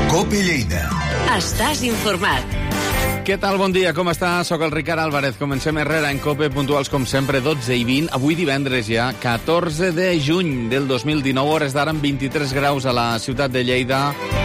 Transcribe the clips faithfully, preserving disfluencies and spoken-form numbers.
COPE Lleida. Estàs informat. Què tal? Bon dia, com està? Soc el Ricard Álvarez. Comencem Herrera en COPE, puntuals com sempre, dotze i vint. Avui divendres ja, catorze de juny del dos mil dinou, hores d'ara amb vint-i-tres graus a la ciutat de Lleida.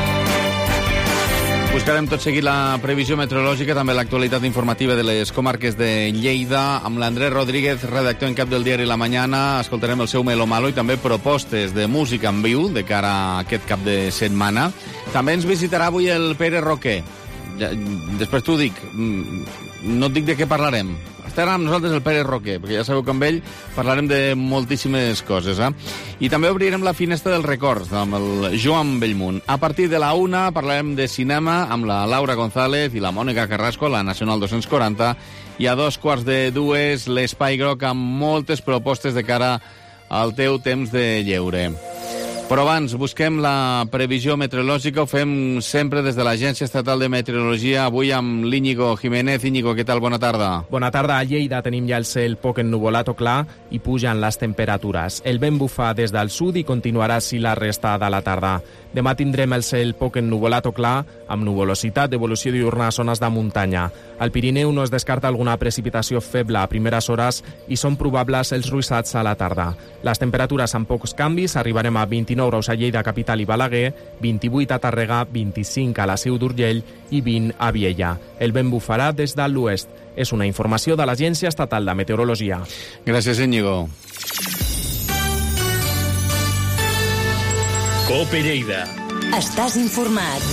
Buscarem tot seguit la previsió meteorològica, també l'actualitat informativa de les comarques de Lleida, amb l'Andrés Rodríguez, redactor en cap del diari La Mañana. Escoltarem el seu Melo Malo i també propostes de música en viu de cara a aquest cap de setmana. També ens visitarà avui el Pere Roquer. Ja, després t'ho dic, no et dic de què parlarem. Estarà amb nosaltres el Pere Roquer, perquè ja sabeu que amb ell parlarem de moltíssimes coses. Eh? I també obrirem la finestra dels records amb el Joan Bellmunt. A partir de la una parlarem de cinema amb la Laura González i la Mònica Carrasco, la Nacional dos-cents quaranta, i a dos quarts de dues l'Espai Groc amb moltes propostes de cara al teu temps de lleure. Però abans, busquem la previsió meteorològica, ho fem sempre des de l'Agència Estatal de Meteorologia, avui amb l'Íñigo Jiménez. Íñigo, què tal? Bona tarda. Bona tarda. A Lleida tenim ja el cel poc ennuvolat o clar i pugen les temperatures. El vent bufa des del sud i continuarà així la resta de la tarda. Demà tindrem el cel poc ennuvolat o clar, amb nuvolositat d'evolució diurna a zones de muntanya. Al Pirineu no es descarta alguna precipitació feble a primeres hores i són probables els ruixats a la tarda. Les temperatures amb pocs canvis, arribarem a vint-i-nou graus a Lleida, capital i Balaguer, vint-i-vuit a Tàrrega, vint-i-cinc a la Seu d'Urgell i vint a Viella. El vent bufarà des de l'oest. És una informació de l'Agència Estatal de Meteorologia. Gràcies, Íñigo. COPE Lleida. Estàs informat.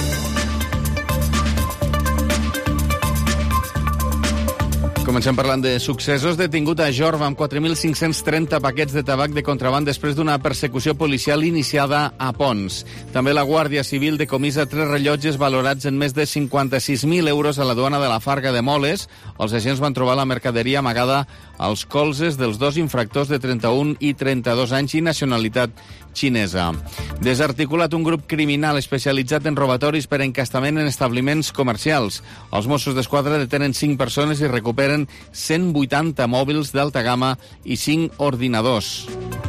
Comencem parlant de successos. Detingut a Jorba amb quatre mil cinc-cents trenta paquets de tabac de contraban després d'una persecució policial iniciada a Pons. També la Guàrdia Civil decomissa tres rellotges valorats en més de cinquanta-sis mil euros a la duana de la Farga de Moles. Els agents van trobar la mercaderia amagada als colzes dels dos infractors de trenta-un i trenta-dos anys i nacionalitat xinesa. Desarticulat un grup criminal especialitzat en robatoris per encastament en establiments comercials. Els Mossos d'Esquadra detenen cinc persones i recuperen cent vuitanta mòbils d'alta gamma i cinc ordinadors.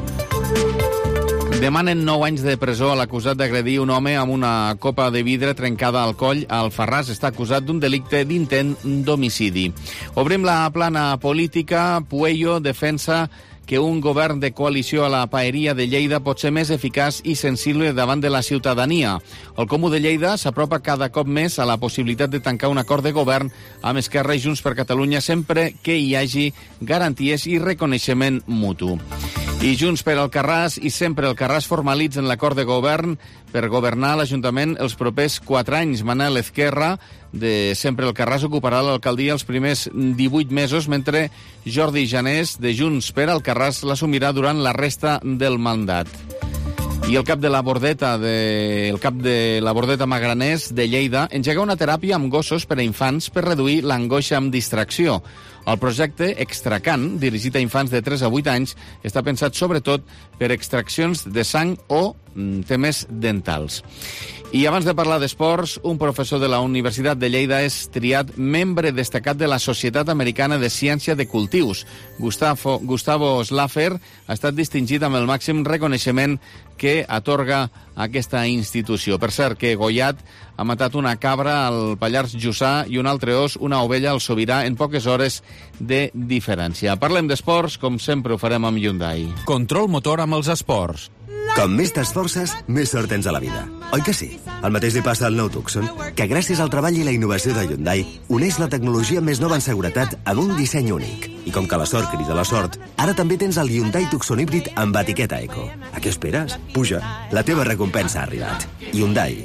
Demanen nou anys de presó a l'acusat d'agredir un home amb una copa de vidre trencada al coll a Alfarràs. Està acusat d'un delicte d'intent d'homicidi. Obrim la plana política. Pueyo defensa que un govern de coalició a la Paeria de Lleida pot ser més eficaç i sensible davant de la ciutadania. El Comú de Lleida s'apropa cada cop més a la possibilitat de tancar un acord de govern amb Esquerra i Junts per Catalunya sempre que hi hagi garanties i reconeixement mutu. I Junts per Alcarràs i Sempre Alcarràs formalitzen l'acord de govern per governar l'Ajuntament els propers quatre anys. Manel Ezquerra, de Sempre Alcarràs, ocuparà l'alcaldia els primers divuit mesos, mentre Jordi Janés, de Junts per Alcarràs, l'assumirà durant la resta del mandat. I el cap de la Bordeta, de... el cap de la Bordeta Magranès de Lleida engega una teràpia amb gossos per a infants per reduir l'angoixa amb distracció. El projecte Extracan, dirigit a infants de tres a vuit anys, està pensat sobretot per extraccions de sang o mm, temes dentals. I abans de parlar d'esports, un professor de la Universitat de Lleida és triat membre destacat de la Societat Americana de Ciència de Cultius. Gustavo, Gustavo Slaffer ha estat distingit amb el màxim reconeixement que atorga aquesta institució. Per cert, que Goiat ha matat una cabra al Pallars Jussà i un altre os, una ovella al Sobirà, en poques hores de diferència. Parlem d'esports, com sempre ho farem amb Hyundai. Control motor amb els esports. Com més t'esforces, més sort tens a la vida. Oi que sí? El mateix li passa al nou Tucson, que gràcies al treball i la innovació de Hyundai uneix la tecnologia més nova en seguretat amb un disseny únic. I com que la sort crida la sort, ara també tens el Hyundai Tucson híbrid amb etiqueta Eco. A què esperes? Puja, la teva recompensa ha arribat. Hyundai.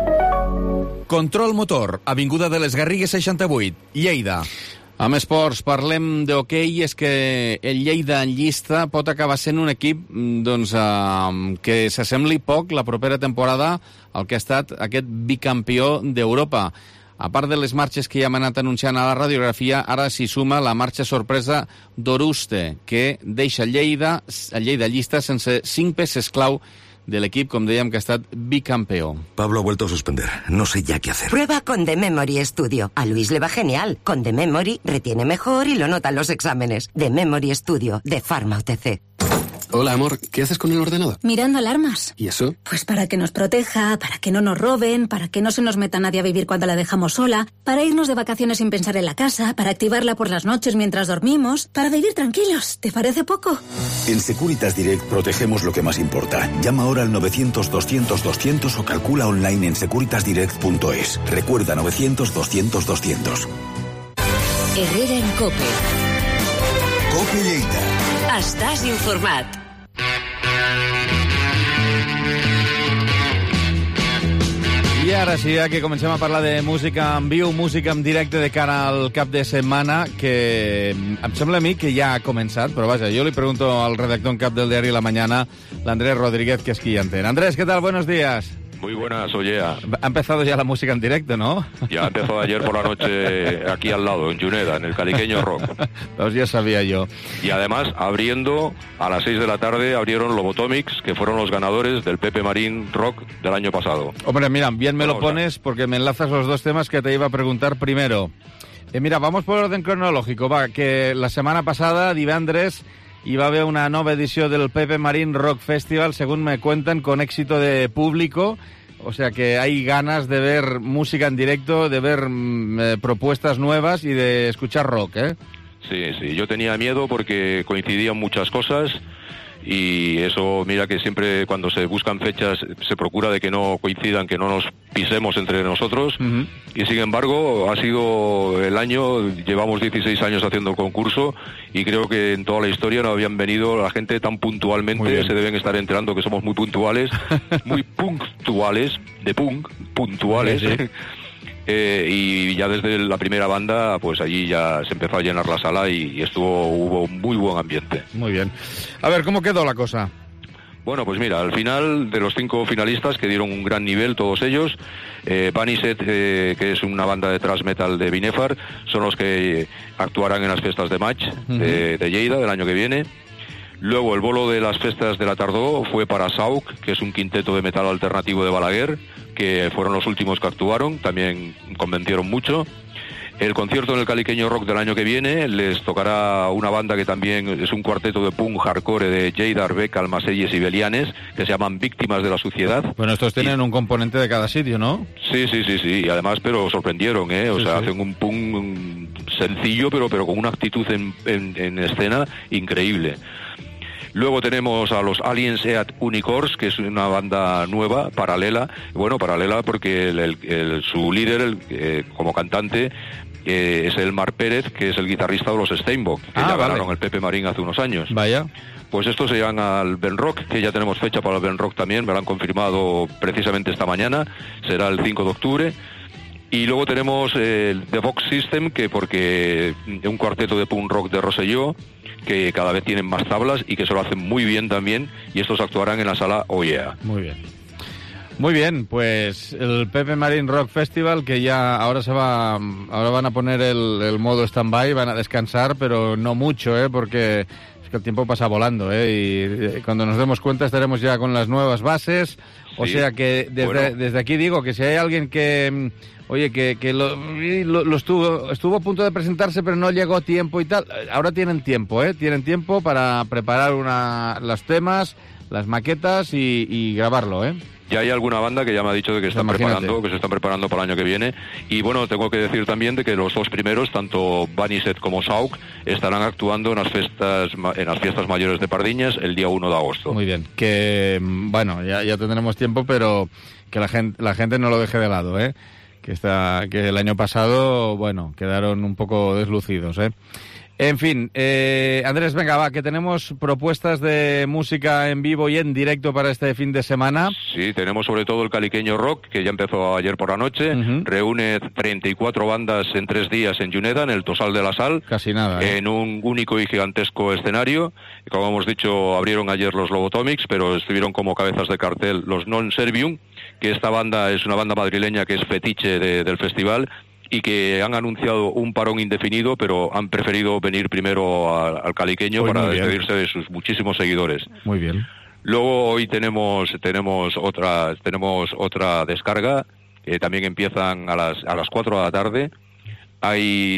Control motor, avinguda de les Garrigues seixanta-vuit, Lleida. Amb esports, parlem d'hoquei. És que el Lleida en llista pot acabar sent un equip doncs, eh, que s'assembli poc la propera temporada al que ha estat aquest bicampió d'Europa. A part de les marxes que ja hem anat anunciant a la radiografia, ara s'hi suma la marxa sorpresa d'Oruste, que deixa Lleida, a Lleida llista sense cinc peces clau del equipo, como dèiem, que ha estat bicampeón. Pablo ha vuelto a suspender. No sé ya qué hacer. Prueba con The Memory Studio. A Luis le va genial. Con The Memory retiene mejor y lo nota en los exámenes. The Memory Studio, de Pharma U T C. Hola, amor. ¿Qué haces con el ordenador? Mirando alarmas. ¿Y eso? Pues para que nos proteja, para que no nos roben, para que no se nos meta nadie a vivir cuando la dejamos sola, para irnos de vacaciones sin pensar en la casa, para activarla por las noches mientras dormimos, para vivir tranquilos. ¿Te parece poco? En Securitas Direct protegemos lo que más importa. Llama ahora al novecientos doscientos doscientos o calcula online en securitas direct punto es. Recuerda novecientos doscientos doscientos. Herrera en COPE. COPE Lleida. Estàs informat. I ara sí, ja que comencem a parlar de música en viu, música en directe de cara al cap de setmana, que em sembla a mi que ja ha començat, però vaja, jo li pregunto al redactor en cap del diari La Mañana, l'Andrés Rodríguez, que és qui ja entén. Andrés, ¿qué tal? Buenos días. Muy buenas, Ollea. Ha empezado ya la música en directo, ¿no? Ya empezó ayer por la noche aquí al lado, en Juneda, en el Caliqueño Rock. Pues ya sabía yo. Y además, abriendo, a las seis de la tarde, abrieron Lobotomics, que fueron los ganadores del Pepe Marín Rock del año pasado. Hombre, mira, bien me bueno, lo pones, o sea, porque me enlazas los dos temas que te iba a preguntar primero. Eh, mira, vamos por orden cronológico, va, que la setmana passada, divendres, hi va haver una nova edició del Pepe Marín Rock Festival, según me cuentan, con éxito de público. O sea que hay ganas de ver música en directo, de ver mm, eh, propuestas nuevas y de escuchar rock, ¿eh? Sí, sí, yo tenía miedo porque coincidían muchas cosas y eso, mira que siempre cuando se buscan fechas se procura de que no coincidan, que no nos pisemos entre nosotros. Uh-huh. Y sin embargo ha sido el año, llevamos dieciséis años haciendo el concurso y creo que en toda la historia no habían venido la gente tan puntualmente. Se deben estar enterando que somos muy puntuales, muy puntuales, de punk, puntuales. Sí, sí. Eh, y ya desde la primera banda, pues allí ya se empezó a llenar la sala y, y estuvo hubo muy buen ambiente. Muy bien. A ver, ¿cómo quedó la cosa? Bueno, pues mira, al final de los cinco finalistas que dieron un gran nivel, todos ellos, eh, Vaniset, eh, que es una banda de thrash metal de Binefar, son los que actuarán en las fiestas de Match uh-huh. de, de Lleida del año que viene. Luego el bolo de las fiestas de la Tardó fue para Sauk, que es un quinteto de metal alternativo de Balaguer, que fueron los últimos que actuaron, también convencieron mucho. El concierto en el Caliqueño Rock del año que viene les tocará una banda que también es un cuarteto de punk hardcore de Lleida, Arbeca, Almacelles y Belianes, que se llaman Víctimas de la Suciedad. Bueno, estos tienen y... un componente de cada sitio, ¿no? Sí, sí, sí, sí, y además, pero sorprendieron, ¿eh? O sí, sea, sí. hacen un punk sencillo, pero, pero con una actitud en, en, en escena increíble. Luego tenemos a los Aliens Eat Unicorns, que es una banda nueva, paralela. Bueno, paralela porque el, el, el, su líder, el, eh, como cantante, eh, es el Mar Pérez, que es el guitarrista de los Steinbock, que ah, ya vale. ganaron el Pepe Marín hace unos años. Vaya. Pues estos se llevan al Ben Rock, que ya tenemos fecha para el Ben Rock también, me lo han confirmado precisamente esta mañana, será el cinco de octubre. Y luego tenemos eh, el The Vox System, que porque un cuarteto de punk rock de Rosselló, que cada vez tienen más tablas y que se lo hacen muy bien también, y estos actuarán en la sala Oh Yeah. Muy bien. Muy bien, pues el Pepe Marín Rock Festival, que ya ahora se va, ahora van a poner el, el modo stand-by, van a descansar, pero no mucho, ¿eh? Porque es que el tiempo pasa volando, ¿eh? Y cuando nos demos cuenta estaremos ya con las nuevas bases. O sí, sea que desde, bueno. desde aquí digo que si hay alguien que, oye, que, que lo, lo, lo estuvo, estuvo a punto de presentarse pero no llegó tiempo y tal, ahora tienen tiempo, ¿eh? Tienen tiempo para preparar una, los temas, las maquetas y, y grabarlo, ¿eh? Ya hay alguna banda que ya me ha dicho de que están Imagínate. preparando, que se están preparando para el año que viene. Y bueno, tengo que decir también de que los dos primeros, tanto Vaniset como Sauk, estarán actuando en las fiestas en las fiestas mayores de Pardiñas el día uno de agosto. Muy bien, que bueno, ya, ya tendremos tiempo, pero que la gente, la gente no lo deje de lado, ¿eh? Que, está, que el año pasado, bueno, quedaron un poco deslucidos, ¿eh? En fin, eh, Andrés, venga, va, que tenemos propuestas de música en vivo y en directo para este fin de semana. Sí, tenemos sobre todo el Caliqueño Rock, que ya empezó ayer por la noche. Uh-huh. Reúne treinta y cuatro bandas en tres días en Juneda, en el Tosal de la Sal. Casi nada, ¿eh? En un único y gigantesco escenario. Como hemos dicho, abrieron ayer los Lobotomics, pero estuvieron como cabezas de cartel los Non Servium, que esta banda es una banda madrileña que es fetiche de, del festival, y que han anunciado un parón indefinido, pero han preferido venir primero al, al Caliqueño hoy para despedirse de sus muchísimos seguidores. Muy bien. Luego hoy tenemos tenemos otra tenemos otra descarga, que también empiezan a las a las cuatro de la tarde. Hay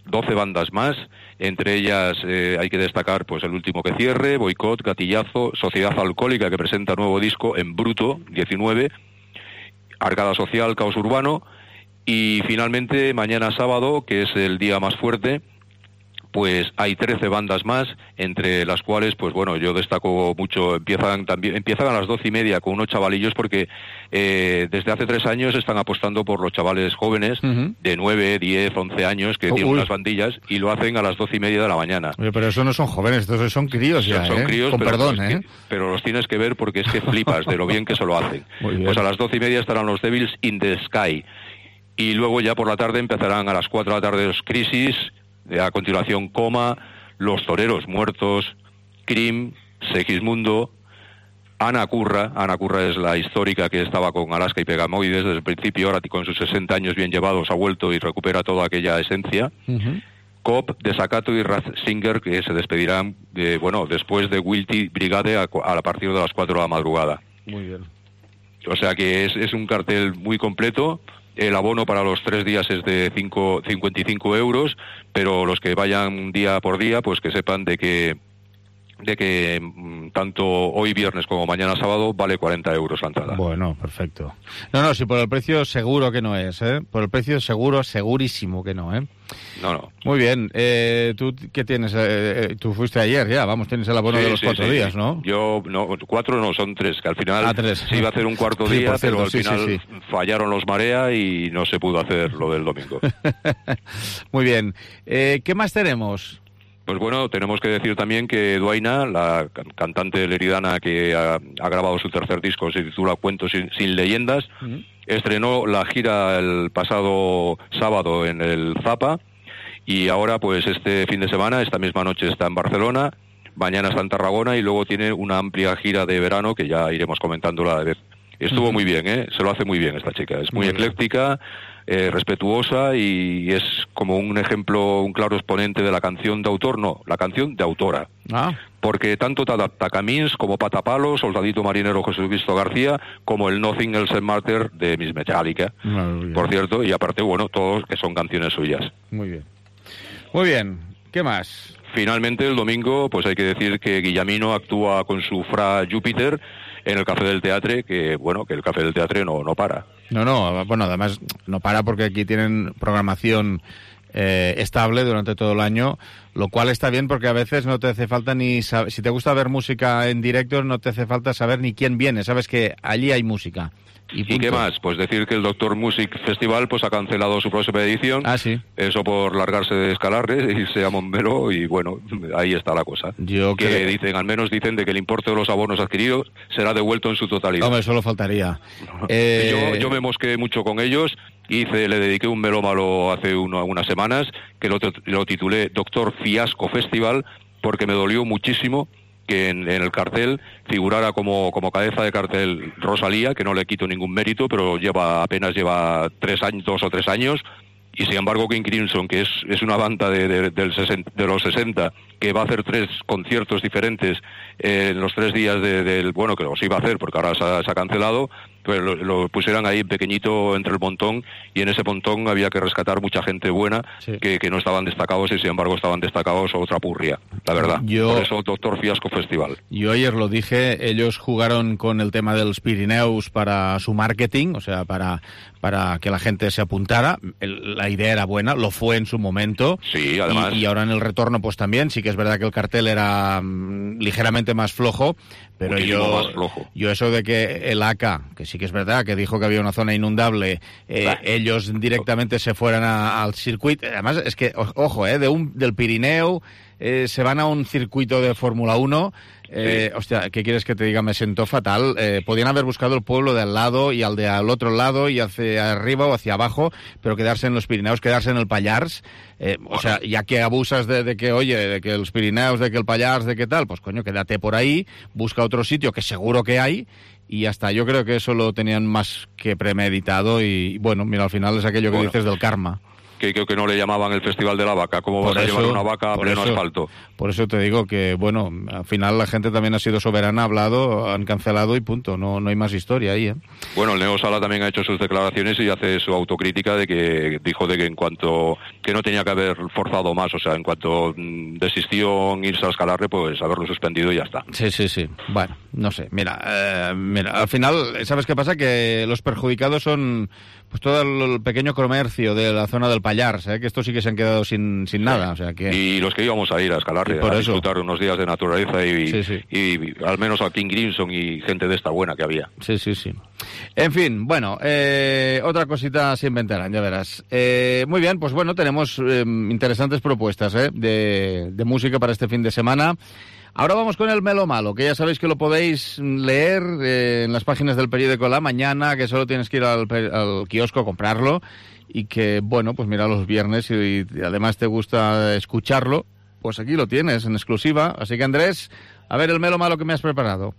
doce bandas más, entre ellas eh, hay que destacar pues El último que cierre, Boicot, Gatillazo, Sociedad Alcohólica, que presenta nuevo disco en Bruto, diecinueve, Arcada Social, Caos Urbano, y finalmente mañana sábado, que es el día más fuerte, pues hay trece bandas más, entre las cuales, pues bueno, yo destaco mucho, empiezan también, empiezan a las doce y media con unos chavalillos, porque eh, desde hace tres años están apostando por los chavales jóvenes, uh-huh. de nueve, diez, once años, que uh, tienen uy. unas bandillas, y lo hacen a las doce y media de la mañana. Oye, pero eso no son jóvenes, estos son críos ya, Son ¿eh? críos, Con pero, perdón, pero, ¿eh? Es que, pero los tienes que ver porque es que flipas de lo bien que se lo hacen. Pues a las doce y media estarán los Devils in the Sky, y luego ya por la tarde empezarán a las cuatro de la tarde los Crisis, a continuación Coma, Los Toreros Muertos, Cream, Segismundo, Ana Curra. Ana Curra es la histórica que estaba con Alaska y Pegamoides desde el principio, ahora con sus sesenta años bien llevados ha vuelto y recupera toda aquella esencia. Uh-huh. Cop, Desacato y Ratzinger, que se despedirán de, bueno, después de Wilty Brigade a, a partir de las cuatro de la madrugada. Muy bien. O sea que es, es un cartel muy completo. El abono para los tres días es de cincuenta y cinco euros, pero los que vayan día por día, pues que sepan de que de que mmm, tanto hoy viernes como mañana sábado vale cuarenta euros la entrada. Bueno, perfecto. No, no, si por el precio seguro que no es, ¿eh? Por el precio seguro, segurísimo que no, ¿eh? No, no. Muy bien. Eh, ¿Tú qué tienes? Eh, tú fuiste ayer ya, vamos, tienes el abono sí, de los sí, cuatro sí, días, sí. ¿no? Yo, no, cuatro no, son tres, que al final ah, tres. se iba a hacer un cuarto sí, día, cierto, pero al sí, final sí, sí. fallaron los Marea y no se pudo hacer lo del domingo. Muy bien. Eh, ¿Qué más tenemos? Pues bueno, tenemos que decir también que Duaina, la cantante leridana que ha, ha grabado su tercer disco, se titula Cuentos sin, sin leyendas, uh-huh. estrenó la gira el pasado sábado en el Zapa, y ahora pues este fin de semana, esta misma noche está en Barcelona, mañana está en Tarragona, y luego tiene una amplia gira de verano que ya iremos comentándola de vez. Estuvo uh-huh. muy bien, ¿eh? Se lo hace muy bien esta chica, es muy, muy ecléctica, eh, respetuosa, y es como un ejemplo, un claro exponente de la canción de autor, no, la canción de autora. Ah. Porque tanto Tacamins como Patapalo, Soldadito Marinero Jesucristo García, como el Nothing Else Matter de Miss Metallica, por cierto, y aparte, bueno, todos que son canciones suyas. Muy bien. Muy bien, ¿qué más? Finalmente, el domingo, pues hay que decir que Guillamino actúa con su Fra Júpiter en el Café del Teatre, que bueno, que el Café del Teatre no, no para. No, no, bueno, además no para porque aquí tienen programación eh, estable durante todo el año, lo cual está bien porque a veces no te hace falta ni saber, si te gusta ver música en directo, no te hace falta saber ni quién viene, sabes que allí hay música. ¿Y, ¿Y qué más? Pues decir que el Doctor Music Festival pues ha cancelado su próxima edición. Ah, sí. Eso por largarse de Escalarre, irse a Montmeló, y bueno, ahí está la cosa. Yo que creo... dicen, al menos dicen de que el importe de los abonos adquiridos será devuelto en su totalidad. Hombre, solo faltaría. eh... yo, yo me mosqué mucho con ellos, hice, le dediqué un melómalo hace uno, unas semanas, que lo, lo titulé Doctor Fiasco Festival, porque me dolió muchísimo que en, en el cartel figurara como, como cabeza de cartel Rosalía, que no le quito ningún mérito, pero lleva apenas lleva tres años, dos o tres años, y sin embargo King Crimson, que es, es una banda de, de, del sesenta, de los sesenta, que va a hacer tres conciertos diferentes eh, en los tres días del, de, bueno, que los iba a hacer porque ahora se ha, se ha cancelado, pues lo, lo pusieran ahí pequeñito entre el montón, y en ese montón había que rescatar mucha gente buena, sí. que, que no estaban destacados, y sin embargo estaban destacados otra purria, la verdad. Yo, por eso Doctor Fiasco Festival. Yo ayer lo dije, ellos jugaron con el tema de los Pirineus para su marketing, o sea, para, para que la gente se apuntara. El, la idea era buena, lo fue en su momento. Sí, además. Y, y ahora en el retorno pues también, sí que es verdad que el cartel era um, ligeramente más flojo, pero yo, más flojo. yo eso de que el A C A, que sí que es verdad, que dijo que había una zona inundable, eh, bah. ellos directamente se fueran a, al circuito. Además, es que, ojo, eh, de un, del Pirineo eh, se van a un circuito de Fórmula uno. Eh, sí. Hostia, ¿qué quieres que te diga? Me sentó fatal. Eh, podían haber buscado el pueblo de al lado y al de al otro lado y hacia arriba o hacia abajo, pero quedarse en los Pirineos, quedarse en el Pallars. Eh, bueno. O sea, ya que abusas de, de que, oye, de que los Pirineos, de que el Pallars, de que tal, pues coño, quédate por ahí, busca otro sitio que seguro que hay. Y hasta yo creo que eso lo tenían más que premeditado, y bueno, mira, al final es aquello que bueno. dices del karma. que creo que no le llamaban el Festival de la Vaca. ¿Cómo vas a llevar una vaca a pleno eso, asfalto? Por eso te digo que, bueno, al final la gente también ha sido soberana, ha hablado, han cancelado y punto. No, no hay más historia ahí, ¿eh? Bueno, el Neo Sala también ha hecho sus declaraciones y hace su autocrítica de que dijo de que en cuanto que no tenía que haber forzado más, o sea, en cuanto mm, desistió en irse a Escalarre, pues haberlo suspendido y ya está. Sí, sí, sí. Bueno, no sé. Mira, eh, mira, al final, ¿sabes qué pasa? Que los perjudicados son pues todo el pequeño comercio de la zona del Pallars, ¿eh? Que estos sí que se han quedado sin, sin sí. nada, o sea que... Y los que íbamos a ir a Escalarre, a eso. disfrutar unos días de naturaleza y, sí, sí. y, y al menos a King Crimson y gente de esta buena que había. Sí, sí, sí. En fin, bueno, eh, otra cosita se inventarán, ya verás. Eh, muy bien, pues bueno, tenemos eh, interesantes propuestas ¿eh? de, de música para este fin de semana. Ahora vamos con el Melo Malo, que ya sabéis que lo podéis leer eh, en las páginas del periódico La Mañana, que solo tienes que ir al, al kiosco a comprarlo y que, bueno, pues mira los viernes y, y además te gusta escucharlo, pues aquí lo tienes en exclusiva. Así que, Andrés, a ver el Melo Malo que me has preparado.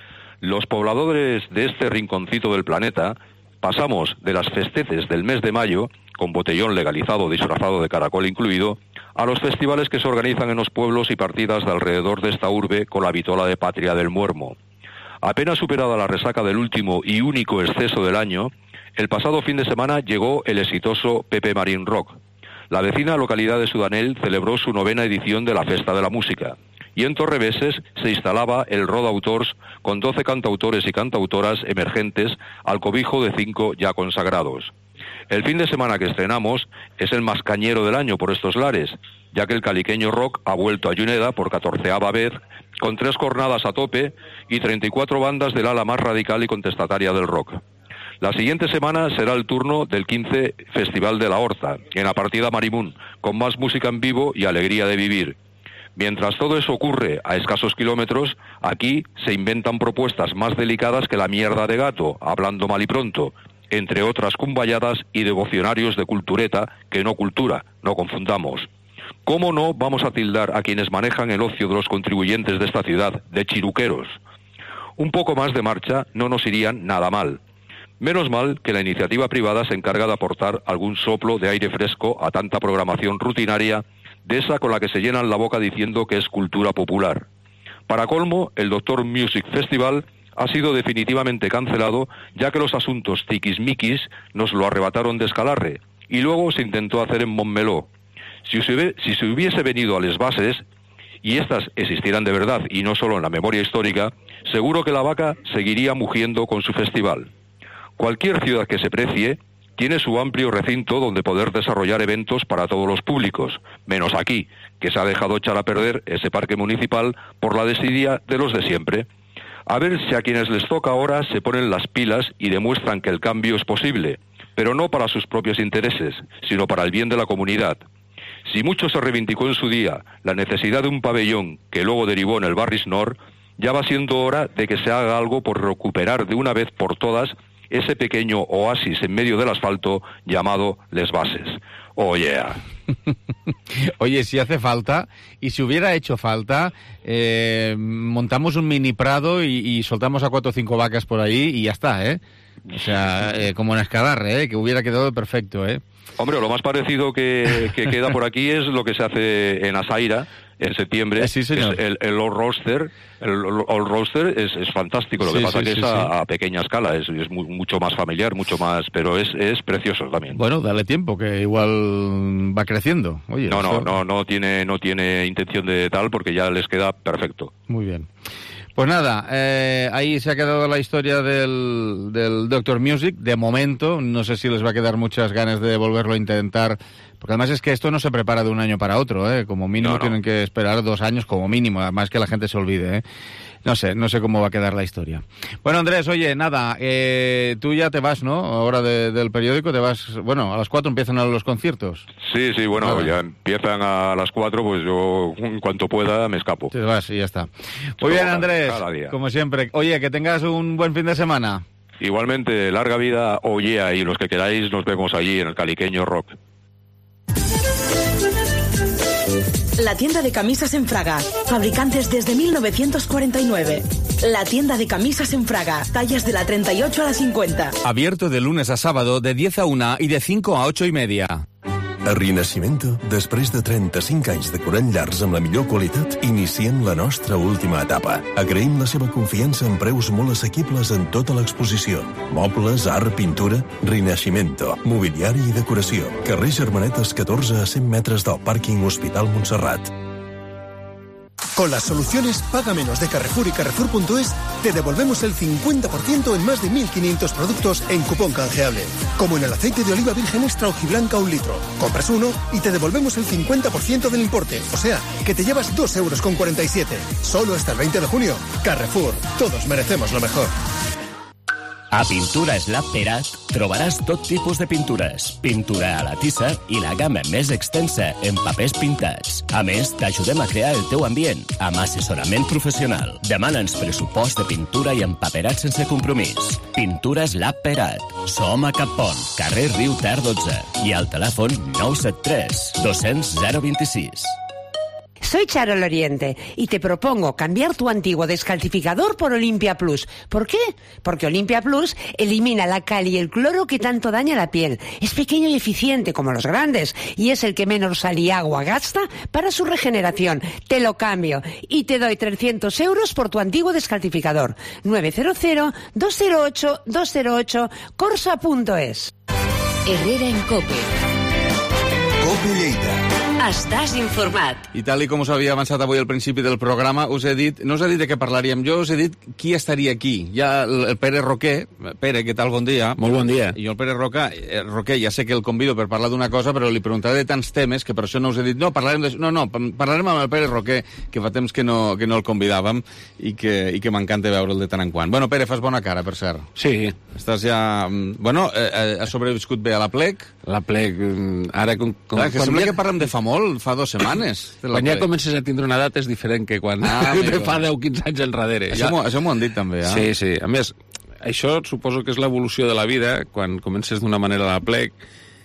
Los pobladores de este rinconcito del planeta pasamos de las festeces del mes de mayo, con botellón legalizado disfrazado de caracol incluido, a los festivales que se organizan en los pueblos y partidas de alrededor de esta urbe con la vitola de patria del muermo. Apenas superada la resaca del último y único exceso del año, el pasado fin de semana llegó el exitoso Pepe Marín Rock. La vecina localidad de Sudanell celebró su novena edición de la Festa de la Música, y en Torreveses se instalaba el Roda Autors con doce cantautores y cantautoras emergentes al cobijo de cinco ya consagrados. El fin de semana que estrenamos es el más cañero del año por estos lares, ya que el caliqueño rock ha vuelto a Juneda por catorceava vez, con tres jornadas a tope y treinta y cuatro bandas del ala más radical y contestataria del rock. La siguiente semana será el turno del quince Festival de la Horta, en la partida Marimun, con más música en vivo y alegría de vivir. Mientras todo eso ocurre a escasos kilómetros, aquí se inventan propuestas más delicadas que la mierda de gato, hablando mal y pronto, entre otras cumballadas y devocionarios de cultureta, que no cultura, no confundamos. ¿Cómo no vamos a tildar a quienes manejan el ocio de los contribuyentes de esta ciudad de chiruqueros? Un poco más de marcha no nos irían nada mal. Menos mal que la iniciativa privada se encarga de aportar algún soplo de aire fresco a tanta programación rutinaria, de esa con la que se llenan la boca diciendo que es cultura popular. Para colmo, el Doctor Music Festival ha sido definitivamente cancelado, ya que los asuntos tiquismiquis nos lo arrebataron de Escalarre, y luego se intentó hacer en Montmeló. Si se, si se hubiese venido a Les Bases, y estas existieran de verdad y no solo en la memoria histórica, seguro que la vaca seguiría mugiendo con su festival. Cualquier ciudad que se precie tiene su amplio recinto donde poder desarrollar eventos para todos los públicos, menos aquí, que se ha dejado echar a perder ese parque municipal por la desidia de los de siempre. A ver si a quienes les toca ahora se ponen las pilas y demuestran que el cambio es posible, pero no para sus propios intereses, sino para el bien de la comunidad. Si mucho se reivindicó en su día la necesidad de un pabellón que luego derivó en el Barris Nord, ya va siendo hora de que se haga algo por recuperar de una vez por todas ese pequeño oasis en medio del asfalto llamado Les Bases. Oh yeah. Oye, si hace falta, y si hubiera hecho falta, eh, montamos un mini prado y, y soltamos a cuatro o cinco vacas por ahí y ya está, ¿eh? O sea, eh, como en Escalarre, ¿eh? Que hubiera quedado perfecto, ¿eh? Hombre, lo más parecido que, que queda por aquí es lo que se hace en Asaira, en septiembre. Sí, señor. Es el, el Old Roaster. El Old Roaster es, es fantástico, lo sí, que pasa sí, que sí, es a, sí. a pequeña escala, es, es muy, mucho más familiar, mucho más, pero es, es precioso también. Bueno, dale tiempo, que igual va creciendo. Oye, no, esto... no, no, no tiene, no tiene intención de tal porque ya les queda perfecto. Muy bien. Pues nada, eh, ahí se ha quedado la historia del, del Doctor Music, de momento. No sé si les va a quedar muchas ganas de volverlo a intentar, porque además es que esto no se prepara de un año para otro, ¿eh? Como mínimo no, no. Tienen que esperar dos años, como mínimo, además que la gente se olvide, ¿eh? No sé, no sé cómo va a quedar la historia. Bueno, Andrés, oye, nada, eh, tú ya te vas, ¿no? Ahora de, del periódico te vas, bueno, a las cuatro empiezan los conciertos. Sí, sí, bueno, nada. Ya empiezan a las cuatro, pues yo en cuanto pueda me escapo. Te vas y ya está. Muy bien, Andrés, como siempre. Oye, que tengas un buen fin de semana. Igualmente, larga vida, oye, yeah, y los que queráis nos vemos allí en el Caliqueño Rock. La tienda de camisas en Fraga, fabricantes desde mil novecientos cuarenta y nueve. La tienda de camisas en Fraga, tallas de la treinta y ocho a la cincuenta. Abierto de lunes a sábado de diez a una y de cinco a ocho y media. A Rinascimento, després de trenta-cinc anys decorant llars amb la millor qualitat, iniciem la nostra última etapa. Agraïm la seva confiança en preus molt assequibles en tota l'exposició. Mobles, art, pintura... Rinascimento, mobiliari i decoració. Carrer Germanetes catorze a cent metres del pàrquing Hospital Montserrat. Con las soluciones Paga Menos de Carrefour y Carrefour punto es, te devolvemos el cincuenta por ciento en más de mil quinientos productos en cupón canjeable. Como en el aceite de oliva virgen extra hojiblanca un litro. Compras uno y te devolvemos el cincuenta por ciento del importe. O sea, que te llevas dos euros con cuarenta y siete. Solo hasta el veinte de junio. Carrefour. Todos merecemos lo mejor. A Pintures Lab Perat trobaràs tot tipus de pintures, pintura a la tissa i la gamma més extensa en papers pintats. A més, t'ajudem a crear el teu ambient amb assessorament professional. Demana'ns pressupost de pintura i empaperat sense compromís. Pintures Lab Perat. Som a Cappont, carrer Riu Ter dotze i al telèfon nou set tres dos cents zero vint sis. Soy Charo Loriente y te propongo cambiar tu antiguo descalcificador por Olympia Plus. ¿Por qué? Porque Olympia Plus elimina la cal y el cloro que tanto daña la piel. Es pequeño y eficiente como los grandes y es el que menos sal y agua gasta para su regeneración. Te lo cambio y te doy trescientos euros por tu antiguo descalcificador. nueve cero cero dos cero ocho dos cero ocho corsa punto es. Herrera en Cope. Cope Lleida. Estàs informat. I tal i com us havia avançat avui al principi del programa, us he dit, no us he dit de què parlaríem, jo us he dit qui estaria aquí. Ja el, el Pere Roquer, Pere, què tal, bon dia? Molt bon dia. I jo el Pere Roca, eh, Roquer, ja sé que el convido per parlar d'una cosa, però li preguntaré de tants temes que per això no us he dit, no, parlarem de... No, no, parlarem amb el Pere Roquer, que fa temps que no, que no el convidàvem i que, i que m'encanta veure'l de tant en quant. Bueno, Pere, fas bona cara, per cert. Sí. Estàs ja... Bueno, eh, has sobreviscut bé a la plec? La plec, ara... Com, com, Clar, que sembla ja... que parlem de fa molt, fa dues setmanes. Quan ja comences a tindre una edat és diferent que quan ah, te fa deu o quinze anys enrere. Això ja... m'ho han dit també, eh? Sí, sí. A més, això suposo que és l'evolució de la vida, quan comences d'una manera a la plec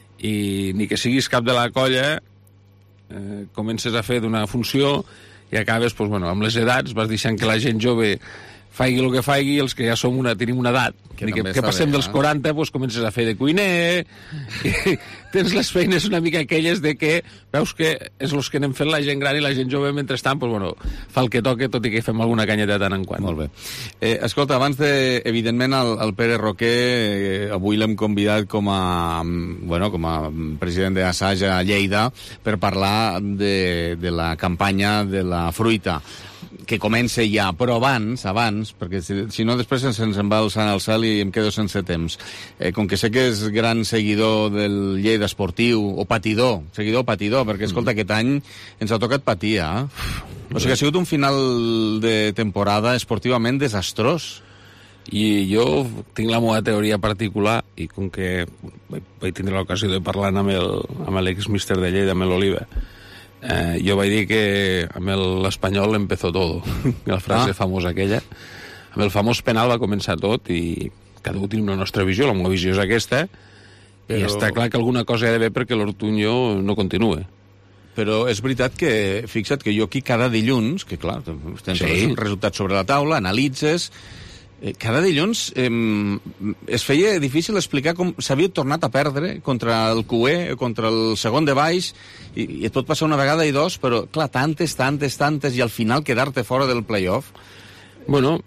i ni que siguis cap de la colla, eh, comences a fer d'una funció i acabes, doncs, bueno, amb les edats vas deixant que la gent jove faigui el que faigui, els que ja som una, tenim una edat, que, que, que passem bé, dels quaranta, doncs comences a fer de cuiner, i tens les feines una mica aquelles de que veus que és els que anem fent la gent gran i la gent jove, mentrestant, doncs, bueno, fa el que toque, tot i que fem alguna canyeta de tant en quant. Molt bé. Eh, escolta, abans de, evidentment, el, el Pere Roquer, eh, avui l'hem convidat com a, bueno, com a president d'Assaja a Lleida per parlar de, de la campanya de la fruita, que comença ja, però abans, abans, perquè si, si no després se'ns en va el sant al cel i em quedo sense temps. Eh, com que sé que és gran seguidor del Lleida esportiu, o patidor, seguidor o patidor, perquè, escolta, aquest any ens ha tocat patir, eh? O sigui, ha sigut un final de temporada esportivament desastrós. I jo tinc la meva teoria particular, i com que vaig tindre l'ocasió de parlar amb l'ex-míster de Lleida, amb l'Oliva, Eh, jo vaig dir que amb l'Espanyol empezó todo, la frase ah. famosa aquella. Amb el famós penal va començar tot i cada un té una nostra visió, la meva visió és aquesta, però... i està clar que alguna cosa hi ha d'haver perquè l'Ortuño no continua. Però és veritat que, fixa't que jo aquí cada dilluns, que clar, tens sí. els resultats sobre la taula, analitzes... Eh, cada dilluns eh, es feia difícil explicar com s'havia tornat a perdre contra el Q E, contra el segon de baix, i, i et pot passar una vegada i dos, però, clar, tantes, tantes, tantes, i al final quedar-te fora del playoff. Bueno,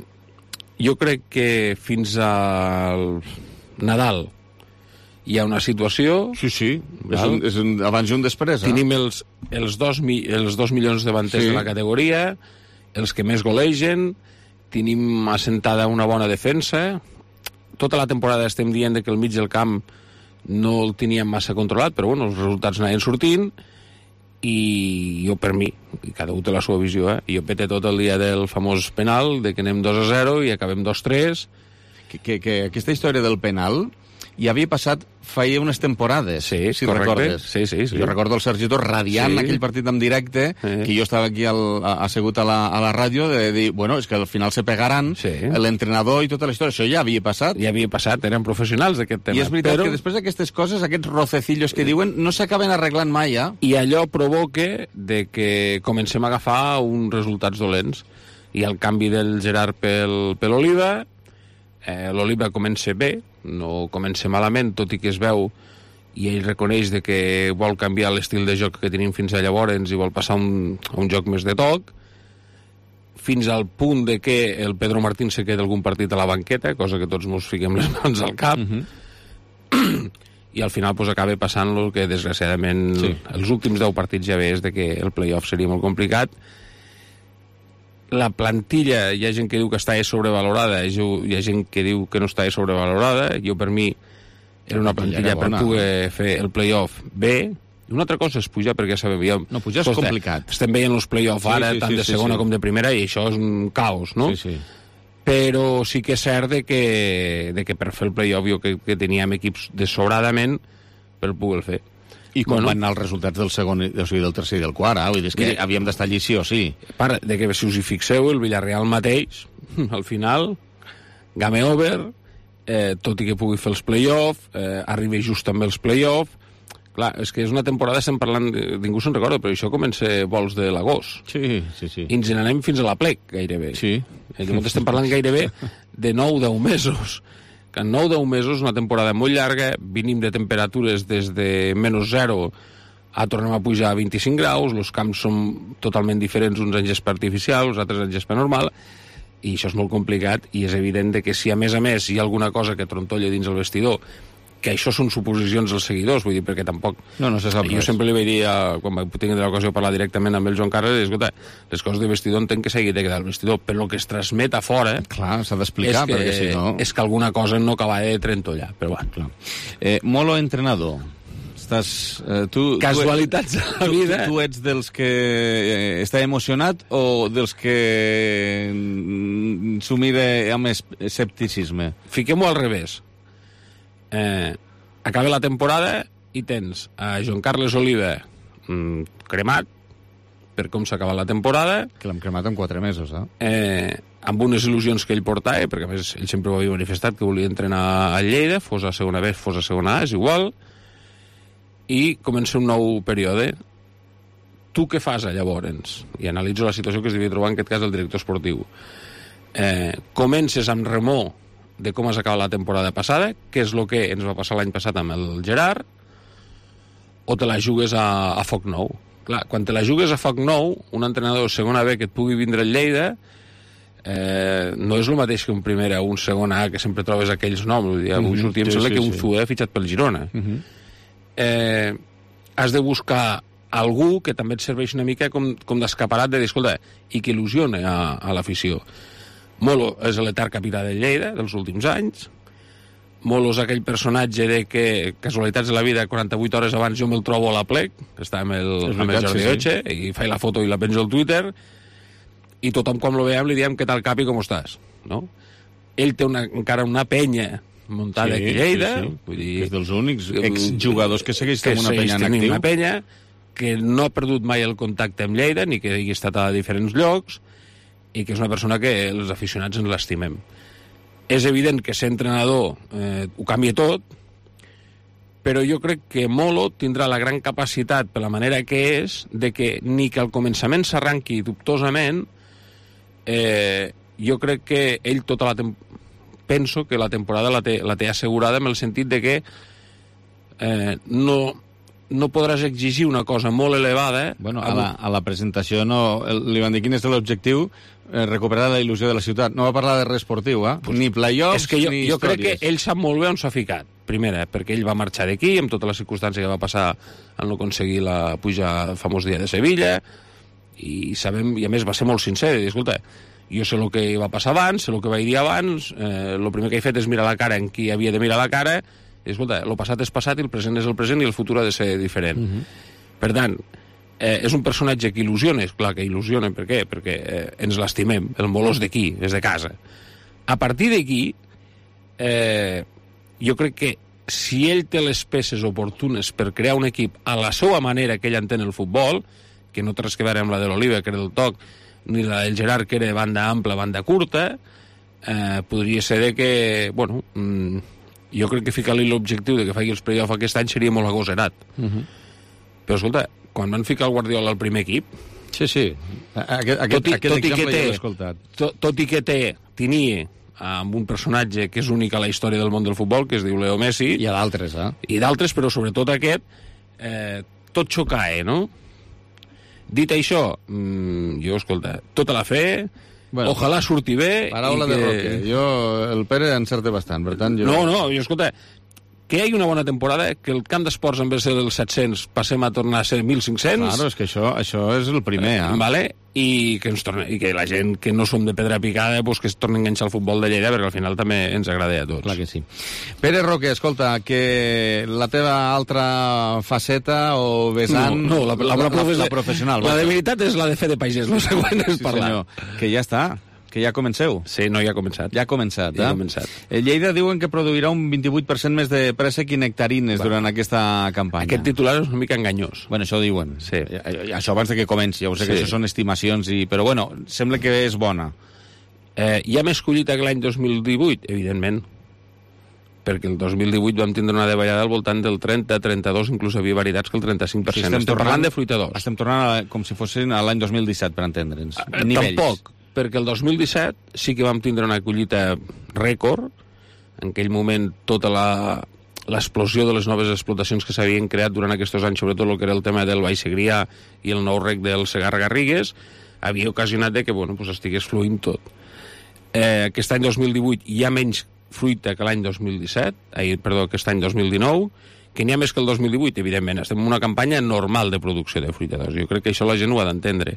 jo crec que fins al Nadal hi ha una situació... Sí, sí, és un, és un abans i un després. Eh? Tenim els, els, dos, els dos milions de davanters sí. de la categoria, els que més golegen, tenim assentada una bona defensa. Tota la temporada estem dient que el mig del camp no el teníem massa controlat, però bueno, els resultats anaven sortint i jo per mi, i cada un té la seva visió, eh? I jo pete tot el dia del famós penal, de que anem dos a zero i acabem dos tres. Que, que, que aquesta història del penal ja havia passat feia unes temporades, sí, si correcte. recordes. Sí, sí, sí. Jo recordo el Sergi Tor radiant sí. aquell partit en directe, sí. que jo estava aquí al, assegut a la, a la ràdio, de dir, bueno, és que al final se pegaran sí. l'entrenador i tota la història. Això ja havia passat. Ja havia passat, eren professionals d'aquest tema. I és veritat però... que després d'aquestes coses, aquests rocecillos que diuen, no s'acaben arreglant mai, ja. I allò provoca de que comencem a agafar uns resultats dolents. I el canvi del Gerard pel, per l'Oliva, eh, l'Oliva comença bé, no comença malament, tot i que es veu i ell reconeix de que vol canviar l'estil de joc que tenim fins a llavors i vol passar a un, a un joc més de toc, fins al punt de que el Pedro Martín se queda algun partit a la banqueta, cosa que tots ens fiquem les mans al cap, uh-huh. i al final pues, acaba passant-lo que desgraciadament sí. els últims deu partits ja ves de que el play-off seria molt complicat. La plantilla, hi ha gent que diu que està sobrevalorada, hi ha gent que diu que no està sobrevalorada. Jo, per mi, era una plantilla per poder fer el play-off bé. Una altra cosa és pujar, perquè ja sabem... Ja, no, pujar és complicat. Estem veient els play-off sí, ara, sí, tant sí, de segona sí, sí. com de primera, i això és un caos, no? Sí, sí. Però sí que és cert de que, de que per fer el play-off jo que, que teníem equips de sobradament per poder fer. I com bueno, van anar els resultats del segon, o sigui, del tercer i del quart, eh? Vull dir, és que mira, havíem d'estar allí sí o sí. A part de que, si us hi fixeu, el Villarreal mateix, al final, game over, eh, tot i que pugui fer els play-off, eh, arriba just també els play-off. Clar, és que és una temporada, estem parlant, ningú se'n recorda, però això comença vols de l'agost. Sí, sí, sí. I ens n'anem fins a la plec, gairebé. Sí. I llavors estem parlant gairebé de nou a deu mesos. Que en nou a deu mesos, una temporada molt llarga, venim de temperatures des de menys zero a tornem a pujar a vint-i-cinc graus, els camps són totalment diferents, uns en gespa artificial, uns altres en gespa normal, i això és molt complicat, i és evident que si a més a més hi ha alguna cosa que trontolla dins el vestidor, que això són suposicions dels seguidors, vull dir, perquè tampoc... No, no se sap jo res. sempre li vaig dir, a, quan vaig tenir l'ocasió de parlar directament amb el Joan Carles, escolta, les coses de vestidor entenc que s'hagi de quedar al vestidor, però el que es transmet a fora... Clar, s'ha d'explicar, perquè si no... És que alguna cosa no acaba de trentollar, però bueno. Clar. Eh, Molo, entrenador. Estàs... Eh, tu, Casualitats tu, a la vida. Tu, tu ets dels que eh, està emocionat o dels que s'ho mira amb escepticisme? Fiquem-ho al revés. Eh, acaba la temporada i tens a Joan Carles Oliva mm, cremat per com s'ha acabat la temporada, que l'hem cremat en quatre mesos eh? Eh, amb unes il·lusions que ell portava, perquè a més ell sempre ho havia manifestat que volia entrenar a Lleida, fos a segona B, fos a segona A, és igual, i comença un nou període. Tu què fas llavors? I analitzo la situació que es devia trobar en aquest cas el director esportiu. Eh, comences amb remor de com has acabat la temporada passada, que és el que ens va passar l'any passat amb el Gerard, o te la jugues a, a foc nou. Clar, quan te la jugues a foc nou, un entrenador de segona B que et pugui vindre al Lleida, eh, no és el mateix que un primera o un segona A, que sempre trobes aquells noms. Vull dir, avui mm-hmm. sortia, em sembla sí, que un sí. Zue ha fitxat pel Girona. Mm-hmm. eh, has de buscar algú que també et serveix una mica com, com d'escaparat de dir, escolta, i que il·lusiona a, a l'afició. Molo és l'etern capità del Lleida dels últims anys. Molo és aquell personatge de que, casualitats de la vida, quaranta-vuit hores abans jo me'l trobo a la plec, que està amb el, amb el Jordi sí, Oche, sí. i faig la foto i la penjo al Twitter, i tothom quan lo veiem li diem què tal capi, com estàs? No? Ell té una, encara una penya muntada sí, aquí a Lleida. Sí, sí. Vull dir, és dels únics exjugadors que segueix tenint una penya en actiu. Una penya que no ha perdut mai el contacte amb Lleida, ni que hagi estat a diferents llocs, i que és una persona que els aficionats ens l'estimem. És evident que ser entrenador eh, ho canvia tot, però jo crec que Molo tindrà la gran capacitat, per la manera que és, de que ni que al començament s'arranqui dubtosament, eh, jo crec que ell tota la temporada, penso que la temporada la té, la té assegurada en el sentit de que eh, no... no podràs exigir una cosa molt elevada... Bueno, a la, a la presentació no, li van dir quin és l'objectiu, eh, recuperar la il·lusió de la ciutat. No va parlar de res esportiu, eh? Pues, ni playoffs, és que jo, ni jo històries. crec que ell sap molt bé on s'ha ficat. Primera, perquè ell va marxar d'aquí, amb tota la circumstància que va passar en no aconseguir la puja al famós dia de Sevilla, i sabem, i a més va ser molt sincer, i dir, escolta, jo sé el que va passar abans, sé el que vaig dir abans, eh, el primer que he fet és mirar la cara en qui havia de mirar la cara, i escolta, el passat és passat i el present és el present i el futur ha de ser diferent. Uh-huh. Per tant, eh, és un personatge que il·lusiona, és clar que il·lusiona, per què? Perquè eh, ens l'estimem, el Molo és d'aquí, és de casa. A partir d'aquí, eh, jo crec que si ell té les peces oportunes per crear un equip a la seva manera que ell entén el futbol, que no té res que veure amb la de l'Oliva, que era del toc, ni la del Gerard, que era banda ampla, banda curta, eh, podria ser de que, bueno... Mm, jo crec que ficar-li l'objectiu de que faci els play-off aquest any seria molt agosarat. Uh-huh. Però, escolta, quan van ficar el Guardiola al primer equip... Sí, sí. Aquest, aquest, tot i, aquest tot exemple té, ja l'he escoltat. Tot, tot i que té, tenia amb un personatge que és únic a la història del món del futbol, que es diu Leo Messi. I a d'altres, eh? I d'altres, però sobretot aquest, eh, tot xocae, no? Dit això, mmm, jo, escolta, tota la fe, bueno, ojalà surti bé... Paraula que... de Roque. Jo, el Pere encerte bastant, per tant... Jo... No, no, jo, escolta, que hi hagi una bona temporada, que el camp d'esports en vez de ser dels set-cents passem a tornar a ser mil cinc-cents... Claro, és que això, això és el primer, eh? Vale? I que, ens torne, i que la gent que no som de pedra picada pues, que es torni a enganxar al futbol de Lleida, perquè al final també ens agrada a tots. Clar que sí. Pere Roque, escolta, que la teva altra faceta o vessant... No, no la, la, la, la, la, la professional. La de veritat és la de fer de pagès, el següent és sí, parlar. Senyor, que ja està. Que ja comenceu? Sí, no, ja ha començat. Ja ha començat, ja eh? ha començat. El Lleida diuen que produirà un vint-i-vuit per cent més de préssec i nectarines bueno, durant aquesta campanya. Aquest titular és una mica enganyós. Bueno, això ho diuen. Sí. Això abans de que comenci. Ja ho sé sí. que això són estimacions, i... però bueno, sembla que és bona. Eh, hi ha més collita que l'any dos mil divuit? Evidentment. Perquè el dos mil divuit vam tindre una davallada al voltant del trenta, trenta-dos, inclús havia varietats que el trenta-cinc per cent. Sí, estem, estem tornant, parlant de fruitadors. Estem tornant a, com si fossin a l'any dos mil disset, per entendre'ns. Eh, tampoc, perquè el dos mil disset sí que vam tindre una collita rècord. En aquell moment tota la l'explosió de les noves explotacions que s'havien creat durant aquests anys, sobretot el que era el tema del Baix Segrià i el nou rec del Segarra-Garrigues, havia ocasionat de que bueno, pues estigués fluint tot. Eh, aquest any dos mil divuit hi ha menys fruita que l'any dos mil disset, eh, perdó, aquest any dos mil dinou, que n'hi ha més que el dos mil divuit, evidentment. Estem en una campanya normal de producció de fruita. Doncs jo crec que això la gent ho ha d'entendre.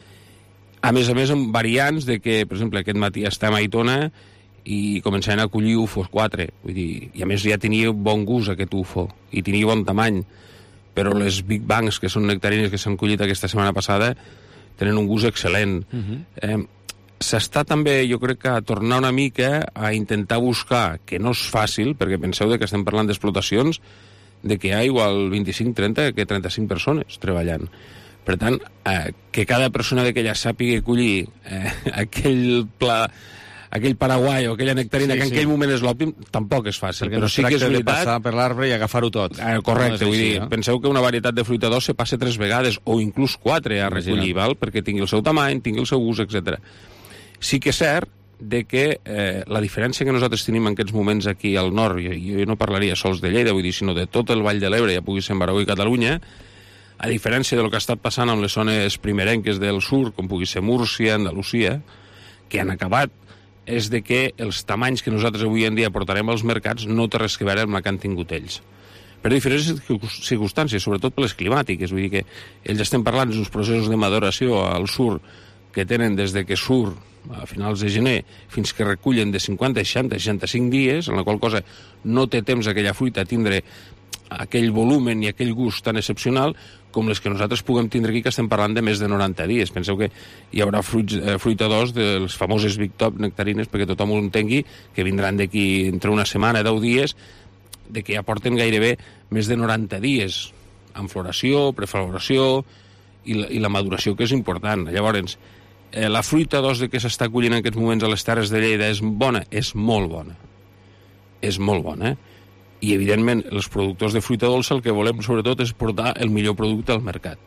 A més a més, amb variants de que, per exemple, aquest matí estem a Aitona i començaven a collir U F Os quatre. Vull dir, i a més ja tenia bon gust aquest U F O, i tenia bon tamany. Però les Big Bangs, que són nectarines que s'han collit aquesta setmana passada, tenen un gust excel·lent. Uh-huh. eh, S'està també, jo crec que, a tornar una mica a intentar buscar, que no és fàcil, perquè penseu que estem parlant d'explotacions, de que hi ha igual vint-i-cinc, trenta, que trenta-cinc persones treballant. Per tant, eh, que cada persona d'aquella sàpiga collir eh, aquell pla, aquell paraguai o aquella nectarina sí, que en sí. aquell moment és l'òptim, tampoc és fàcil. Perquè però no sí que és tracta veritat... de passar per l'arbre i agafar-ho tot. Eh, correcte, no vull així, dir, eh? penseu que una varietat de fruita d'os se passa tres vegades, o inclús quatre a recollir, val? Perquè tingui el seu tamany, tingui el seu gust, etcètera. Sí que és cert de que eh, la diferència que nosaltres tenim en aquests moments aquí al nord, jo, jo no parlaria sols de Lleida, vull dir, sinó de tot el Vall de l'Ebre, ja pugui ser en Aragó i Catalunya, a diferència del que ha estat passant amb les zones primerenques del sud, com pugui ser Múrcia, Andalusia, que han acabat, és de que els tamanys que nosaltres avui en dia portarem als mercats no té res que veure amb la que han tingut ells. Per diferents circumstàncies, sobretot per les climàtiques, vull dir que ells estem parlant d'uns processos de maduració al sud que tenen des de que surt a finals de gener fins que recullen de cinquanta, seixanta, seixanta-cinc dies, en la qual cosa no té temps aquella fruita a tindre aquell volumen i aquell gust tan excepcional com les que nosaltres puguem tindre aquí, que estem parlant de més de noranta dies. Penseu que hi haurà fruits, eh, fruita d'os dels famoses Big Top nectarines, perquè tothom ho entengui, que vindran d'aquí entre una setmana, deu dies, de que ja porten gairebé més de noranta dies en floració, prefloració i la, i la maduració, que és important. Llavors, eh, la fruita d'os de que s'està collint en aquests moments a les Terres de Lleida és bona? És molt bona. És molt bona, eh? I, evidentment, els productors de fruita dolça el que volem, sobretot, és portar el millor producte al mercat.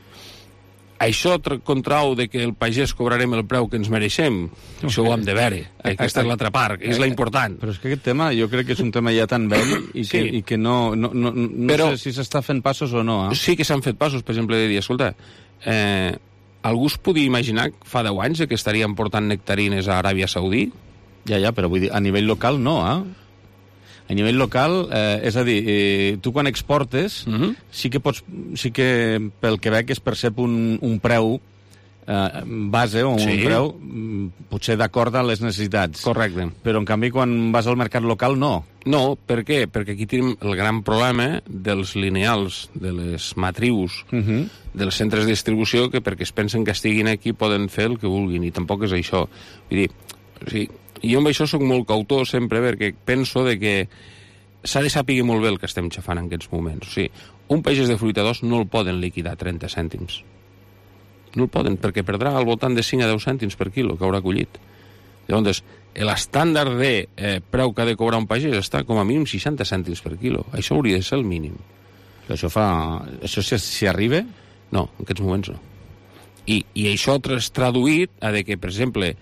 Això contrau de que el pagès cobrarem el preu que ens mereixem? Això ho hem de veure. Aquesta és l'altra part, que és la important. Però és que aquest tema, jo crec que és un tema ja tan vell i que, sí. i que no, no, no, no Però, sé si s'està fent passos o no. Eh? Sí que s'han fet passos, per exemple, de dir, escolta, eh, algú es podia imaginar fa deu anys que estaríem portant nectarines a Aràbia Saudí? Ja, ja, però vull dir, a nivell local no, eh? A nivell local, eh, és a dir, eh, tu quan exportes, uh-huh. sí que pots, sí que pel que veig es percep un, un preu eh, base o un sí. preu potser d'acord amb les necessitats. Correcte. Però en canvi quan vas al mercat local no. No, per què? Perquè aquí tenim el gran problema dels lineals, de les matrius, uh-huh. dels centres de distribució, que perquè es pensen que estiguin aquí poden fer el que vulguin, i tampoc és això. Vull dir, o sigui, jo amb això soc molt cautor sempre, perquè penso de que s'ha de saber molt bé el que estem xafant en aquests moments. O sigui, un pagès de fruita d'os no el poden liquidar trenta cèntims. No el poden, perquè perdrà al voltant de cinc a deu cèntims per quilo que haurà collit. Llavors, l'estàndard de eh, preu que ha de cobrar un pagès està com a mínim seixanta cèntims per quilo. Això hauria de ser el mínim. Això fa... Això si, si arriba? No, en aquests moments no. I, i això és traduït a de que, per exemple,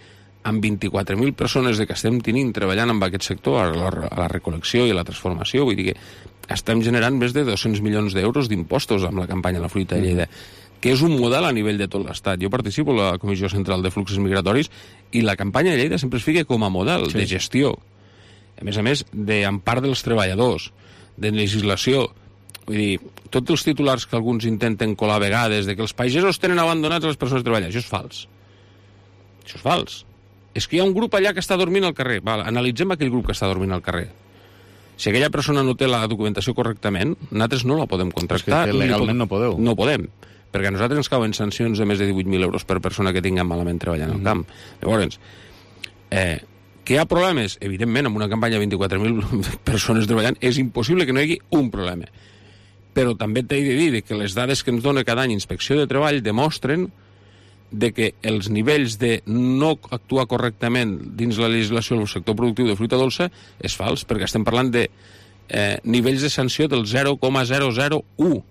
amb vint-i-quatre mil persones de que estem tenint treballant en aquest sector, a la, a la recol·lecció i a la transformació, vull dir que estem generant més de dos-cents milions d'euros d'impostos amb la campanya La Fruita de Lleida, que és un model a nivell de tot l'Estat. Jo participo a la Comissió Central de Fluxos Migratoris i la campanya de Lleida sempre es fica com a model sí. de gestió. A més a més, d'empar dels treballadors, de legislació. Vull dir, tots els titulars que alguns intenten colar a vegades de que els pagesos tenen abandonats a les persones de treballar, això és fals. Això és fals. És que hi ha un grup allà que està dormint al carrer. Val, analitzem aquell grup que està dormint al carrer. Si aquella persona no té la documentació correctament, nosaltres no la podem contractar. És que legalment no podeu. No podem, perquè a nosaltres ens cauen sancions de més de divuit mil euros per persona que tinguem malament treballant al mm. camp. Llavors, eh, que hi ha problemes? Evidentment, amb una campanya de vint-i-quatre mil persones treballant és impossible que no hi hagi un problema. Però també t'he de dir que les dades que ens dona cada any Inspecció de Treball demostren de que els nivells de no actuar correctament dins la legislació del sector productiu de fruita dolça és fals, perquè estem parlant de eh, nivells de sanció del zero coma zero zero u,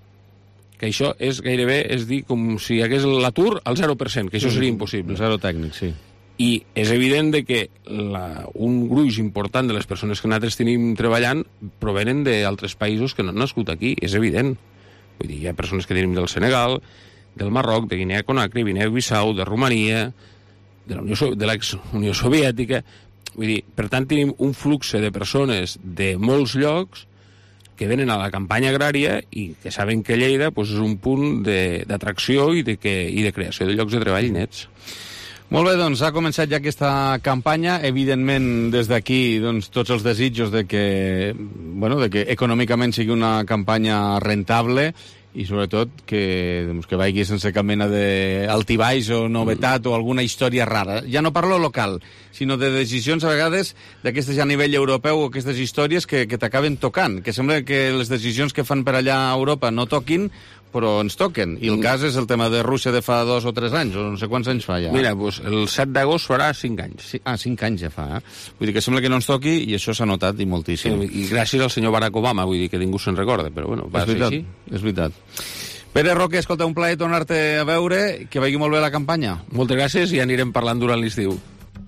que això és gairebé, és dir, com si hi hagués l'atur al zero per cent, que això seria impossible. Zero tècnic, sí. I és evident de que la, un gruix important de les persones que nosaltres tenim treballant provenen d'altres països que no han nascut aquí, és evident. Vull dir, hi ha persones que tenim del Senegal, del Marroc, de Guinea Conakry, Guinea-Bissau, de Romania, de, de l'ex-Unió Soviètica. Vull dir, per tant, tenim un flux de persones de molts llocs que venen a la campanya agrària i que saben que Lleida pues, és un punt d'atracció i, de que, i de creació de llocs de treball nets. Molt bé, doncs ha començat ja aquesta campanya. Evidentment, des d'aquí, doncs, tots els desitjos de que, bueno, de que econòmicament sigui una campanya rentable i sobretot que, doncs, que vagi sense cap mena d'altibaix o novetat mm. o alguna història rara. Ja no parlo local, sinó de decisions a vegades d'aquestes ja a nivell europeu o aquestes històries que, que t'acaben tocant, que sembla que les decisions que fan per allà a Europa no toquin, però ens toquen. I el mm. cas és el tema de Rússia de fa dos o tres anys, o no sé quants anys fa ja. Mira, pues, el set d'agost farà cinc anys. Sí, ah, cinc anys ja fa. Eh? Vull dir que sembla que no ens toqui i això s'ha notat i moltíssim. Sí, i gràcies al senyor Barack Obama, vull dir que ningú se'n recorda, però bueno, va és ser veritat, així. És veritat. Pere Roque, escolta, un plaer tornar-te a veure, que vagi molt bé la campanya. Moltes gràcies i anirem parlant durant l'estiu.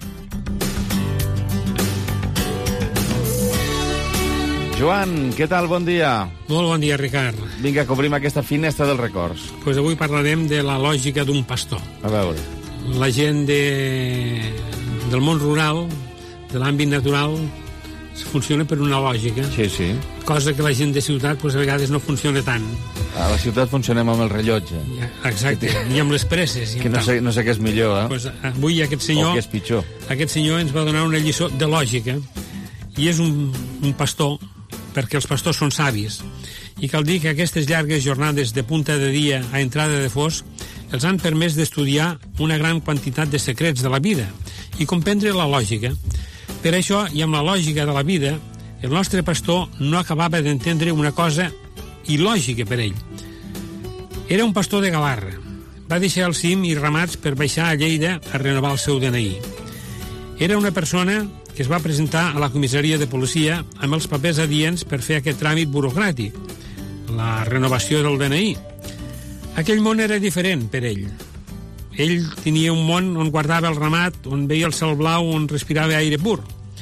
Joan, què tal? Bon dia. Molt bon dia, Ricard. Vinga, cobrim aquesta finestra dels records. Pues avui parlarem de la lògica d'un pastor. A veure. La gent de, del món rural, de l'àmbit natural, funciona per una lògica. Sí, sí. Cosa que la gent de ciutat pues, a vegades no funciona tant. A la ciutat funcionem amb el rellotge. Ja, exacte, i amb les presses. I que no sé, no sé què és millor, eh? Pues, avui aquest senyor... O què és pitjor. Aquest senyor ens va donar una lliçó de lògica, i és un, un pastor, perquè els pastors són savis, i cal dir que aquestes llargues jornades de punta de dia a entrada de fosc els han permès d'estudiar una gran quantitat de secrets de la vida i comprendre la lògica. Per això, i amb la lògica de la vida, el nostre pastor no acabava d'entendre una cosa il·lògica per ell. Era un pastor de Gavarra. Va deixar el cim i ramats per baixar a Lleida a renovar el seu D N I. Era una persona que es va presentar a la comissaria de policia amb els papers adients per fer aquest tràmit burocràtic, la renovació del D N I. Aquell món era diferent per ell. Ell tenia un món on guardava el ramat, on veia el cel blau, on respirava aire pur.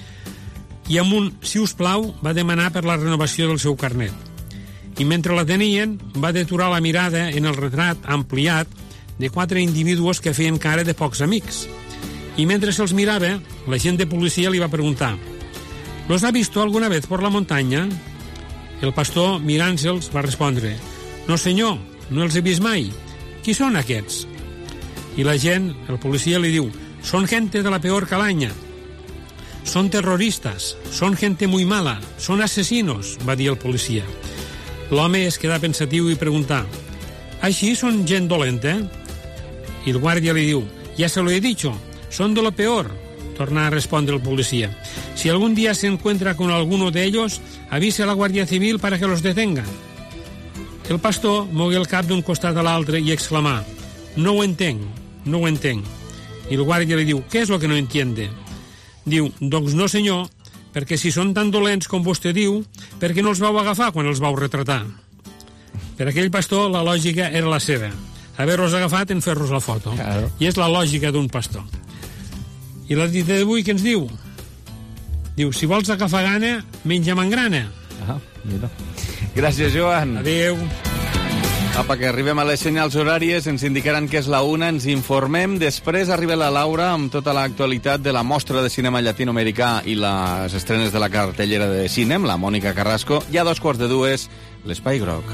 I amb un si us plau va demanar per la renovació del seu carnet. I mentre la tenien, va deturar la mirada en el retrat ampliat de quatre individus que feien cara de pocs amics. Y mientras se'ls mirava, la gent de policia li va preguntar: ¿los ha visto alguna vez por la montaña? El pastor, mirant-se'ls, va respondre: no senyor, no els he vist mai. Qui són aquests? I la gent, el policia li diu: son gente de la peor calaña. Son terroristas, son gente muy mala, son asesinos, va dir el policia. L'home es queda pensatiu i pregunta: així són gent dolenta? I el guàrdia li diu: ya se lo he dicho, son de lo peor, torna a respondre el policía. Si algún día se encuentra con alguno de ellos, avise a la Guardia Civil para que los detengan. El pastor mogué el cap d'un costat a l'altre i exclamà: no ho entenc, no ho entenc. I el guàrdia li diu: què és lo que no entiende? Diu: doncs no senyor, perquè si són tan dolents com vostè diu, per què no els vau agafar quan els vau retratar? Per aquell pastor la lògica era la seva: haver-los agafat en fer-los la foto. Claro. I és la lògica d'un pastor. I la dita d'avui què ens diu? Diu, si vols agafar gana, menja mangrana. Ah, mira. Gràcies, Joan. Adéu. Apa, que arribem a les senyals horàries, ens indicaran que és la una, ens informem. Després arriba la Laura amb tota l'actualitat de la mostra de cinema llatinoamericà i les estrenes de la cartellera de cine, la Mònica Carrasco. I a dos quarts de dues, l'Espai Groc.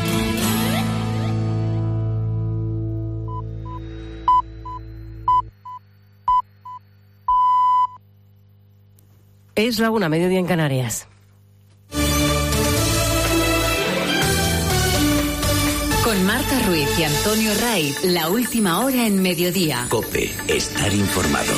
Es la una, mediodía en Canarias. Con Marta Ruiz y Antonio Raiz, la última hora en mediodía. COPE, estar informado.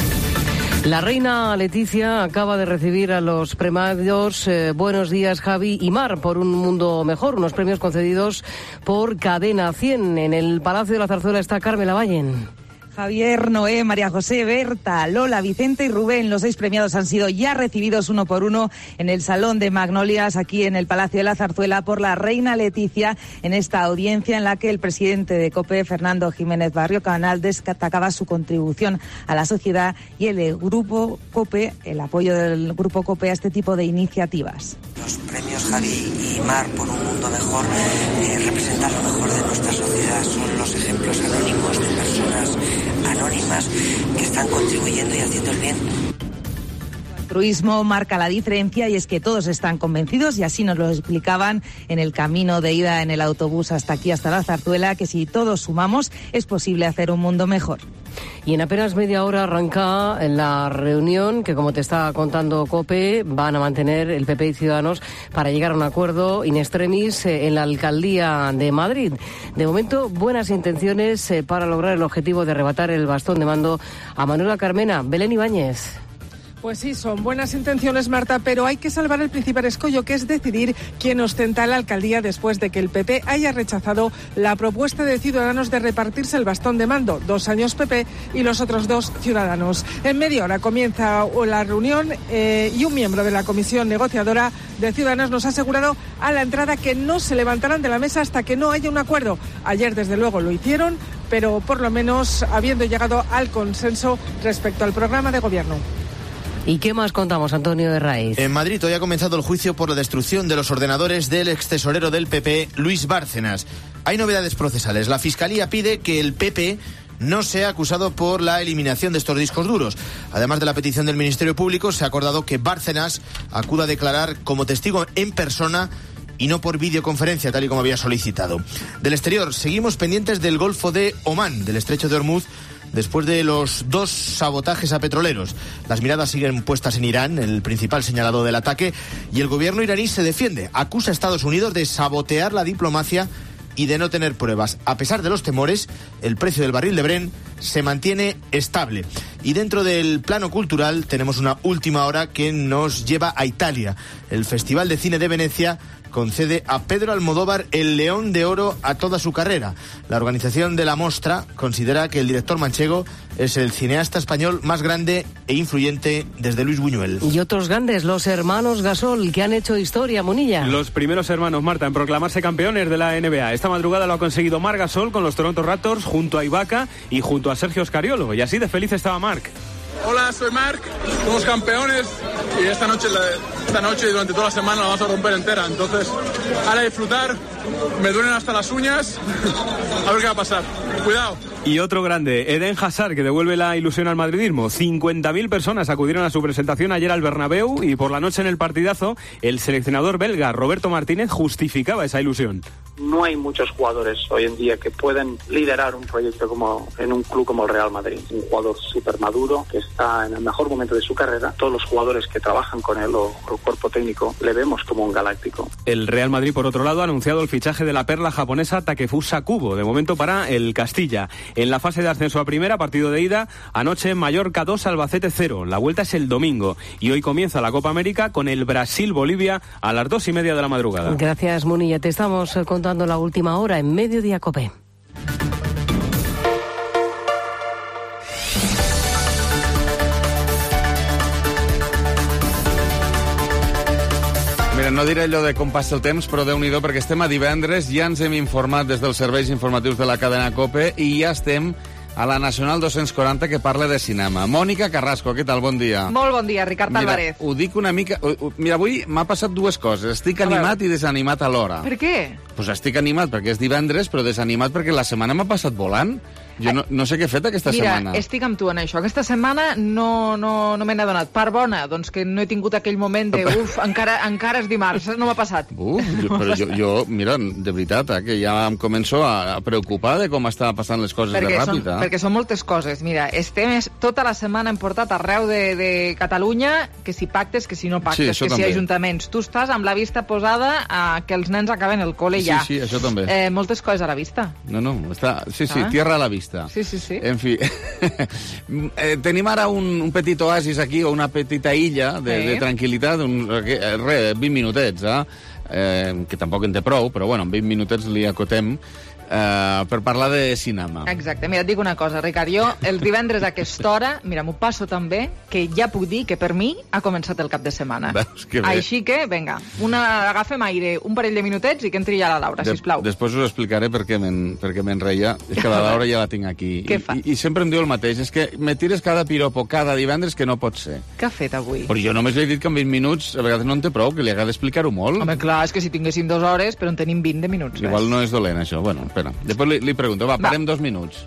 La reina Leticia acaba de recibir a los premiados eh, Buenos Días, Javi y Mar por un mundo mejor, unos premios concedidos por Cadena cien. En el Palacio de la Zarzuela está Carmen Lavallen. Javier, Noé, María José, Berta, Lola, Vicente y Rubén, los seis premiados han sido ya recibidos uno por uno en el Salón de Magnolias, aquí en el Palacio de la Zarzuela, por la reina Leticia, en esta audiencia en la que el presidente de COPE, Fernando Jiménez Barrio Canal, destacaba su contribución a la sociedad y el grupo COPE, el apoyo del grupo COPE a este tipo de iniciativas. Los premios Javi y Mar por un mundo mejor eh, representan lo mejor de nuestra sociedad, son los ejemplos anónimos de personas anónimas que están contribuyendo y haciendo el bien. El altruismo marca la diferencia y es que todos están convencidos, y así nos lo explicaban en el camino de ida en el autobús hasta aquí, hasta la Zarzuela, que si todos sumamos es posible hacer un mundo mejor. Y en apenas media hora arranca la reunión que, como te está contando COPE, van a mantener el P P y Ciudadanos para llegar a un acuerdo in extremis en la Alcaldía de Madrid. De momento, buenas intenciones para lograr el objetivo de arrebatar el bastón de mando a Manuela Carmena. Belén Ibáñez. Pues sí, son buenas intenciones, Marta, pero hay que salvar el principal escollo, que es decidir quién ostenta la alcaldía después de que el P P haya rechazado la propuesta de Ciudadanos de repartirse el bastón de mando. Dos años P P y los otros dos Ciudadanos. En media hora comienza la reunión eh, y un miembro de la comisión negociadora de Ciudadanos nos ha asegurado a la entrada que no se levantarán de la mesa hasta que no haya un acuerdo. Ayer, desde luego, lo hicieron, pero por lo menos habiendo llegado al consenso respecto al programa de gobierno. ¿Y qué más contamos, Antonio de Raiz? En Madrid hoy ha comenzado el juicio por la destrucción de los ordenadores del extesorero del P P, Luis Bárcenas. Hay novedades procesales. La Fiscalía pide que el P P no sea acusado por la eliminación de estos discos duros. Además de la petición del Ministerio Público, se ha acordado que Bárcenas acuda a declarar como testigo en persona y no por videoconferencia, tal y como había solicitado. Del exterior, seguimos pendientes del Golfo de Omán, del Estrecho de Hormuz, después de los dos sabotajes a petroleros. Las miradas siguen puestas en Irán, el principal señalado del ataque, y el gobierno iraní se defiende. Acusa a Estados Unidos de sabotear la diplomacia y de no tener pruebas. A pesar de los temores, el precio del barril de Brent se mantiene estable. Y dentro del plano cultural tenemos una última hora que nos lleva a Italia. El Festival de Cine de Venecia concede a Pedro Almodóvar el León de Oro a toda su carrera. La organización de la mostra considera que el director manchego es el cineasta español más grande e influyente desde Luis Buñuel. Y otros grandes, los hermanos Gasol, que han hecho historia, Munilla. Los primeros hermanos, Marta, en proclamarse campeones de la N B A. Esta madrugada lo ha conseguido Marc Gasol con los Toronto Raptors junto a Ibaka y junto a Sergio Scariolo. Y así de feliz estaba Marc. Hola, soy Marc, somos campeones y esta noche, esta noche y durante toda la semana la vamos a romper entera. Entonces, ahora a disfrutar, me duelen hasta las uñas, a ver qué va a pasar. Cuidado. Y otro grande, Eden Hazard, que devuelve la ilusión al madridismo. cincuenta mil personas acudieron a su presentación ayer al Bernabéu y por la noche en el partidazo, el seleccionador belga Roberto Martínez justificaba esa ilusión. No hay muchos jugadores hoy en día que pueden liderar un proyecto como en un club como el Real Madrid. Un jugador súper maduro, que está en el mejor momento de su carrera. Todos los jugadores que trabajan con él o el cuerpo técnico le vemos como un galáctico. El Real Madrid, por otro lado, ha anunciado el fichaje de la perla japonesa Takefusa Kubo, de momento para el Castilla. En la fase de ascenso a primera, partido de ida, anoche Mallorca dos, Albacete cero. La vuelta es el domingo y hoy comienza la Copa América con el Brasil-Bolivia a las dos y media de la madrugada. Gracias, Munilla. Te estamos contando la última hora en Mediodía COPE. Mira, no diré allò de com passa el temps, però Déu-n'hi-do, perquè estem a divendres, ja ens hem informat des dels serveis informatius de la cadena COPE i ja estem a la Nacional dos-cents quaranta, que parla de cinema. Mònica Carrasco, què tal? Bon dia. Molt bon dia, Ricard Mira, Álvarez. ho dic una mica... Mira, avui m'ha passat dues coses. Estic animat i desanimat alhora. Per què? Pues estic animat perquè és divendres, però desanimat perquè la setmana m'ha passat volant. Jo no, no sé què he fet aquesta Mira, setmana. Mira, estic amb tu en això. Aquesta setmana no, no, no me n'he adonat. Per bona, doncs que no he tingut aquell moment de uf, encara, encara és dimarts, no m'ha passat. Uf, jo, però jo, jo, mira, de veritat, eh, que ja em començo a preocupar de com estan passant les coses perquè de ràpid. Són, eh? perquè són moltes coses. Mira, estem tota la setmana hem portat arreu de, de Catalunya que si pactes, que si no pactes, sí, que també. si ajuntaments. Tu estàs amb la vista posada a que els nens acaben el col·le sí, ja. Sí, sí, això també. Eh, moltes coses a la vista. No, no, està... Sí, sí, ah. tierra a la vista. Sí, sí, sí. En fi, eh, tenim ara un, un petit oasis aquí, o una petita illa de, sí. de tranquil·litat, un, re, vint minutets, eh? eh? que tampoc en té prou, però bueno, en vint minutets li acotem, eh, per parlar de cinema. Exacte. Mira, et dic una cosa, Ricard, jo els divendres a aquesta hora, mira, m'ho passo tan bé que ja puc dir que per mi ha començat el cap de setmana. Veus, que bé. Així que, vinga, una, agafem aire un parell de minutets i que entri ja la Laura, de, sisplau. Després us explicaré per què me'n reia. És que la Laura ja la tinc aquí. Què fa? I, I sempre em diu el mateix. És que me tires cada piropo cada divendres que no pot ser. Què ha fet avui? Però jo només li he dit que en vint minuts a vegades no en té prou, que li haga d'explicar-ho molt. Home, clar, és que si tinguéssim dues hores, però en tenim vint de minuts. Igual ves? no és dolent, això. Bueno, espera. Després li, li pregunto. Va, parem Va. dos minuts.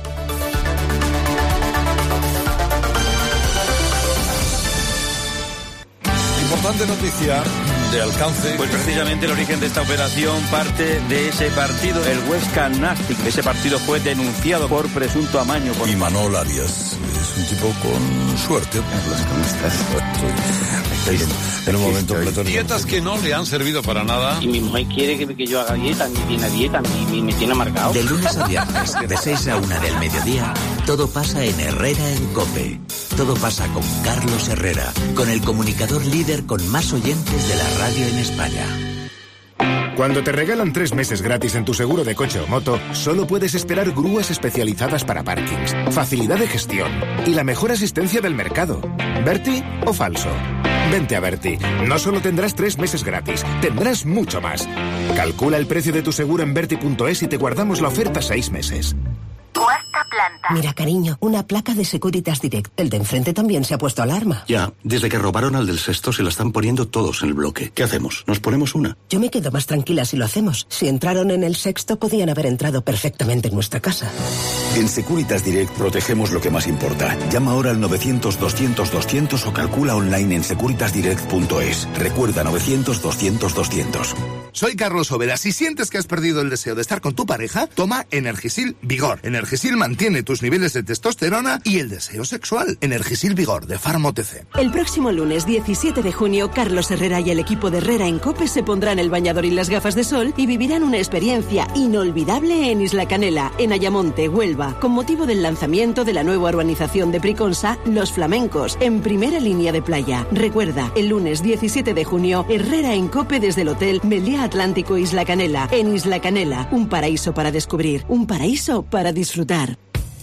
Importante noticia de alcance. Pues precisamente el origen de esta operación parte de ese partido, el Huesca Nastic. Ese partido fue denunciado por presunto amaño. Por... Y Manol Arias es un tipo con suerte. Estoy en un momento pletórico. Dietas que no le han servido para nada. Y mi mujer quiere que, que yo haga dieta, ni tiene dieta, ni me tiene marcado. De lunes a viernes, de seis a una del mediodía, todo pasa en Herrera en COPE. Todo pasa con Carlos Herrera, con el comunicador líder con más oyentes de la radio en España. Cuando te regalan tres meses gratis en tu seguro de coche o moto, solo puedes esperar grúas especializadas para parkings, facilidad de gestión y la mejor asistencia del mercado. ¿Berti o falso? Vente a Berti. No solo tendrás tres meses gratis, tendrás mucho más. Calcula el precio de tu seguro en berti punto es y te guardamos la oferta seis meses. Cuarta planta. Mira, cariño, una placa de Securitas Direct. El de enfrente también se ha puesto alarma. Ya, desde que robaron al del sexto se la están poniendo todos en el bloque. ¿Qué hacemos? ¿Nos ponemos una? Yo me quedo más tranquila si lo hacemos. Si entraron en el sexto, podían haber entrado perfectamente en nuestra casa. En Securitas Direct protegemos lo que más importa. Llama ahora al novecientos doscientos doscientos o calcula online en securitas direct punto es. Recuerda novecientos doscientos doscientos. Soy Carlos Overa. Si sientes que has perdido el deseo de estar con tu pareja, toma Energisil Vigor. Energisil mantiene tus niveles de testosterona y el deseo sexual. Energisil Vigor, de Pharma O T C. El próximo lunes diecisiete de junio, Carlos Herrera y el equipo de Herrera en COPE se pondrán el bañador y las gafas de sol y vivirán una experiencia inolvidable en Isla Canela, en Ayamonte, Huelva, con motivo del lanzamiento de la nueva urbanización de Priconsa, Los Flamencos, en primera línea de playa. Recuerda, el lunes diecisiete de junio, Herrera en COPE desde el Hotel Meliá Atlántico Isla Canela. En Isla Canela, un paraíso para descubrir, un paraíso para disfrutar.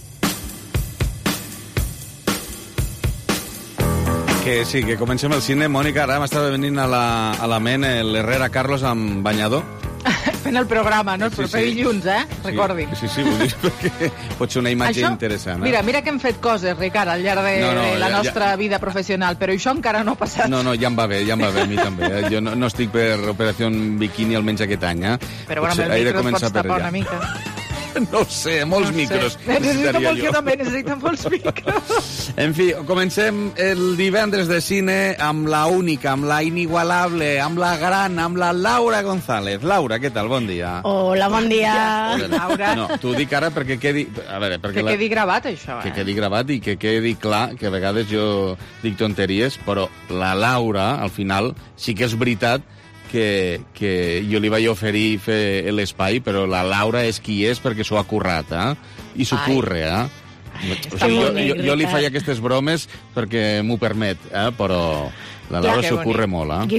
Que sí, que comencem el cine. Mònica, ara m'estava venint a la, a la ment l'Herrera Carlos amb banyador. Fent el programa, no? El Sí, proper sí. dilluns, eh? Recordi. Sí, sí, sí, vull dir, perquè pot ser una imatge Això, interessant. Eh? Mira, mira que hem fet coses, Ricard, al llarg de, No, no, de la ja- nostra vida professional, però això encara no ha passat. No, no, ja em va bé, ja em va bé, a mi també. Eh? Jo no, no estic per Operació Bikini almenys aquest any, eh? Però bueno, amb Potser el he de micro et començar pots per tapar allà. una mica. No ho sé, molts No ho sé. micros Necessita necessitaria molts, jo jo. també necessito molts micros. En fi, comencem el divendres de cine amb la única, amb la inigualable, amb la gran, amb la Laura González. Laura, què tal? Bon dia. Hola, bon dia. Laura. No, t'ho dic ara perquè quedi... A veure, perquè Que la... quedi gravat, això, que eh? quedi gravat i que quedi clar que a vegades jo dic tonteries, però la Laura, al final, sí que és veritat que, que jo li vaig oferir fer l'espai, però la Laura és qui és perquè s'ho ha currat, eh? I s'ho Ai. curre, eh? O sigui, jo, jo, jo li faig aquestes bromes perquè m'ho permet, eh? Però la Laura s'ho curre molt, eh? Que he fet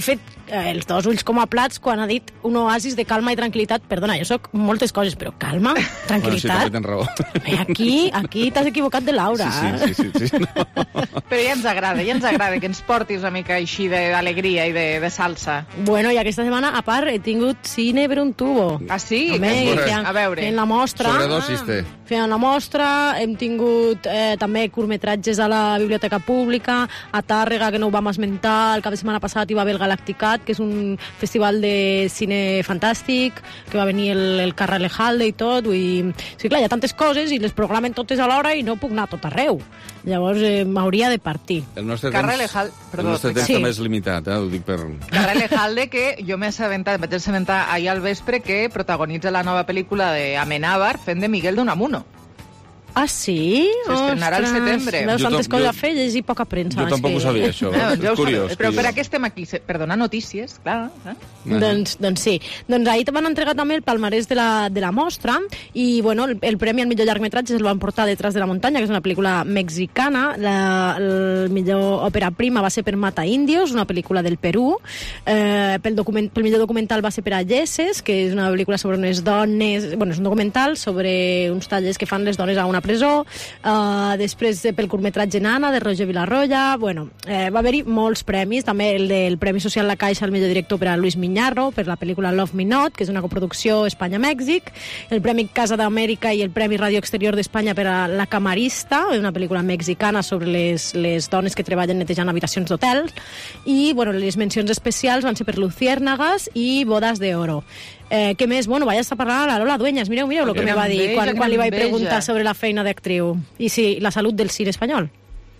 eh, els dos ulls com a plats quan ha dit un oasis de calma i tranquil·litat. Perdona, jo soc moltes coses, però calma, tranquil·litat... Bueno, sí, també tens raó. Aquí, aquí t'has equivocat de l'aura. Sí, sí, sí, sí, sí. No. Però ja ens agrada, ja ens agrada que ens portis una mica així d'alegria i de, de salsa. Bueno, i aquesta setmana, a part, he tingut cine per un tubo. Ah, sí? Home, feien, a veure. Fent la mostra. Sobredosis té. Fent la mostra, hem tingut eh, també curtmetratges a la Biblioteca Pública, a Tàrrega, que no ho vam esmentar, el cap de setmana passat hi va haver el Galacticat, que és un festival de cine fantàstic, que va venir el, el Carrer Lejalde i tot, vull dir... Sí, clar, hi ha tantes coses i les programen totes alhora i no puc anar a tot arreu. Llavors eh, m'hauria de partir. El nostre Carrer temps, Lejal... Perdó, el nostre temps sí. també és limitat, eh? Ho dic per... Carrer Lejalde, que jo m'he assabentat, vaig assabentar ahir al vespre que protagonitza la nova pel·lícula d'Amenábar fent de Miguel de Unamuno. Ah, sí? S'estrenarà al setembre. Veus Jo tantes tam- coses jo- a fer, llegir poca premsa. Jo tampoc ho sabia, això. No, És ja ho curiós. sabeu. Però que per jo- a què estem aquí? Per donar notícies, clar. Eh? Doncs, doncs sí. Doncs ahir te van entregar també el palmarès de la, de la mostra i bueno, el, el premi al millor llargmetratge el van portar Detrás de la muntanya, que és una pel·lícula mexicana. La, el millor òpera prima va ser per Mata Indios, una pel·lícula del Perú. Eh, pel, document, pel millor documental va ser per Alleses, que és una pel·lícula sobre unes dones... Bueno, és un documental sobre uns tallers que fan les dones a una presó. Uh, després eh, pel curtmetratge Nana de Roger Vilarroya. Bueno, eh, va haver-hi molts premis, també el del Premi Social La Caixa al millor director per a Luis Miñarro per la pel·lícula Love Me Not, que és una coproducció Espanya-Mèxic, el Premi Casa d'Amèrica i el Premi Radio Exterior d'Espanya per a La Camarista, una pel·lícula mexicana sobre les, les dones que treballen netejant habitacions d'hotel, i bueno, les mencions especials van ser per Luciérnagas i Bodas de Oro. Eh, què més? Bueno, vaig estar parlant a la Lola Dueñas. Mireu, mireu el que me va dir quan, quan li vaig preguntar sobre la feina d'actriu. Y si la salud del cine español.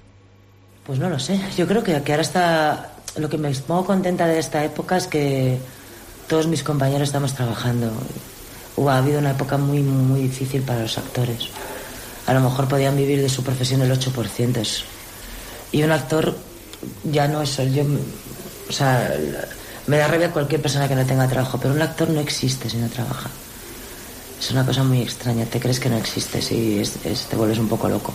Pues no lo sé. Yo creo que, que ahora está... Lo que me pongo contenta de esta época es que todos mis compañeros estamos trabajando. Hubo, ha habido una época muy, muy difícil para los actores. A lo mejor podían vivir de su profesión el ocho por ciento. Y un actor ya no es... Yo, o sea... Me da rabia cualquier persona que no tenga trabajo, pero un actor no existe si no trabaja. Es una cosa muy extraña, te crees que no existes y es, es, te vuelves un poco loco.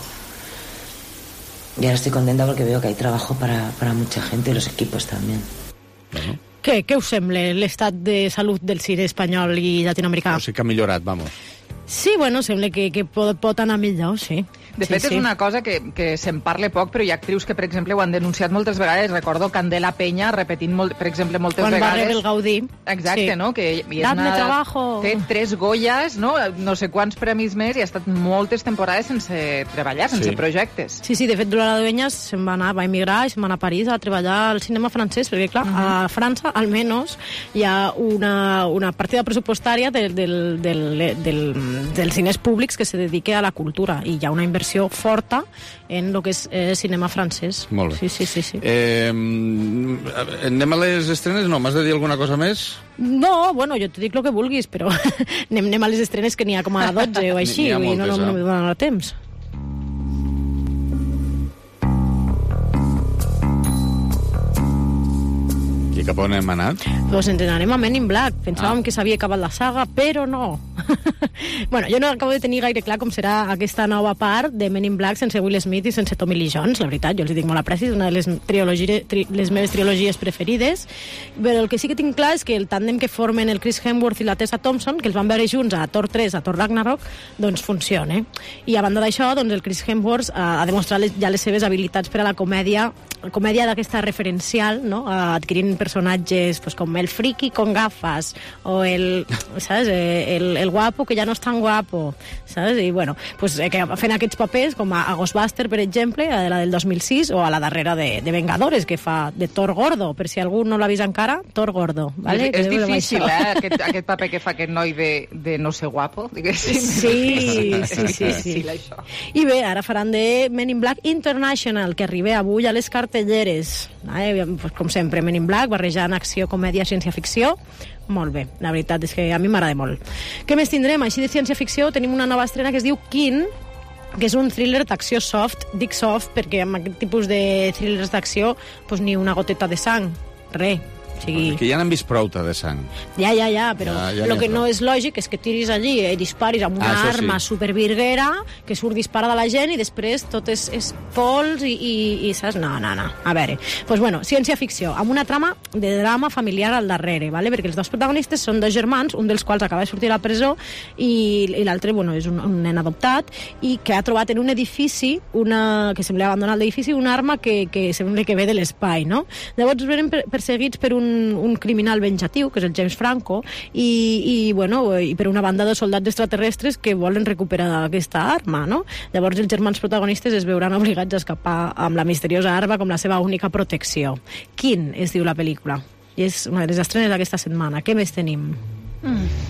Y ahora estoy contenta porque veo que hay trabajo para, para mucha gente y los equipos también. Bueno. Què, què us sembla l'estat de salut del cine espanyol i latinoamericà? O sigui que ha millorat, vamos. Sí, bueno, sembla que, que pot, pot anar millor, sí. De fet, sí, és sí. una cosa que, que se'n parla poc, però hi ha actrius que, per exemple, ho han denunciat moltes vegades. Recordo Candela Peña repetint, molt, per exemple, moltes Quan vegades... va rebre el Gaudí. Exacte, sí. no? Que i és Dadme una... trabajo. Té tres Goyas, no? No sé quants premis més, i ha estat moltes temporades sense treballar, sense Sí. projectes. Sí, sí, de fet, Lola Dueñas se'n va anar, va emigrar i se'n va anar a París a treballar al cinema francès, perquè, clar, uh -huh. a França, almenys, hi ha una, una partida pressupostària del, del, del, del, dels diners públics que se dedica a la cultura, i hi ha una inversió forta en el que és eh, cinema francès. Molt bé. Sí, sí, sí, sí. Eh, anem a les estrenes? No, m'has de dir alguna cosa més? No, bueno, jo t'ho dic el que vulguis, però anem, anem a les estrenes que n'hi ha com a dotze o així, N'hi ha i no, moltes, no, no eh? em donarà temps. I cap on hem anat? Doncs ens n'anem a Men in Black. Pensàvem ah. que s'havia acabat la saga, però no. Bueno, jo no acabo de tenir gaire clar com serà aquesta nova part de Men in Black sense Will Smith i sense Tommy Lee Jones, la veritat, jo els dic molt a preci, és una de les, tri, les meves trilogies preferides, però el que sí que tinc clar és que el tàndem que formen el Chris Hemsworth i la Tessa Thompson, que els van veure junts a Thor tres, a Thor Ragnarok, doncs funciona. I a banda d'això, doncs el Chris Hemsworth ha demostrat les, ja les seves habilitats per a la comèdia, la comèdia d'aquesta referencial, no? Adquirint personatges pues, com el friki con gafas, o el, ¿sabes? El, el guapo que ja no és tan guapo, ¿sabes? I bueno, pues, eh, que fent aquests papers, com a, a Ghostbuster, per exemple, a la del dos mil sis, o a la darrera de, de Vengadores, que fa de Thor Gordo, per si algú no l'ha vist encara, Thor Gordo. ¿vale? És, és que difícil, eh, aquest, aquest paper que fa aquest noi de, de no ser guapo, diguéssim. Sí, sí, sí, sí. Això. I bé, ara faran de Men in Black International, que arriba avui a les cartelleres. Eh? Pues, com sempre, Men in Black, barrejant acció, comèdia, ciència-ficció. Molt bé, la veritat és que a mi m'agrada molt. Què més tindrem? Així de ciència-ficció tenim una nova estrena que es diu Kin, que és un thriller d'acció soft. Dic soft perquè amb aquest tipus de thrillers d'acció pues, ni una goteta de sang, res. O sigui... Que ja n'han vist prou de sang. Ja, ja, ja, però ja, ja el que no és lògic és que tiris allí i disparis amb una ah, arma sí. supervirguera, que surt disparada a la gent i després tot és, és pols i, i, i saps? No, no, no. A veure, doncs bueno, ciència-ficció, amb una trama de drama familiar al darrere, ¿vale? Perquè els dos protagonistes són dos germans, un dels quals acaba de sortir a la presó i, i l'altre, bueno, és un, un nen adoptat i que ha trobat en un edifici, una, que sembla abandonar l'edifici, una arma que, que sembla que ve de l'espai, no? Llavors venen perseguits per un Un, un criminal venjatiu, que és el James Franco, i, i, bueno, i per una banda de soldats extraterrestres que volen recuperar aquesta arma, no? Llavors els germans protagonistes es veuran obligats a escapar amb la misteriosa arma com la seva única protecció. Quin es diu la pel·lícula? I és una de les estrenes d'aquesta setmana. Què més tenim? Mm.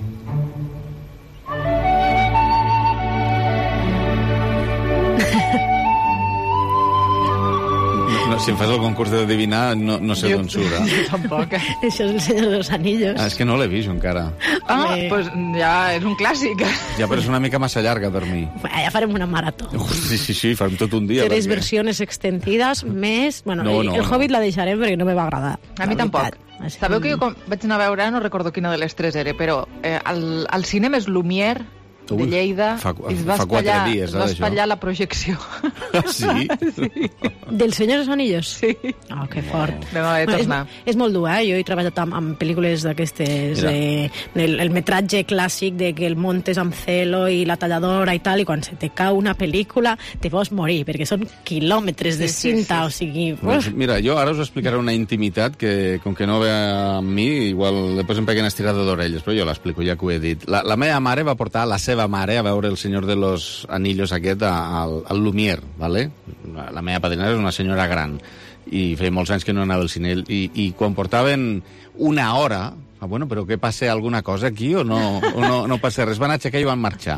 No, si em fas el concurs d'adivinar, no, no sé d'on surt. Jo tampoc. Això és el Senyor de los Anillos. Ah, és que no l'he vist encara. Ah, doncs pues ja és un clàssic. Ja, però és una mica massa llarga per mi. Bueno, ja farem una marató. Sí, sí, sí, farem tot un dia. Tres perquè... versions extendides, més... Bueno, no, el, no, el no. Hobbit la deixarem perquè no me va agradar. A mi tampoc. Així... Sabeu que jo com vaig anar a veure, no recordo quina de les tres era, però eh, el, el cinema és Lumière, de Ui, Lleida, fa, i es va fa quatre espatllar, dies, es va eh, espatllar la projecció. Ah, sí? Sí. Del Senyor dels Anillos? Sí. Oh, que fort. Vam haver de tornar. És, és molt dur, eh? Jo he treballat amb, amb pel·lícules d'aquestes, eh, el, el metratge clàssic de que el montes amb celo i la talladora i tal, i quan se te cau una pel·lícula te pots morir, perquè són quilòmetres de Sí, sí, cinta, sí. o sigui... Doncs, mira, jo ara us explicaré una intimitat que, com que no ve amb mi, igual després em peguen estirada d'orelles, però jo l'explico, ja que ho he dit. La, la meva mare va portar la seva mare a veure El Senyor de los Anillos aquest al, al Lumière, ¿vale? La, la meva padrina és una senyora gran i feia molts anys que no anava al cine i, i quan portaven una hora, ah, bueno, però què passa alguna cosa aquí o no, o no, no passa res? Van aixecar i van marxar.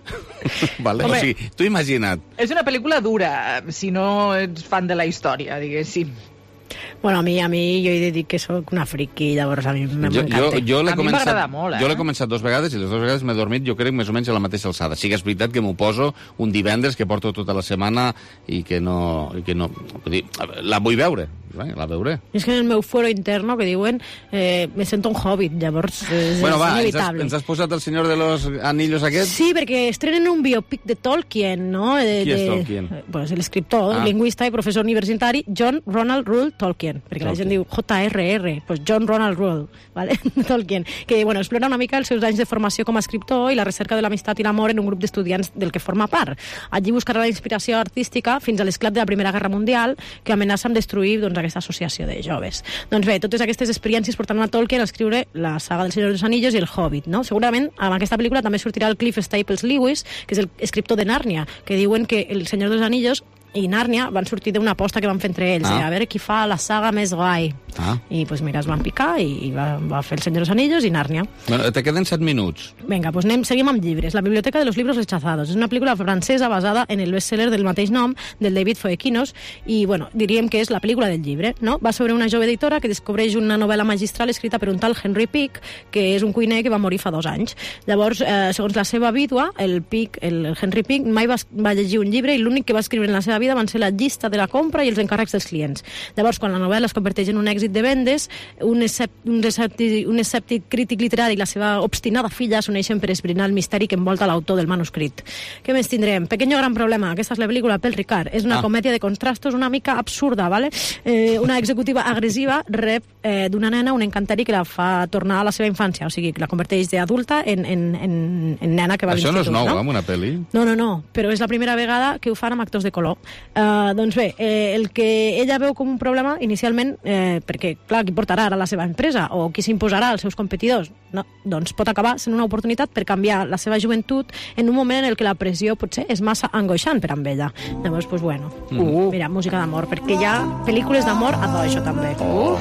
Vale? O sigui, tu imagina't. És una pel·lícula dura, si no ets fan de la història, diguéssim. Bueno, a mi, a mi jo he de dir que sóc una friqui, llavors a mi m'encanta. Jo, jo, jo a mi m'agrada molt, eh? Jo l'he començat dues vegades i les dues vegades m'he dormit, jo crec, més o menys a la mateixa alçada. Sí que és veritat que m'ho poso un divendres que porto tota la setmana i que no... I que no vull dir, la vull veure, eh? La veuré. És que en el meu fuero interno que diuen eh, me sento un hobbit, llavors és, bueno, va, és ens has, ens has posat El Senyor de los Anillos aquest? Sí, perquè estrenen un biopic de Tolkien, no? De, Qui és de, Tolkien? Pues l'escriptor, Ah. lingüista i professor universitari John Ronald Reuel Tolkien, perquè la gent diu J R R, pues John Ronald Reuel, ¿vale? Tolkien, que bueno, explora una mica els seus anys de formació com a escriptor i la recerca de l'amistat i l'amor en un grup d'estudiants del que forma part. Allí buscarà la inspiració artística fins a l'esclat de la Primera Guerra Mundial, que amenaça amb destruir doncs, aquesta associació de joves. Doncs bé, totes aquestes experiències portaran a Tolkien a escriure la saga del Senyor dels Anillos i el Hobbit, no? Segurament amb aquesta pel·lícula també sortirà el Cliff Staples Lewis, que és el escriptor de Nàrnia, que diuen que el Senyor dels Anillos i Nàrnia van sortir d'una aposta que van fer entre ells, ah. eh? A veure qui fa la saga més guai. Ah. I pues mira, es van picar i, i va, va fer El Senyor dels Anillos i Nàrnia. Bueno, te queden set minuts. Vinga, pues anem, seguim amb llibres. La Biblioteca de los Libros Rechazados. És una pel·lícula francesa basada en el bestseller del mateix nom, del David Foequinos, i, bueno, diríem que és la pel·lícula del llibre, no? Va sobre una jove editora que descobreix una novel·la magistral escrita per un tal Henry Pick, que és un cuiner que va morir fa dos anys. Llavors, eh, segons la seva vídua, el Pick, el Henry Pick, mai va, va llegir un llibre i l'únic que va escriure en la seva vida van ser la llista de la compra i els encàrrecs dels clients. Llavors, quan la novel·la es converteix en un èxit de vendes, un, escèptic, un, escèptic, un escèptic crític literari i la seva obstinada filla s'uneixen per esbrinar el misteri que envolta l'autor del manuscrit. Què més tindrem? Pequeño gran problema. Aquesta és la pel·lícula pel Ricard. És una ah. comèdia de contrastos una mica absurda, ¿vale? Eh, una executiva agressiva rep eh, d'una nena un encanteri que la fa tornar a la seva infància, o sigui, que la converteix d'adulta en, en, en, en nena que va a l'institut. Això no és nou, no? eh, amb una pel·li? No, no, no, però és la primera vegada que ho fan amb actors de color. Uh, doncs bé, eh, el que ella veu com un problema inicialment, eh, perquè, clar, qui portarà ara la seva empresa o qui s'imposarà als seus competidors, no, doncs pot acabar sent una oportunitat per canviar la seva joventut en un moment en el que la pressió potser és massa angoixant per amb ella. Llavors, doncs, bueno, uh. mira, música d'amor, perquè hi ha pel·lícules d'amor a això també. Uh.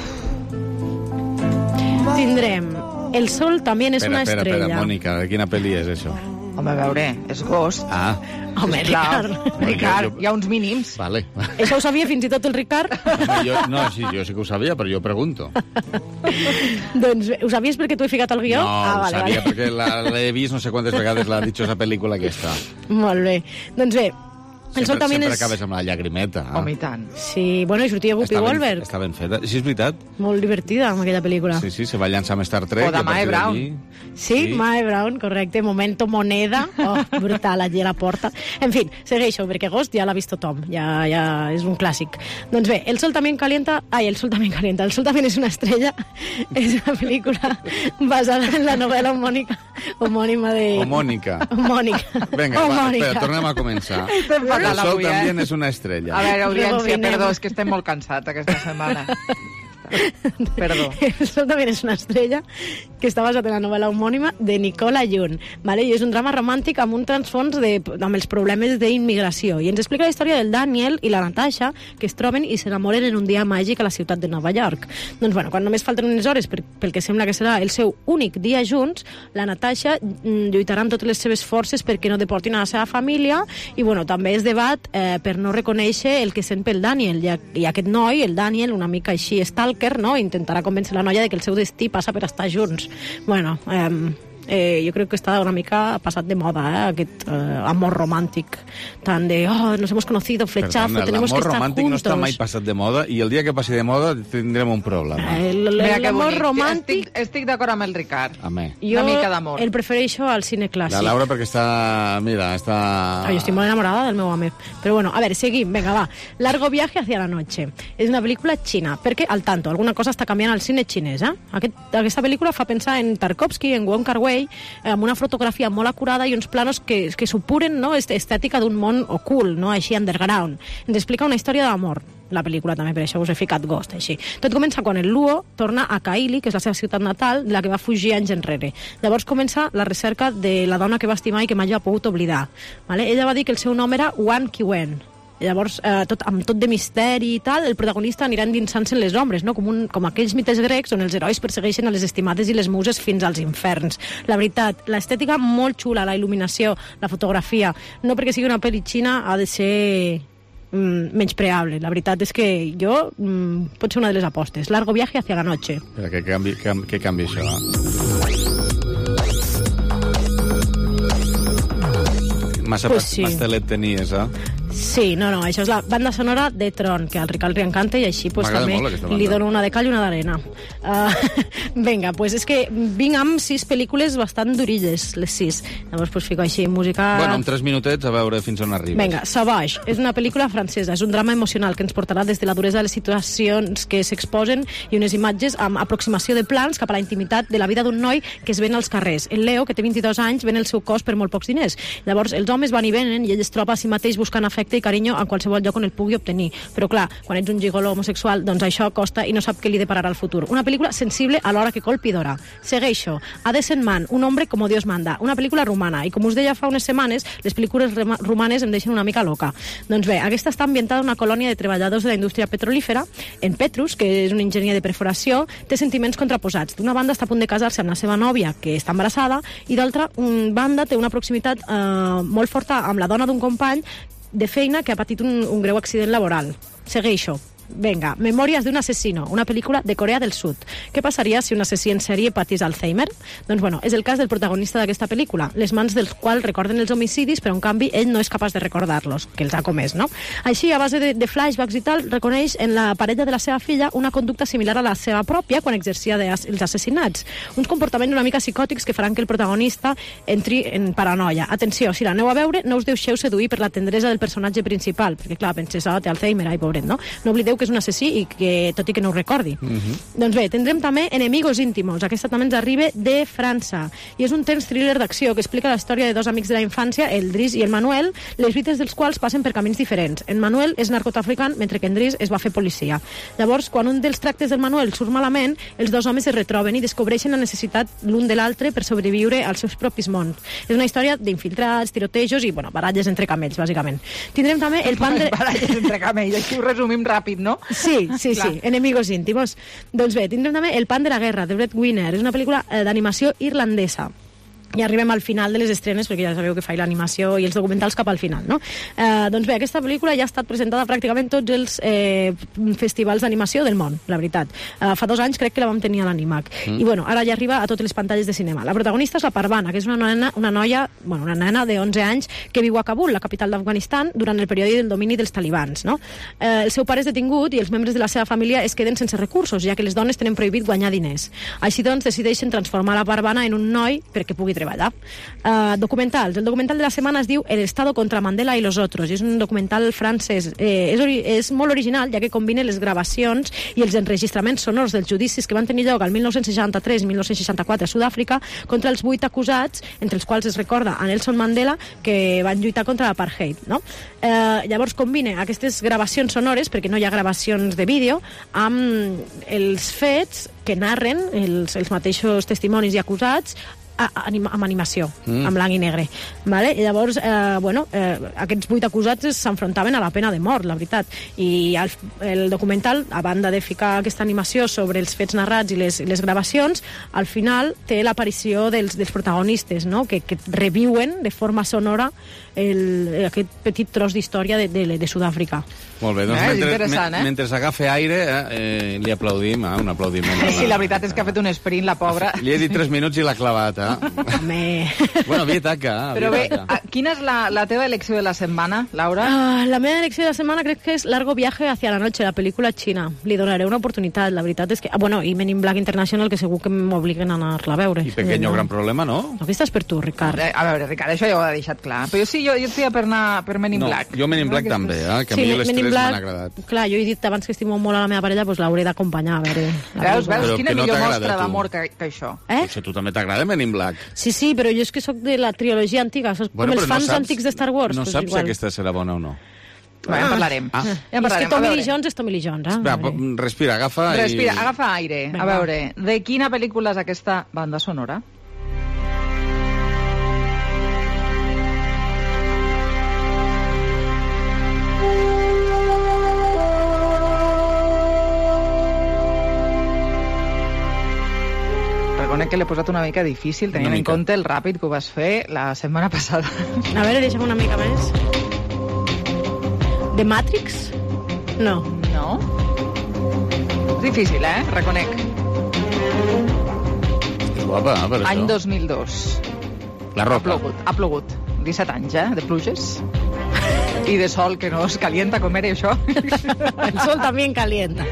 Tindrem El sol també és espera, una espera, estrella. Espera, Mònica, de quina pel·li és això? Home, a veure, és Ghost. Ah. Home, Ricard. Ricard. Ricard, hi ha uns mínims. Vale. Això ho sabia fins i tot el Ricard? No, jo, no, sí, jo sí que ho sabia, però jo pregunto. Doncs ho sabies perquè t'ho he ficat al guió? No, ah, ho vale, sabia vale. perquè l'he vist no sé quantes vegades l'ha dit esa pel·lícula aquesta. Molt bé. Doncs bé, El sol sempre, també sempre és... acabes amb la llagrimeta. Eh? Home, i tant. Sí, bueno, i sortia Guppy Goldberg. Està ben feta. Sí, és veritat. Molt divertida, amb aquella pel·lícula. Sí, sí, se va llançar amb Star Trek. O de Mae Brown. Sí, sí, Mae Brown, correcte. Momento moneda. Oh, brutal, allí a la porta. En fi, segueixo, perquè Ghost ja l'ha vist tothom. Ja, ja és un clàssic. Doncs bé, El sol també calienta... Ai, El sol també calienta. El sol també és una estrella. És una pel·lícula basada en la novel·la homònica, homònima de... Homònica. Homònica. Vinga, va, espera, tornem a començar. Estem fatal El sol avui, també eh? és una estrella. A veure, audiència, Rebobinem. perdó, és que estem molt cansats aquesta setmana. Perdó. El sol també és una estrella, que està basat en la novel·la homònima de Nicola Jun, vale? I és un drama romàntic amb un transfons de, amb els problemes d'immigració. I ens explica la història del Daniel i la Natasha, que es troben i s'enamoren en un dia màgic a la ciutat de Nova York. Doncs, bueno, quan només falten unes hores per, pel que sembla que serà el seu únic dia junts, la Natasha mm, lluitarà amb totes les seves forces perquè no deportin a la seva família i, bueno, també es debat eh, per no reconèixer el que sent pel Daniel. I, i aquest noi, el Daniel, una mica així stalker, no? Intentarà convèncer la noia de que el seu destí passa per estar junts. Bueno, eh, eh, jo crec que està una mica passat de moda, eh, aquest eh, amor romàntic tan de, oh, nos hemos conocido, flechazo, Perdona, tenemos que estar romàntic juntos. no està mai passat de moda i el dia que passi de moda tindrem un problema. El, el, Mira que l'amor bonic. romàntic... Estic, estic d'acord amb el Ricard. Amé. Jo Una mica d'amor. el prefereixo al cine clàssic. La Laura perquè està... Mira, està... Ah, jo estic molt enamorada del meu home. Però bueno, a veure, seguim, vinga, va. Largo viaje hacia la noche. És una pel·lícula xina, perquè, al tanto, alguna cosa està canviant al cine xinès, eh? Aquest, aquesta pel·lícula fa pensar en Tarkovsky, en Wong Kar-wai, amb una fotografia molt acurada i uns planos que, que supuren, no?, estètica d'un món ocult, no?, així underground. Ens explica una història d'amor, la pel·lícula també, per això us he ficat Ghost, així. Tot comença quan el Luo torna a Kaili, que és la seva ciutat natal, de la que va fugir anys enrere. Llavors comença la recerca de la dona que va estimar i que mai ha pogut oblidar. Vale? Ella va dir que el seu nom era Wan Qiwen. Llavors, eh, tot, amb tot de misteri i tal, el protagonista anirà endinsant-se en les ombres, no? com, un, com aquells mites grecs on els herois persegueixen a les estimades i les muses fins als inferns. La veritat, l'estètica molt xula, la il·luminació, la fotografia, no perquè sigui una pel·li xina ha de ser mm, menyspreable. La veritat és que jo mm, pot ser una de les apostes. Largo viaje hacia la noche. Espera, que canvi, que, que canvi això. Massa, Pues sí. pastelet tenies, eh? Sí, no, no, això és la banda sonora de Tron, que al Ricard li encanta i així pues, M'agrada també molt aquesta banda. li dono una de cal i una d'arena. Uh, vinga, pues és que vinc amb sis pel·lícules bastant durilles, les sis. Llavors pues, fico així música... Bueno, en tres minutets a veure fins on arribes. Vinga, Sauvage és una pel·lícula francesa, és un drama emocional que ens portarà des de la duresa de les situacions que s'exposen i unes imatges amb aproximació de plans cap a la intimitat de la vida d'un noi que es ven als carrers. El Leo, que té vint-i-dos anys, ven el seu cos per molt pocs diners. Llavors els homes van i venen i ell es troba a si mateix buscant afecte i carinyo en qualsevol lloc on el pugui obtenir. Però clar, quan ets un gigolo homosexual, doncs això costa i no sap què li depararà el futur. Una pel·lícula sensible alhora que colpidora. Segueixo. A Decent Man, un hombre como Dios manda. Una pel·lícula romana. I com us deia fa unes setmanes, les pel·lícules romanes em deixen una mica loca. Doncs bé, aquesta està ambientada en una colònia de treballadors de la indústria petrolífera. En Petrus, que és un enginyer de perforació, té sentiments contraposats. D'una banda està a punt de casar-se amb la seva nòvia, que està embarassada, i d'altra banda té una proximitat eh, molt forta amb la dona d'un company de feina que ha patit un, un greu accident laboral. Segueixo. Venga, Memòries d'un asesino, una pel·lícula de Corea del Sud. Què passaria si un assassí en sèrie patís Alzheimer? Doncs bueno, és el cas del protagonista d'aquesta pel·lícula, les mans del qual recorden els homicidis, però en canvi ell no és capaç de recordar-los, que els ha comès, no? Així, a base de, de flashbacks i tal, reconeix en la parella de la seva filla una conducta similar a la seva pròpia quan exercia de, els assassinats. Uns comportaments una mica psicòtics que faran que el protagonista entri en paranoia. Atenció, si l'aneu a veure, no us deixeu seduir per la tendresa del personatge principal, perquè clar, penses, ah, té Alzheimer, ai, pobret, no? No oblideu que és un assassí i que, tot i que no ho recordi. Uh -huh. Doncs bé, tindrem també Enemigos íntimos. Aquesta també ens arriba de França. I és un temps thriller d'acció que explica la història de dos amics de la infància, el Dries i el Manuel, les vides dels quals passen per camins diferents. En Manuel és narcotraficant, mentre que en Dries es va fer policia. Llavors, quan un dels tractes del Manuel surt malament, els dos homes es retroben i descobreixen la necessitat l'un de l'altre per sobreviure als seus propis mons. És una història d'infiltrats, tirotejos i, bueno, baralles entre camells, bàsicament. Tindrem també el pan de... Baralles entre camells, aquí ho resumim ràpid, no? Sí, sí, sí, Enemigos íntimos. Doncs bé, tindrem també El pan de la guerra, de Brett Winner. És una pel·lícula eh, d'animació irlandesa. i arribem al final de les estrenes, perquè ja sabeu que faig l'animació i els documentals cap al final, no? Eh, doncs bé, aquesta pel·lícula ja ha estat presentada pràcticament tots els eh, festivals d'animació del món, la veritat. Eh, fa dos anys crec que la vam tenir a l'Animac. Mm. I bueno, ara ja arriba a totes les pantalles de cinema. La protagonista és la Parvana, que és una nena, una noia, bueno, una nena de onze anys que viu a Kabul, la capital d'Afganistan, durant el període del domini dels talibans, no? Eh, el seu pare és detingut i els membres de la seva família es queden sense recursos, ja que les dones tenen prohibit guanyar diners. Així doncs, decideixen transformar la Parvana en un noi perquè pugui treballar. Uh, documentals. El documental de la setmana es diu El Estado contra Mandela y los otros, i és un documental francès. Eh, és, és molt original, ja que combina les gravacions i els enregistraments sonors dels judicis que van tenir lloc al mil nou-cents seixanta-tres i mil nou-cents seixanta-quatre a Sud-àfrica contra els vuit acusats, entre els quals es recorda a Nelson Mandela, que van lluitar contra l'apartheid, no? Eh, llavors combina aquestes gravacions sonores, perquè no hi ha gravacions de vídeo, amb els fets que narren els, els mateixos testimonis i acusats a, a, amb animació, mm. en blanc i negre. Vale? I llavors, eh, bueno, eh, aquests vuit acusats s'enfrontaven a la pena de mort, la veritat. I el, el documental, a banda de ficar aquesta animació sobre els fets narrats i les, les gravacions, al final té l'aparició dels, dels protagonistes, no? que, que reviuen de forma sonora el, aquest petit tros d'història de, de, de Sud-àfrica. Molt bé, doncs eh, mentre, eh? mentre s'agafa aire, eh, li aplaudim, eh, un aplaudiment. Sí, la veritat és que ha fet un sprint, la pobra. Li he dit tres minuts i l'ha clavat, eh? Me... Bueno, havia taca. Però bé, quina és la, la teva elecció de la setmana, Laura? Uh, la meva elecció de la setmana crec que és Largo viaje hacia la noche, la pel·lícula xina. Li donaré una oportunitat, la veritat és que... Ah, bueno, i Men in Black International, que segur que m'obliguen a anar-la a veure. I Pequeño no. Gran Problema, no? No, aquesta és per tu, Ricard. A veure, Ricard, això ja ho he deixat clar. Però sí, jo, jo estic per anar per Men in no, Black. Jo Men in Black no, també, eh? Que sí, a mi les tres Black, m'han agradat. Clar, jo he dit abans que estimo molt a la meva parella, doncs l'hauré d'acompanyar, a veure... Veus, veus? Però quina no millor mostra tu. d'amor que, que això. Eh? Potser tu també t'agrada Men in Black. Sí, sí, però jo és que sóc de la trilogia antiga, soc bueno, com els fans no saps, antics de Star Wars. No pues saps igual. si aquesta serà bona o no. Bé, ja en parlarem. Ah. Ja en parlarem. És que Tommy Lee Jones és Tommy Lee Jones, eh? Espera, respira, agafa i... Respira, agafa aire. Venga. A veure, de quina pel·lícula és aquesta banda sonora? Reconec que l'he posat una mica difícil, tenint mica. en compte el ràpid que ho vas fer la setmana passada. A veure, deixa'm una mica més. The Matrix? No. No? És difícil, eh? Reconec. És guapa, eh, per això. Any dos mil dos. La Roca. Ha plogut, ha plogut. disset anys, eh? De pluges. I de sol, que no es calienta, com era això. El sol també calienta.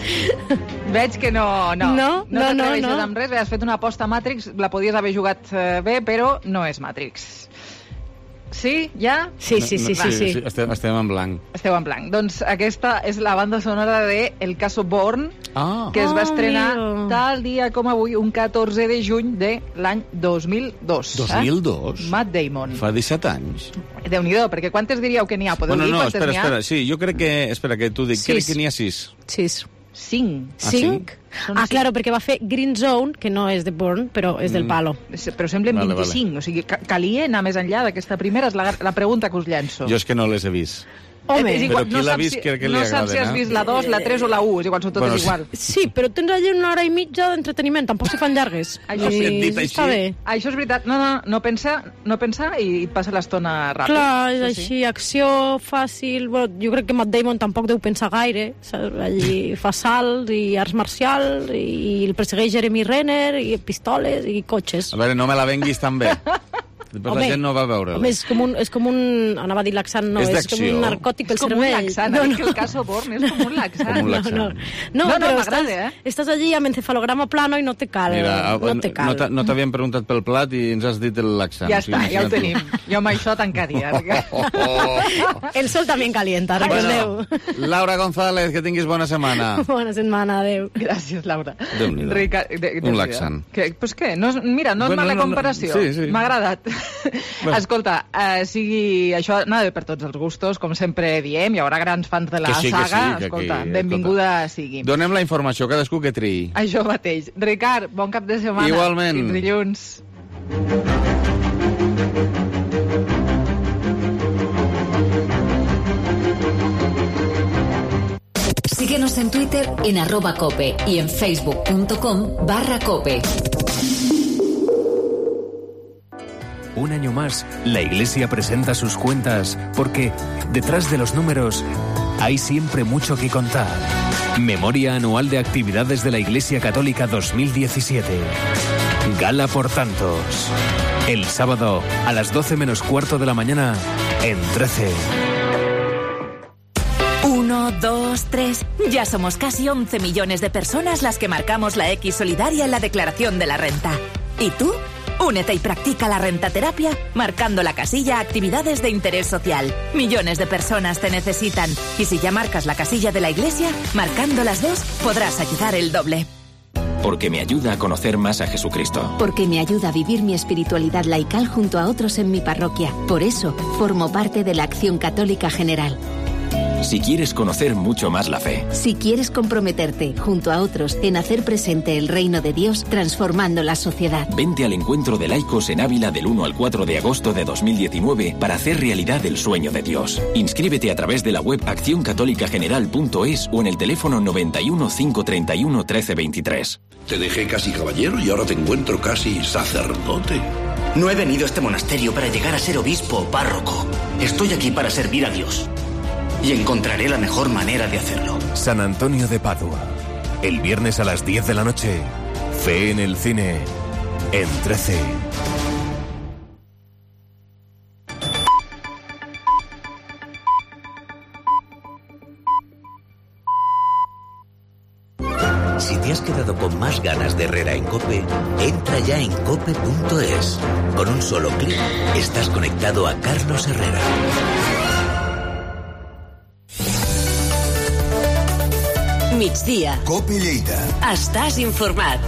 Veig que no... No, no, no, no, t'atreveixes no, no. amb res, has fet una aposta a Matrix, la podies haver jugat eh, bé, però no és Matrix. Sí? Ja? Sí, sí, sí. sí, sí. sí estem, estem en blanc. Esteu en blanc. Doncs aquesta és la banda sonora de El caso Bourne, ah. que es va oh, estrenar amigo. tal dia com avui, un catorze de juny de l'any dos mil dos. dos mil dos? Eh? Matt Damon. Fa disset anys. Déu-n'hi-do, perquè quantes diríeu que n'hi ha? Podeu bueno, dir no, quantes espera, n'hi ha? espera. Sí, jo crec que... Espera, que tu dic. Sis. Crec que n'hi ha sis. Sis. Cinc. Ah, cinc? Són Ah, cinc. claro, perquè va fer Green Zone, que no és de Bourne, però és del Palo. Però semblen Vale, vint-i-cinc, vale. O sigui, ca- calia anar més enllà d'aquesta primera, és la, la pregunta que us llenço. Jo és que no les he vist. Home, És igual, Però qui no l'ha saps vist si, crec que li no saps si agraden, has eh? vist la dos, la tres o la u, és igual, són totes Bueno, igual. Sí, però tens allà una hora i mitja d'entreteniment, tampoc se fan llargues. Això sí, I dit està així. bé. Això és veritat. No, no, no pensa, no pensa i et passa l'estona ràpid. Clar, és Sí, així, acció, fàcil... Bueno, jo crec que Matt Damon tampoc deu pensar gaire. Saps? Allí fa salts i arts marcials i el persegueix Jeremy Renner i pistoles i cotxes. A veure, no me la venguis tan bé. Després Home, la gent no va veure-la. Home, és com un... És com un anava a dir laxant, no, És és, com d'acció. un narcòtic pel És com un cervell. laxant, no, no, no. que el caso Bourne és com un laxant. Com un No, laxant. no, no, No, no, però m'agrada, estàs, eh? estàs allí amb encefalograma plano i no te cal. Mira, no te cal. no, t'ha- no t'havíem preguntat pel plat i ens has dit el laxant. Ja O sigui, està, ja ho imagina't tu. tenim. Jo amb això tancaria. Oh, oh. El sol també calienta, recordeu. Bueno, Laura González, que tinguis bona setmana. Bona setmana, adeu. Gràcies, Laura. Déu-n'hi-do. Rica... de- Un Déu-n'hi-do. laxant. Que, pues què? No és, mira, no és Bueno, mala no, no, comparació. sí, sí. M'ha agradat. Bueno. Escolta, eh, sigui això, nada, per tots els gustos, com sempre diem, hi haurà grans fans de la Que sí, que saga. sí, que Escolta, aquí, benvinguda sigui. Donem la informació, cadascú que triï. Això mateix. Ricard, bon cap de setmana. Igualment. Fins dilluns. Síguenos en Twitter en arroba cope y en facebook punto com barra cope. Un año más, la Iglesia presenta sus cuentas porque detrás de los números hay siempre mucho que contar. Memoria anual de actividades de la Iglesia Católica dos mil diecisiete. Gala por tantos. El sábado a las doce menos cuarto de la mañana en trece. Uno, dos, tres. Ya somos casi once millones de personas las que marcamos la X solidaria en la declaración de la renta. ¿Y tú? Únete y practica la rentaterapia marcando la casilla Actividades de Interés Social. Millones de personas te necesitan. Y si ya marcas la casilla de la Iglesia, marcando las dos, podrás ayudar el doble. Porque me ayuda a conocer más a Jesucristo. Porque me ayuda a vivir mi espiritualidad laical junto a otros en mi parroquia. Por eso, formo parte de la Acción Católica General. Si quieres conocer mucho más la fe. Si quieres comprometerte, junto a otros, en hacer presente el reino de Dios, transformando la sociedad. Vente al encuentro de laicos en Ávila del uno al cuatro de agosto de dos mil diecinueve para hacer realidad el sueño de Dios. Inscríbete a través de la web acción católica general punto es o en el teléfono noventa y uno, cinco treinta y uno, trece veintitrés. Te dejé casi caballero y ahora te encuentro casi sacerdote. No he venido a este monasterio para llegar a ser obispo o párroco. Estoy aquí para servir a Dios. Y encontraré la mejor manera de hacerlo. San Antonio de Padua. El viernes a las diez de la noche. Fe en el cine. En trece. Si te has quedado con más ganas de Herrera en COPE, entra ya en cope punto es. Con un solo clic estás conectado a Carlos Herrera. Migdia. COPE Lleida. Estàs informat.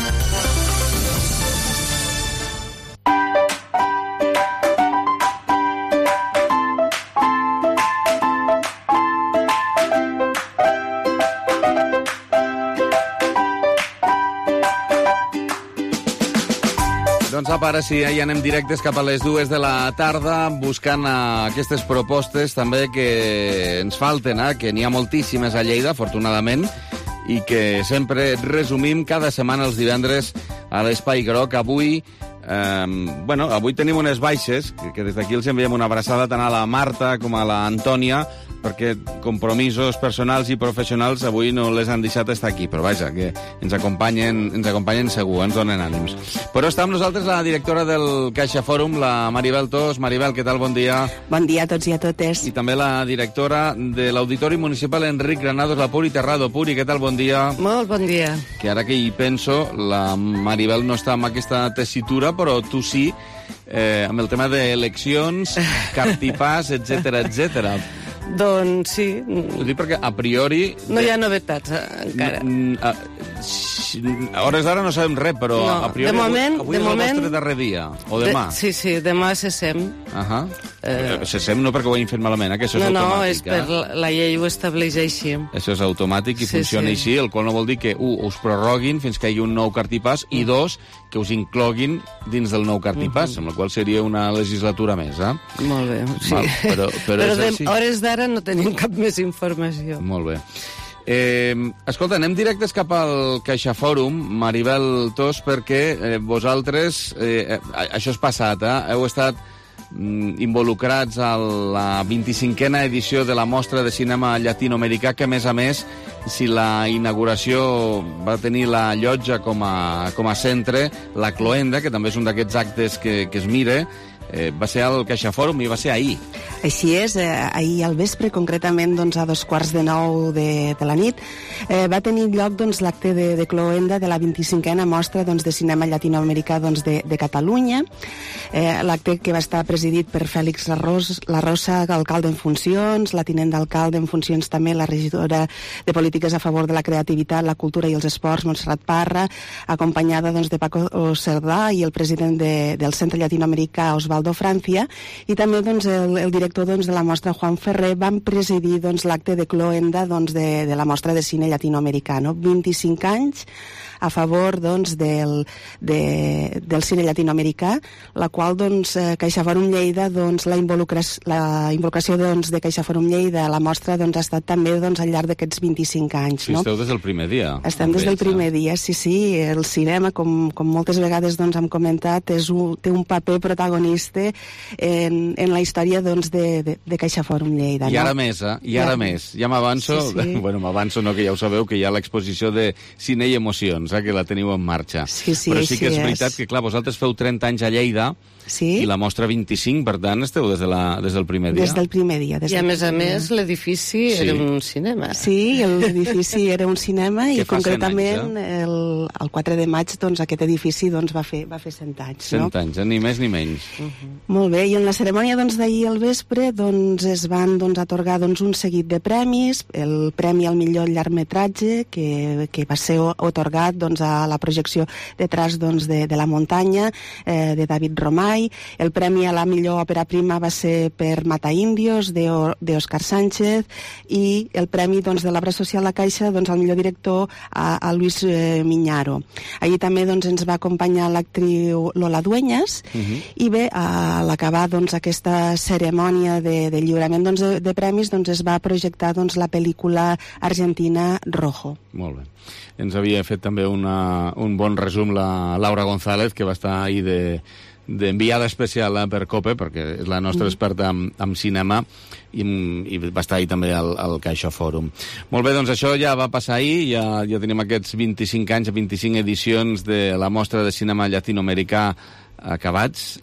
Doncs apa, ara sí, ja anem directes cap a les dues de la tarda buscant uh, aquestes propostes també que ens falten, eh? Que n'hi ha moltíssimes a Lleida, afortunadament, i que sempre resumim cada setmana els divendres a l'Espai Groc. Avui, eh, bueno, avui tenim unes baixes, que, que des d'aquí els enviem una abraçada tant a la Marta com a la Antònia, perquè compromisos personals i professionals avui no les han deixat estar aquí, però vaja, que ens acompanyen, ens acompanyen segur, ens donen ànims. Però està amb nosaltres la directora del Caixa Fòrum, la Maribel Tos. Maribel, què tal? Bon dia. Bon dia a tots i a totes. I també la directora de l'Auditori Municipal Enric Granados, la Puri Terrado. Puri, què tal? Bon dia. Molt bon dia. Que ara que hi penso, la Maribel no està amb aquesta tessitura, però tu sí, eh, amb el tema d'eleccions, cartipàs, etcètera, etcètera. Doncs sí. Ho dic perquè a priori... No hi ha novetats eh, encara. A, a hores d'ara no sabem res, però no, a priori de moment, avui de és moment, el vostre darrer dia, o demà. De, sí, sí, demà cessem. Uh -huh. eh, cessem no perquè ho hagin fet malament, eh, que això és no, automàtic. No, és per eh? la, la llei ho estableix així. Això és automàtic i sí, funciona sí. així, el qual no vol dir que, un, us prorroguin fins que hi hagi un nou cartipàs, i dos, que us incloguin dins del nou cartipàs, uh -huh. amb la qual seria una legislatura més, eh? Molt bé, sí. Mal, però però, però de així. Hores d'ara no tenim cap més informació. Molt bé. Eh, escolta, anem directes cap al Caixa Fòrum, Maribel Tos, perquè eh, vosaltres, eh, això és passat, eh? Heu estat mm, involucrats a la vint-i-cinquena edició de la Mostra de Cinema Llatinoamericà, que a més a més, si la inauguració va tenir la llotja com a, com a centre, la Cloenda, que també és un d'aquests actes que, que es mire, eh, va ser al Caixa Fòrum i va ser ahir. Així és, eh, ahir al vespre, concretament doncs, a dos quarts de nou de, de la nit, eh, va tenir lloc doncs, l'acte de, de cloenda de la vint-i-cinquena mostra doncs, de cinema llatinoamericà doncs, de, de Catalunya, eh, l'acte que va estar presidit per Fèlix Larros, La Rosa, alcalde en funcions, la tinent d'alcalde en funcions també, la regidora de Polítiques a favor de la creativitat, la cultura i els esports, Montserrat Parra, acompanyada doncs, de Paco Cerdà i el president de, del Centre Llatinoamericà, Osvaldo Francia, i també doncs, el, el director doncs, de la mostra, Juan Ferrer, van presidir doncs, l'acte de cloenda doncs, de, de la mostra de cine llatinoamericà. No? vint-i-cinc anys a favor doncs, del, de, del cine llatinoamericà, la qual qual doncs, eh, CaixaForum Lleida, doncs, la, involucració, la involucració doncs, de CaixaForum Lleida a la mostra doncs, ha estat també doncs, al llarg d'aquests vint-i-cinc anys. Sí, no? esteu des del primer dia. Estem des del primer dia, sí, sí. El cinema, com, com moltes vegades doncs, hem comentat, és un, té un paper protagonista en, en la història doncs, de, de, de CaixaForum Lleida. I no? ara més, eh? I ara ja. més. Ja m'avanço, sí, sí. bueno, m'avanço no, que ja ho sabeu, que hi ha l'exposició de Cine i Emocions, eh? que la teniu en marxa. Sí, sí, Però sí que és, és veritat que, clar, vosaltres feu trenta anys a Lleida, sí. i la mostra vint-i-cinc, per tant, esteu des, de la, des del primer dia. Des del primer dia. Des I a del més a més, dia. l'edifici sí. era un cinema. Sí, l'edifici era un cinema i concretament anys, eh? el, el quatre de maig doncs, aquest edifici doncs, va, fer, va fer cent anys. Cent no? anys, eh? Ni més ni menys. Uh -huh. Molt bé, i en la cerimònia doncs, d'ahir al vespre doncs, es van doncs, atorgar doncs, un seguit de premis, el premi al millor llargmetratge que, que va ser otorgat doncs, a la projecció Detrás doncs, de, de la muntanya eh, de David Romay, el premi a la millor òpera prima va ser per Mata Indios d'Òscar Sánchez i el premi doncs, de l'obra social La Caixa doncs, al millor director a, a Luis eh, Miñaro. Ahir també doncs, ens va acompanyar l'actriu Lola Dueñas uh -huh. i bé, a l'acabar doncs, aquesta cerimònia de, de lliurament doncs, de, de premis doncs, es va projectar doncs, la pel·lícula argentina Rojo. Molt bé. Ens havia fet també una, un bon resum la Laura González, que va estar ahir de d'enviada especial eh, per COPE, perquè és la nostra experta en, en cinema, i, i va estar ahir també al, al CaixaForum. Molt bé, doncs això ja va passar ahir, ja, ja tenim aquests vint-i-cinc anys, vint-i-cinc edicions de la mostra de cinema llatinoamericà acabats,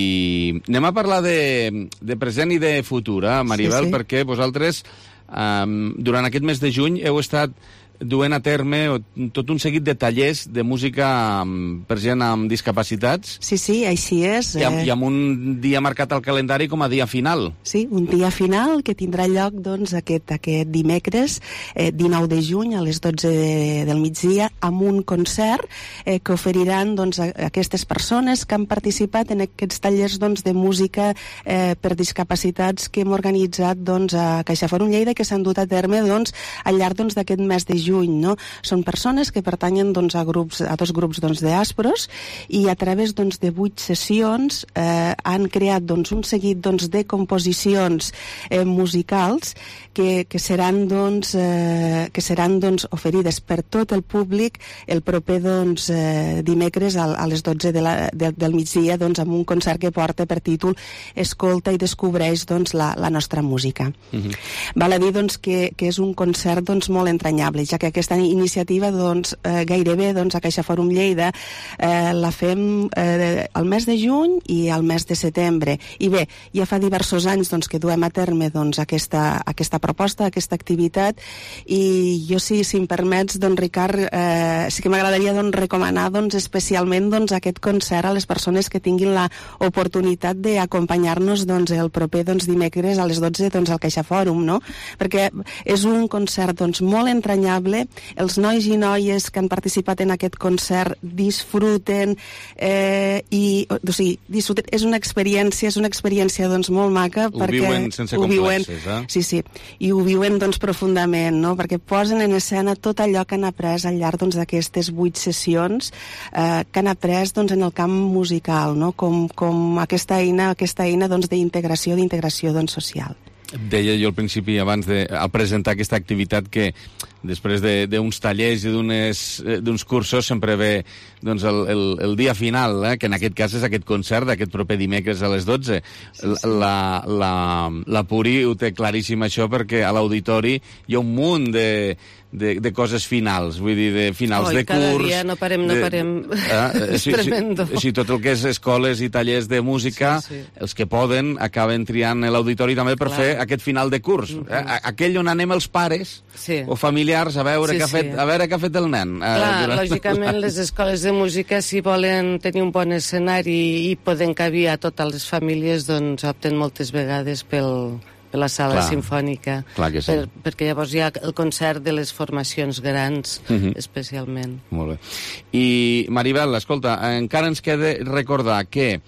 i anem a parlar de, de present i de futur, eh, Maribel, sí, sí. perquè vosaltres eh, durant aquest mes de juny heu estat duent a terme tot un seguit de tallers de música per gent amb discapacitats. Sí, sí, així és. I amb, eh... i amb un dia marcat al calendari com a dia final. Sí, un dia final que tindrà lloc doncs, aquest, aquest dimecres, eh, dinou de juny, a les dotze de, del migdia, amb un concert eh, que oferiran doncs, a, a aquestes persones que han participat en aquests tallers doncs, de música eh, per discapacitats que hem organitzat doncs, a CaixaForum Lleida, que s'han dut a terme doncs, al llarg doncs, d'aquest mes de juny. No? Són persones que pertanyen doncs, a, grups, a dos grups doncs, d'àspros i a través doncs, de vuit sessions eh, han creat doncs, un seguit doncs, de composicions eh, musicals que, que seran, doncs, eh, que seran doncs, oferides per tot el públic el proper doncs, eh, dimecres a, a les dotze de la, de, del migdia doncs, amb un concert que porta per títol Escolta i descobreix doncs, la, la nostra música. Uh-huh. Val a dir doncs, que, que és un concert doncs, molt entranyable, ja que aquesta iniciativa doncs, eh, gairebé doncs, a CaixaForum Lleida eh, la fem eh, al mes de juny i al mes de setembre. I bé, ja fa diversos anys doncs, que duem a terme doncs, aquesta, aquesta proposta, aquesta activitat, i jo, sí, si em permets, doncs, Ricard, eh, sí que m'agradaria doncs, recomanar doncs, especialment doncs, aquest concert a les persones que tinguin l'oportunitat d'acompanyar-nos doncs, el proper doncs, dimecres a les dotze doncs, al CaixaForum, no? Perquè és un concert doncs, molt entranyable. Els nois i noies que han participat en aquest concert disfruten eh, i, o sigui, disfruten. És una experiència, és una experiència doncs, molt maca. Ho perquè viuen sense ho complexes, viuen, eh? Sí, sí, i ho viuen doncs, profundament, no? Perquè posen en escena tot allò que han après al llarg doncs, d'aquestes vuit sessions eh, que han après doncs, en el camp musical, no? Com, com aquesta eina, aquesta eina doncs, d'integració, d'integració doncs, social. Deia jo al principi, abans de al presentar aquesta activitat, que després d'uns de, tallers i d'uns cursos sempre ve doncs, el, el, el dia final, eh, que en aquest cas és aquest concert d'aquest proper dimecres a les dotze. Sí, sí. La, la, la Puri ho té claríssim això, perquè a l'auditori hi ha un munt de, de, de coses finals, vull dir, de finals Oi, de curs... cada dia no parem, no de, parem. Eh, és sí, tremendo. Sí, sí, tot el que és escoles i tallers de música, sí, sí. Els que poden acaben triant l'auditori també per Clar. fer aquest final de curs. Uh -huh. eh, aquell on anem els pares sí. o familiars a veure, sí, què ha fet, sí. a veure què ha fet el nen. Clar, eh, durant... lògicament les escoles de música, si volen tenir un bon escenari i poden cabir a totes les famílies, doncs opten moltes vegades pel, per la sala Clar. sinfònica. Clar que sí. per, perquè llavors hi ha el concert de les formacions grans, uh -huh. especialment. Molt bé. I, Maribel, escolta, encara ens queda recordar que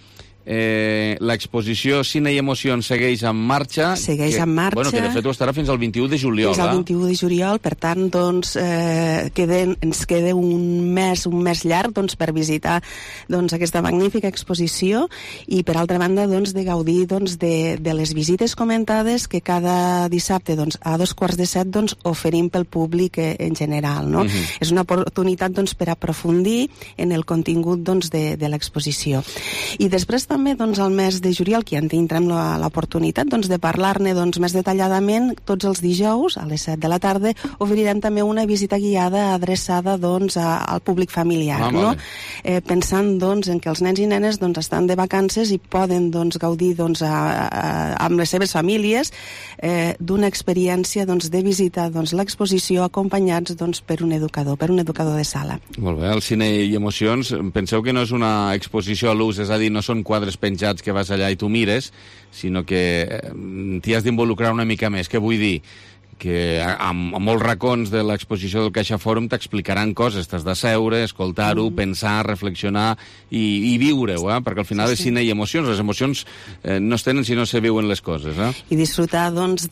Eh, l'exposició Cine i Emocions segueix en marxa. Segueix que, en marxa. Bueno, que de fet ho estarà fins al vint-i-u de juliol. Fins al vint-i-u de juliol, per tant, doncs, eh, queden, ens queda un mes, un mes llarg doncs, per visitar doncs, aquesta magnífica exposició i, per altra banda, doncs, de gaudir doncs, de, de les visites comentades que cada dissabte doncs, a dos quarts de set doncs, oferim pel públic eh, en general. No? Uh-huh. És una oportunitat doncs, per aprofundir en el contingut doncs, de, de l'exposició. I després també doncs, al mes de juliol, que ja en tindrem l'oportunitat doncs, de parlar-ne doncs, més detalladament, tots els dijous a les set de la tarda obrirem també una visita guiada adreçada doncs, a, al públic familiar, ah, no? eh, pensant doncs, en que els nens i nenes doncs, estan de vacances i poden doncs, gaudir doncs, a, a, amb les seves famílies eh, d'una experiència doncs, de visitar doncs, l'exposició acompanyats doncs, per un educador, per un educador de sala. Molt bé, el Cine i Emocions, penseu que no és una exposició a l'ús, és a dir, no són quadres penjats que vas allà i tu mires, sinó que t'hi has d'involucrar una mica més. Què vull dir? Que a, a molts racons de l'exposició del Caixa Fòrum t'explicaran coses, t'has de seure, escoltar-ho, mm. pensar, reflexionar i, i viure-ho, eh? Perquè al final sí, sí. és cine i emocions, les emocions eh, no es tenen si no se viuen les coses. Eh? I disfrutar doncs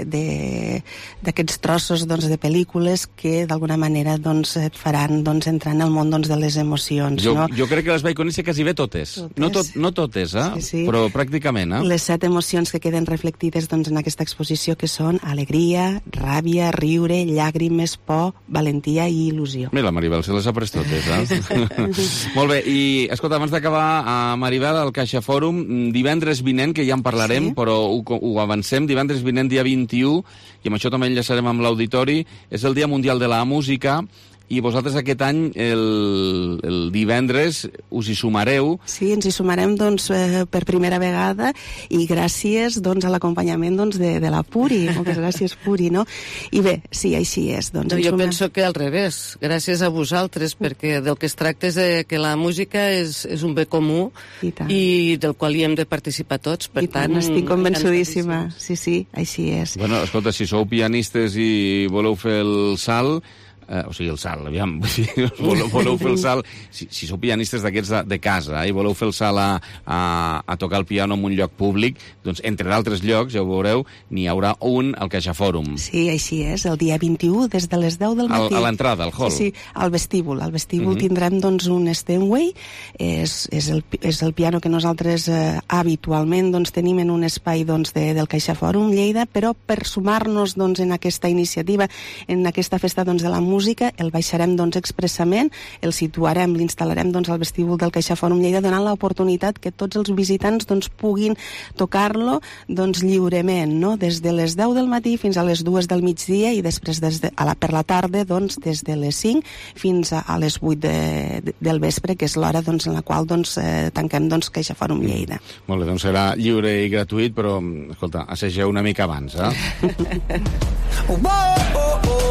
d'aquests trossos doncs, de pel·lícules que d'alguna manera doncs, et faran doncs, entrar en el món doncs, de les emocions. Jo, no? jo crec que les vaig conèixer quasi bé totes, totes. No, tot, no totes, eh? sí, sí. però pràcticament. Eh? Les set emocions que queden reflectides doncs, en aquesta exposició que són alegria, ràbia, riure, llàgrimes, por, valentia i il·lusió. Mira, Maribel, se les ha pres totes, eh? Molt bé, i escolta, abans d'acabar, a Maribel, al Caixa Fòrum, divendres vinent, que ja en parlarem, sí. però ho, ho avancem, divendres vinent, dia vint-i-u, i amb això també enllaçarem amb l'auditori, és el Dia Mundial de la Música, i vosaltres aquest any, el, el divendres, us hi sumareu. Sí, ens hi sumarem doncs, eh, per primera vegada i gràcies doncs, a l'acompanyament doncs, de, de la Puri. Moltes gràcies, Puri, no? I bé, sí, així és. Doncs, no, jo sumem... penso que al revés. Gràcies a vosaltres, perquè del que es tracta és de que la música és, és un bé comú i, i del qual hi hem de participar tots. Per I tant, estic convençudíssima. Sí, sí, així és. Bueno, escolta, si sou pianistes i voleu fer el salt, Eh, o sigui, el salt, aviam, si voleu, voleu fer el salt, si, si sou pianistes d'aquests de, de casa eh, i voleu fer el salt a, a, a tocar el piano en un lloc públic, doncs entre d'altres llocs, ja ho veureu, n'hi haurà un al Caixa Fòrum. Sí, així és, el dia vint-i-u, des de les deu del matí. Al, a l'entrada, al hall. Sí, sí, al vestíbul. Al vestíbul uh-huh. tindrem doncs, un Steinway, és, és, el, és el piano que nosaltres eh, habitualment doncs, tenim en un espai doncs, de, del Caixa Fòrum Lleida, però per sumar-nos doncs, en aquesta iniciativa, en aquesta festa doncs, de la música, música, el baixarem doncs, expressament, el situarem, l'instal·larem doncs, al vestíbul del Caixa Fòrum Lleida, donant l'oportunitat que tots els visitants doncs, puguin tocar-lo doncs, lliurement, no? Des de les deu del matí fins a les dues del migdia i després des de, a la, per la tarda doncs, des de les cinc fins a, a les vuit de, de, del vespre, que és l'hora doncs, en la qual doncs, eh, tanquem doncs, Caixa Fòrum Lleida. Mm. Molt bé, doncs serà lliure i gratuït, però, escolta, assageu una mica abans, eh? oh, oh, oh.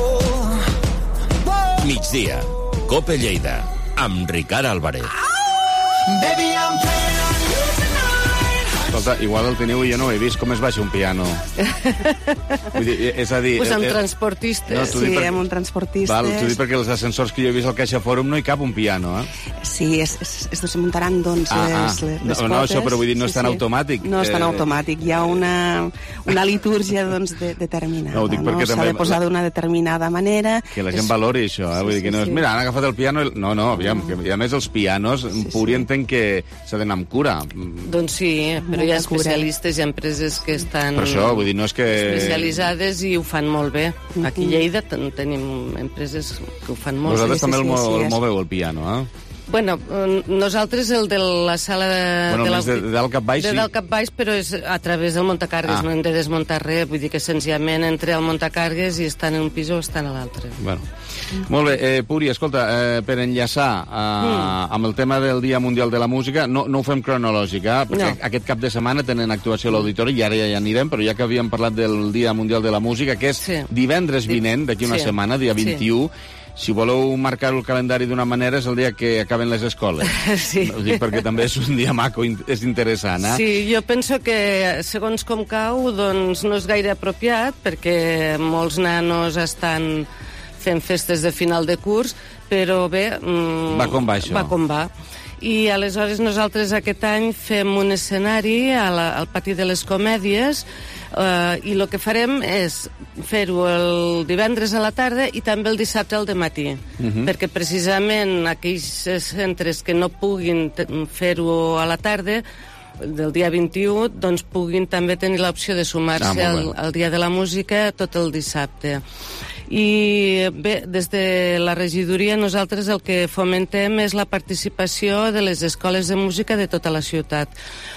Migdia, Cope Lleida, amb Ricard Álvarez. Baby, I'm playing on you tonight. Escolta, igual el teniu i jo no ho he vist. Com es baixa un piano? Vull dir, és a dir... Pues amb eh, transportistes. No, sí, perquè, amb un transportistes. Val, t'ho dic perquè els ascensors que jo he vist al Caixa Fòrum no hi cap un piano, eh? Sí, es, es, es desmuntaran doncs ah, les, ah. les, les no, no, això, però vull dir, no sí, és tan sí. automàtic. No és tan eh... automàtic. Hi ha una, una litúrgia doncs, de, determinada. No, ho dic no? perquè S'ha també... de posar d'una determinada manera. Que la gent és... valori això, eh? Sí, Vull dir que no és... sí. Mira, han agafat el piano... No, no, aviam, que, i a més els pianos, sí, Puri sí. entenc que s'ha d'anar amb cura. Doncs sí, però hi ha especialistes i empreses que estan... Per això, vull dir, no és que... especialitzades i ho fan molt bé. Aquí a Lleida ten tenim empreses que ho fan molt bé. Vosaltres sí, també sí, el, sí, el sí, moveu, el piano, eh? Bueno, nosaltres el de la sala de... Bueno, de la, més de, de dalt cap baix, de sí. dalt cap baix, però és a través del muntacargues, ah. no hem de desmuntar res, vull dir que senzillament entre el muntacargues i estan en un pis o estan a l'altre. Bueno. Mm. Molt bé, eh, Puri, escolta, eh, per enllaçar eh, mm. amb el tema del Dia Mundial de la Música, no, no ho fem cronològic, eh, perquè no. aquest cap de setmana tenen actuació a l'auditori i ara ja hi anirem, però ja que havíem parlat del Dia Mundial de la Música, que és sí. divendres vinent, d'aquí una sí. setmana, dia vint-i-u, sí. Si voleu marcar el calendari d'una manera és el dia que acaben les escoles. Sí. Ho dic perquè també és un dia maco, és interessant, eh? Sí, jo penso que segons com cau, doncs no és gaire apropiat, perquè molts nanos estan fent festes de final de curs, però bé... Va com va, això. Va com va. I aleshores nosaltres aquest any fem un escenari a la, al Pati de les Comèdies, eh, i el que farem és fer-ho el divendres a la tarda i també el dissabte al dematí, uh-huh. perquè precisament aquells centres que no puguin fer-ho a la tarda del dia vint-i-u, doncs puguin també tenir l'opció de sumar-se ah, al, al Dia de la Música tot el dissabte. I bé, des de la regidoria nosaltres el que fomentem és la participació de les escoles de música de tota la ciutat.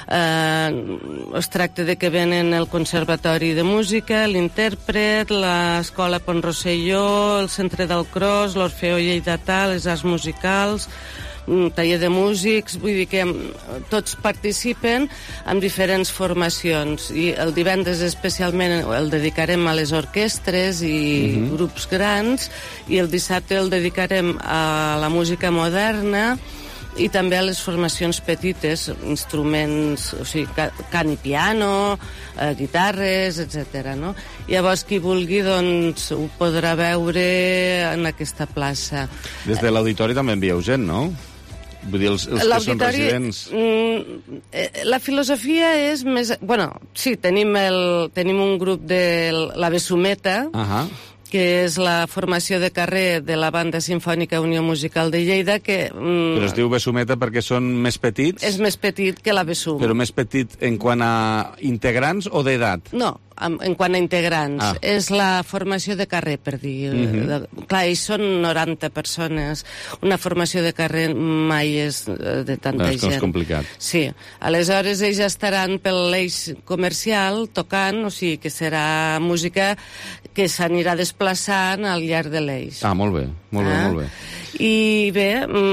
Eh, es tracta de que venen el Conservatori de Música, l'Intèrpret, l'Escola Pont Rosselló, el Centre del Cros, l'Orfeó Lleidatà, les Arts Musicals, un taller de músics, vull dir que tots participen en diferents formacions, i el divendres especialment el dedicarem a les orquestres i uh-huh. grups grans, i el dissabte el dedicarem a la música moderna i també a les formacions petites, instruments, o sigui, cant i piano, eh, guitarres, etcètera. No? Llavors, qui vulgui, doncs, ho podrà veure en aquesta plaça. Des de l'auditori també envieu gent, no? Vull dir, els, els que són residents... Mm, la filosofia és més... Bueno, sí, tenim, el, tenim un grup de la Besumeta, uh-huh. que és la formació de carrer de la Banda Simfònica Unió Musical de Lleida, que... Mm, Però es diu Besumeta perquè són més petits? És més petit que la Besum. Però més petit en quant a integrants o d'edat? No, en quant a integrants. Ah. És la formació de carrer, per dir. Uh-huh. Clar, ells són noranta persones. Una formació de carrer mai és de tanta és gent. És complicat. Sí. Aleshores, ells estaran pel l'eix comercial tocant, o sigui que serà música que s'anirà desplaçant al llarg de l'eix. Ah, molt bé, molt bé, ah. molt bé. I bé,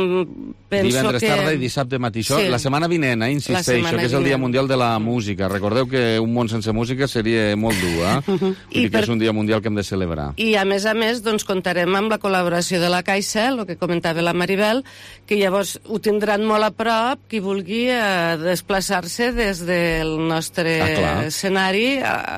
penso divendres que... tarda i dissabte matí. Això, sí. La setmana vinent, eh, insisteixo, que és el Dia Mundial de la Música. Recordeu que un món sense música seria molt dur, eh? Vull dir que per... és un dia mundial que hem de celebrar. I, a més a més, doncs, comptarem amb la col·laboració de la Caixa, el que comentava la Maribel, que llavors ho tindran molt a prop, qui vulgui eh, desplaçar-se des del nostre ah, escenari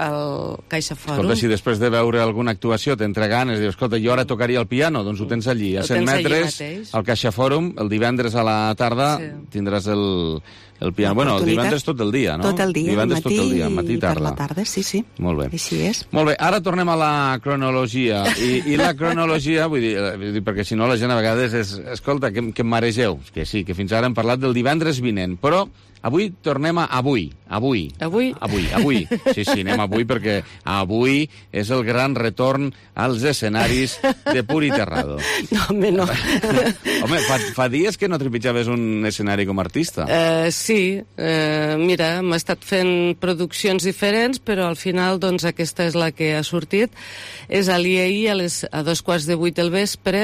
al Caixa Fòrum. Escolta, si després de veure alguna actuació t'entra ganes, dius, escolta, jo ara tocaria el piano, doncs ho tens allí, a cent metres, al Caixa Fòrum, el divendres a la tarda sí. tindràs el... El piano. Bueno, el divendres tot el dia, no? Tot el dia, divendres matí, tot el dia, matí i tarda. Per la tarda, sí, sí. Molt bé. Així és. Molt bé, ara tornem a la cronologia. I, i la cronologia, vull dir, vull dir, perquè si no la gent a vegades és... Escolta, que, que em maregeu. Que sí, que fins ara hem parlat del divendres vinent, però avui tornem a avui. Avui. Avui? Avui, avui. Sí, sí, anem avui perquè avui és el gran retorn als escenaris de Puri Terrado. No, home, no. Home, fa, fa dies que no trepitjaves un escenari com a artista. Uh, sí, uh, mira, hem estat fent produccions diferents, però al final, doncs, aquesta és la que ha sortit. És a l'I E I, a, les, a dos quarts de vuit del vespre,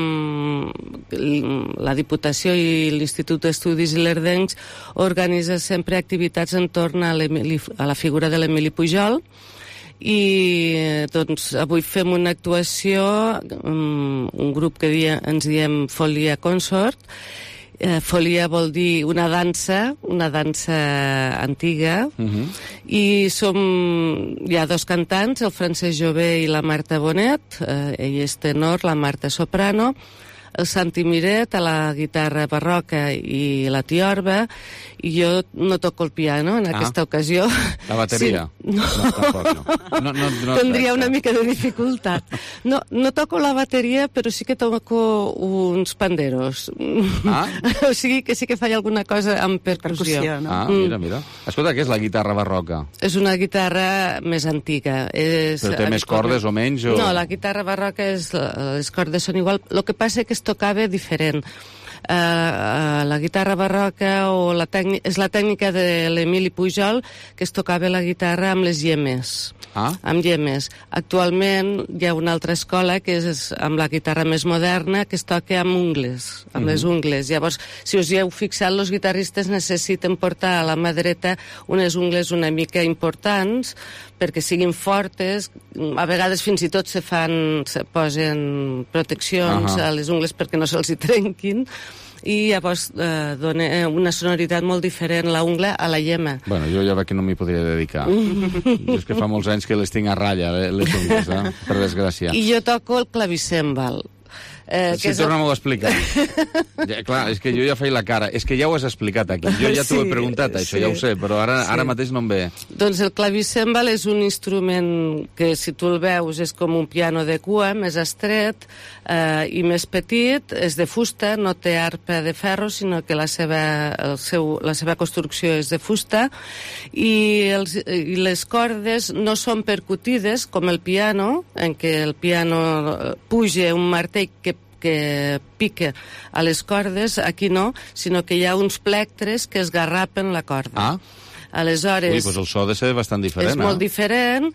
amb la Diputació i l'Institut d'Estudis Ilerdencs organitza sempre activitats en torn a, a la figura de l'Emili Pujol, i doncs avui fem una actuació, um, un grup que dia, ens diem Folia Consort. Eh, Folia vol dir una dansa, una dansa antiga, uh-huh. i som, hi ha dos cantants, el Francesc Jové i la Marta Bonet, eh, ell és tenor, la Marta soprano, el Santi Miret a la guitarra barroca i la tiorba, i jo no toco el piano en aquesta ah, ocasió. La bateria? Sí, no. No, tampoc, no. No, no, no. Tendria una mica de dificultat. No, no toco la bateria, però sí que toco uns panderos. Ah? O sigui que sí que faig alguna cosa amb percussió. percussió no? Ah, mira, mira. Escolta, què és la guitarra barroca? És una guitarra més antiga. És, però té més cordes o menys? O... No, la guitarra barroca és, les cordes són igual. El que passa és que es tocava diferent. Uh, uh, la guitarra barroca o la tècnica, és la tècnica de l'Emili Pujol, que es tocava la guitarra amb les llemes. Ah. Amb llemes. Actualment hi ha una altra escola que és amb la guitarra més moderna, que es toca amb ungles, amb mm-hmm. les ungles. Llavors, si us hi heu fixat, els guitarristes necessiten portar a la mà dreta unes ungles una mica importants perquè siguin fortes. A vegades fins i tot se fan, se posen proteccions uh-huh. a les ungles perquè no se'ls hi trenquin, i llavors eh, dona una sonoritat molt diferent la ungla a la llema. Bueno, jo ja veig que no m'hi podria dedicar. Jo és que fa molts anys que les tinc a ratlla, les ungles, eh? Per desgràcia. I jo toco el clavicèmbal. Eh, si tornem-ho a explicar. Ja, clar, és que jo ja feia la cara. És que ja ho has explicat aquí. Jo ja t'ho he preguntat, això, ja ho sé, però ara, sí. ara mateix no em ve. Doncs el clavicèmbal és un instrument que, si tu el veus, és com un piano de cua, més estret eh, i més petit, és de fusta, no té arpa de ferro, sinó que la seva, el seu, la seva construcció és de fusta, i, els, i les cordes no són percutides, com el piano, en què el piano puja un martell que que pica a les cordes, aquí no, sinó que hi ha uns plectres que esgarrapen la corda. Ah. Aleshores... Ui, doncs el so ha de ser bastant diferent, és molt eh? diferent,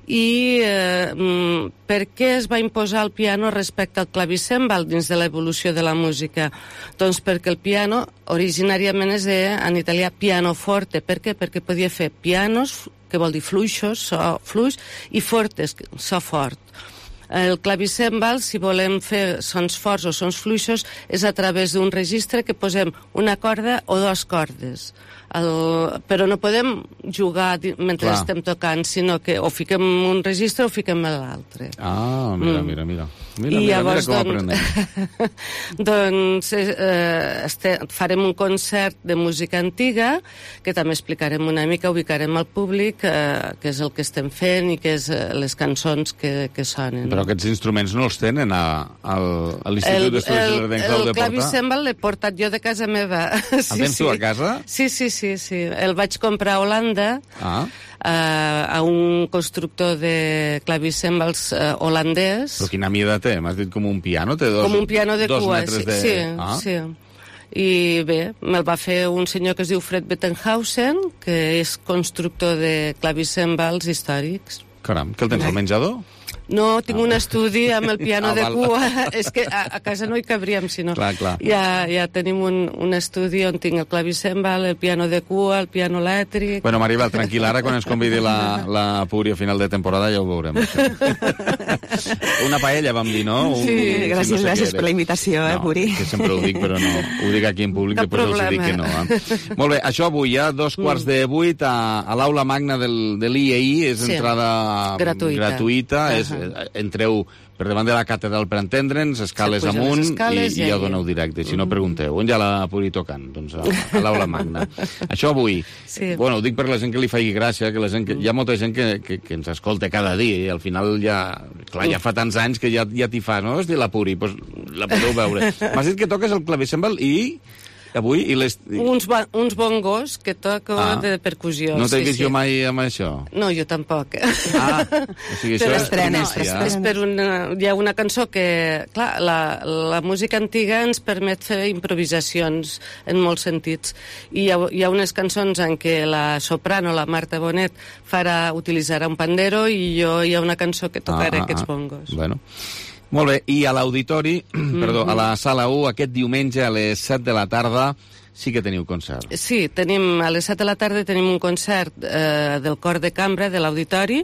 i eh, per què es va imposar el piano respecte al clavicèmbal dins de l'evolució de la música? Doncs perquè el piano originàriament es deia en italià pianoforte. Per què? Perquè podia fer pianos, que vol dir fluixos, so fluix, i fortes, so fort. El clavicèmbal, si volem fer sons forts o sons fluixos, és a través d'un registre que posem una corda o dues cordes. El, però no podem jugar mentre Clar. estem tocant, sinó que o fiquem un registre o fiquem l'altre. Ah, mira, Mm. mira, mira. Mira, I mira, llavors, mira com doncs, aprenem. doncs eh, este, farem un concert de música antiga, que també explicarem una mica, ubicarem al públic eh, què és el que estem fent i què és eh, les cançons que, que sonen. Però aquests instruments no els tenen a, al, a l'Institut d'Estudis Jardencs del El de Porta? clavicèmbal l'he portat jo de casa meva. El tens tu a casa? Sí, sí, sí, sí. El vaig comprar a Holanda, Ah. eh, a un constructor de clavicèmbals eh, holandès. Però quina mida té? M'has dit com un piano? Té dos, Com un piano de dos cua, metres sí, de... sí, ah. sí. I bé, me'l va fer un senyor que es diu Fred Bettenhausen, que és constructor de clavicèmbals històrics. Caram, que el tens al menjador? No, tinc un estudi amb el piano Ah, de val. cua. És que a, a casa no hi cabríem, sinó... Clar, clar. Ja, ja tenim un, un estudi on tinc el clavicèmbal, el piano de cua, el piano elèctric... Bueno, Maribel, tranquil·la, ara quan ens convidi la, la Puri a final de temporada ja ho veurem. Això. Una paella, vam dir, no? Un, Sí, un- gràcies, no sé gràcies què per la era. invitació, eh, No, Puri. que sempre ho dic, però no. Ho dic aquí en públic, Cap després els dic que problema. no. Eh? Molt bé, això avui, a dos quarts de vuit, a, a l'aula magna del, de l'I E I, és Sí. entrada Gratuïta. gratuïta, Uh-huh. és, eh, entreu per davant de la catedral per entendre'ns, escales Se puja amunt, les escales i, i i ja ahí. doneu directe. Si no, pregunteu, on hi ha la Puri tocant? Doncs a, a l'aula magna. Això avui. Sí. Bueno, ho dic per la gent que li faci gràcia, que la gent que, hi ha molta gent que, que, que ens escolta cada dia, i al final ja... Clar, ja fa tants anys que ja, ja t'hi fa, no? Hosti, la Puri, doncs la podeu veure. M'has dit que toques el clavicèmbal i... Avui i les... Uns, ba- uns bongos que toco Ah. de percussió. No t'he sí, vist sí. jo mai amb això. No, jo tampoc. Ah, o sigui, això Però és no, primícia. és, és per una, hi ha una cançó que... Clar, la, la música antiga ens permet fer improvisacions en molts sentits. I hi ha, hi ha unes cançons en què la soprano, la Marta Bonet, farà, utilitzarà un pandero, i jo hi ha una cançó que tocaré Ah, ah, aquests ah. bongos. Bueno. Molt bé, i a l'auditori, perdó, a la sala u, aquest diumenge a les set de la tarda, sí que teniu concert. Sí, tenim, a les set de la tarda tenim un concert eh, del cor de cambra de l'auditori,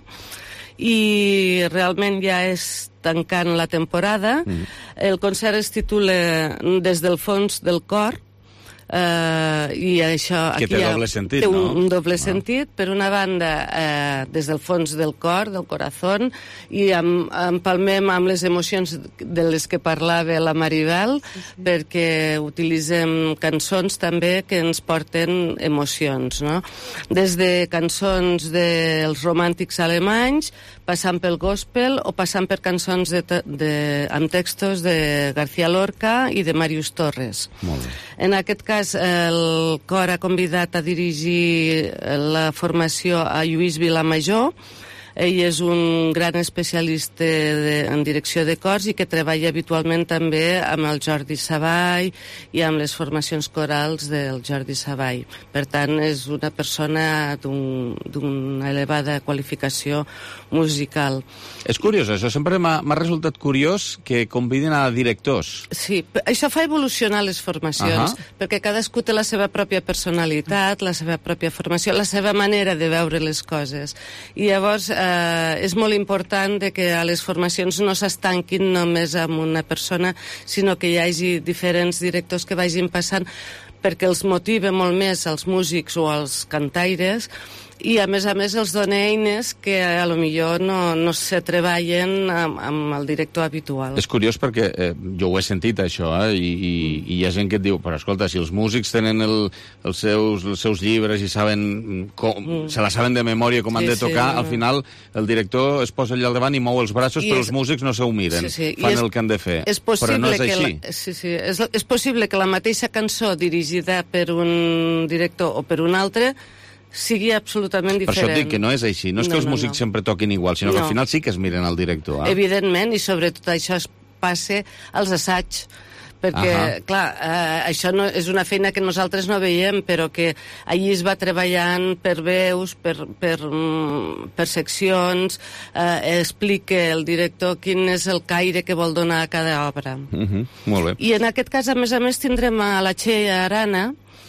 i realment ja és tancant la temporada. Mm. El concert es titula Des del fons del cor, Uh, i això Que aquí té hi ha- doble sentit, té un, no? un doble sentit. Per una banda, eh, des del fons del cor, del corazón, i amb, empalmem amb les emocions de les que parlava la Maribel, sí, sí. perquè utilitzem cançons també que ens porten emocions, no? Des de cançons dels romàntics alemanys, passant pel gospel o passant per cançons de, de, amb textos de García Lorca i de Màrius Torres. Molt bé. En aquest cas, el cor ha convidat a dirigir la formació a Lluís Vilamajor. Ell és un gran especialista de, en direcció de cors i que treballa habitualment també amb el Jordi Savall i amb les formacions corals del Jordi Savall. Per tant, és una persona d'una un, elevada qualificació musical. És curiós, això. Sempre m'ha resultat curiós que convidin a directors. Sí, això fa evolucionar les formacions, uh -huh. perquè cadascú té la seva pròpia personalitat, la seva pròpia formació, la seva manera de veure les coses. I llavors eh, és molt important de que a les formacions no s'estanquin només amb una persona, sinó que hi hagi diferents directors que vagin passant, perquè els motiva molt més als músics o als cantaires, i a més a més els dona eines que a lo millor no, no se treballen amb, amb el director habitual. És curiós perquè eh, jo ho he sentit això, eh, i, i, i hi ha gent que et diu, però escolta, si els músics tenen el, els, seus, els seus llibres i saben com, mm. se la saben de memòria com sí, han de tocar, sí, al final el director es posa allà al davant i mou els braços, I però és, els músics no s'ho miren, sí, sí, fan és, el que han de fer. Però no és així. La, sí, sí, és, és possible que la mateixa cançó dirigida per un director o per un altre sigui absolutament diferent. Per això et dic que no és així. No és que no, els músics no, no. sempre toquin igual, sinó no. que al final sí que es miren al director. Eh? Evidentment, i sobretot això es passa als assaigs. Perquè, uh-huh. clar, eh, això no, és una feina que nosaltres no veiem, però que allí es va treballant per veus, per, per, per seccions, eh, explica el director quin és el caire que vol donar a cada obra. Uh-huh. Molt bé. I en aquest cas, a més a més, tindrem a la Txell Arana,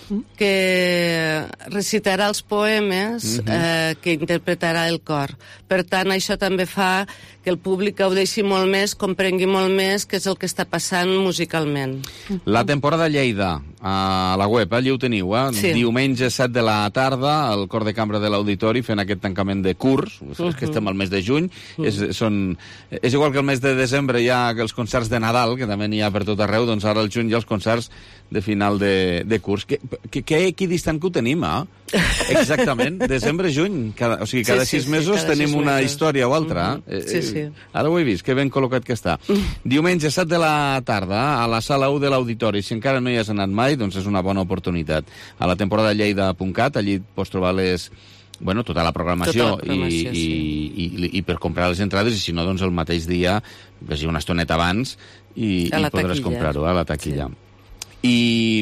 que recitarà els poemes uh-huh. eh, que interpretarà el cor. Per tant, això també fa que el públic gaudeixi molt més, comprengui molt més què és el que està passant musicalment. La temporada Lleida, a la web, allí ho teniu, eh? Sí. Diumenge set de la tarda, el cor de cambra de l'Auditori fent aquest tancament de curs, uh-huh. és que estem al mes de juny, uh-huh. és, són, és igual que el mes de desembre hi ha els concerts de Nadal, que també n'hi ha per tot arreu, doncs ara al juny hi ha els concerts de final de, de curs. Que, que, que equidistant que ho tenim, eh? Exactament, desembre-juny. Cada, o sigui, cada sí, sí, sis mesos sí, tenim sis una mesos. Història o altra. Mm-hmm. eh? Sí, sí. Ara ho he vist, que ben col·locat que està. Mm. Diumenge, set de la tarda, a la sala u de l'Auditori. Si encara no hi has anat mai, doncs és una bona oportunitat. A la temporada lleida punt cat, allí pots trobar les... Bueno, tota la programació, tota la programació i, sí. i, i, i per comprar les entrades, i si no, doncs el mateix dia, vagi una estoneta abans, i, i podràs comprar-ho a la taquilla. Sí. I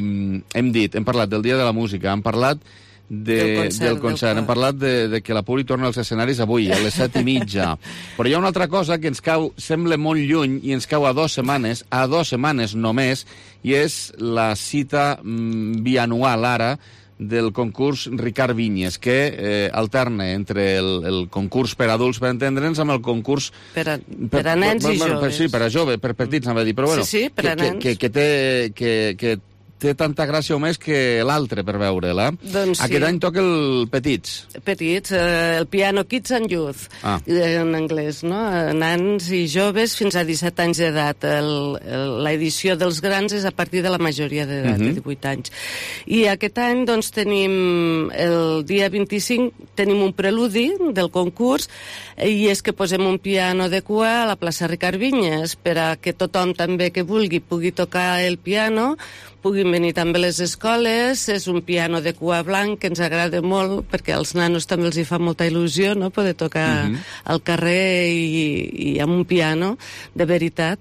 hem dit, hem parlat del Dia de la Música, hem parlat de, del concert, del concert del hem parlat de, de que la Puri torna als escenaris avui, a les set i mitja. Però hi ha una altra cosa que ens cau, sembla molt lluny, i ens cau a dues setmanes, a dues setmanes només, i és la cita mm, bianual ara, del concurs Ricard Vinyes, que eh, alterna entre el, el concurs per adults, per entendre'ns, amb el concurs... Per a, per, per a nens per, i joves. Per, sí, per a joves, per petits, anava a dir, però bueno... Sí, sí, per a que, nens. Que, que, que té... Que, que té tanta gràcia o més que l'altre per veure-la. Doncs sí. Aquest any toca el Petits. Petits, eh, el piano Kids and Youth, ah. en anglès, no? Nans i joves fins a disset anys d'edat. L'edició dels grans és a partir de la majoria d'edat, uh-huh. de divuit anys. I aquest any, doncs, tenim el dia vint-i-cinc, tenim un preludi del concurs, i és que posem un piano de cua a la plaça Ricard Vinyes, per a que tothom també que vulgui pugui tocar el piano, puguin venir també a les escoles. És un piano de cua blanc que ens agrada molt, perquè als nanos també els hi fa molta il·lusió, no?, poder tocar uh-huh. al carrer i, i amb un piano, de veritat.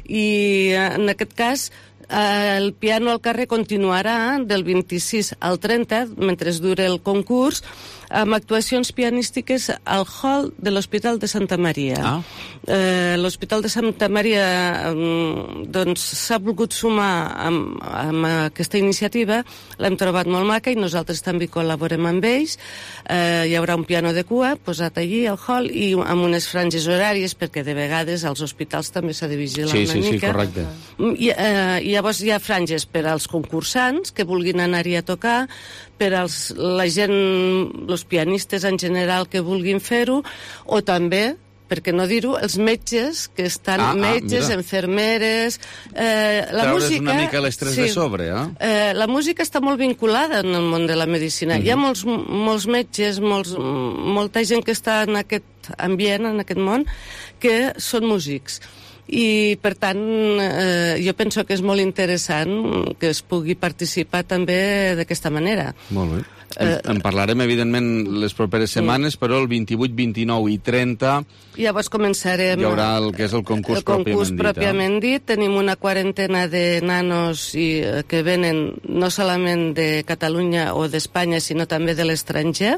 I en aquest cas, el piano al carrer continuarà del vint-i-sis al trenta, mentre dure el concurs, amb actuacions pianístiques al hall de l'Hospital de Santa Maria. Ah. Eh, L'Hospital de Santa Maria doncs s'ha volgut sumar amb, amb aquesta iniciativa, l'hem trobat molt maca i nosaltres també col·laborem amb ells. Eh, hi haurà un piano de cua posat allí al hall i amb unes franges horàries, perquè de vegades als hospitals també s'ha de vigilar sí, una sí, mica. Sí, sí, correcte. I, eh, llavors hi ha franges per als concursants que vulguin anar-hi a tocar, per als, la gent, els pianistes en general que vulguin fer-ho, o també, per què no dir-ho, els metges, que estan ah, metges, ah, infermeres... Eh, la Traure's música, una mica l'estrès sí, de sobre, eh? eh? La música està molt vinculada en el món de la medicina. Uh-huh. Hi ha molts, molts metges, molts, molta gent que està en aquest ambient, en aquest món, que són músics. I, per tant, eh, jo penso que és molt interessant que es pugui participar també d'aquesta manera. Molt bé. Eh, en parlarem, evidentment, les properes setmanes, mm. però el vint-i-vuit, vint-i-nou i trenta... Llavors començarem... Hi haurà el que és el concurs, el concurs pròpiament, pròpiament dit. dit. Tenim una quarantena de nanos i, que venen no solament de Catalunya o d'Espanya, sinó també de l'estranger.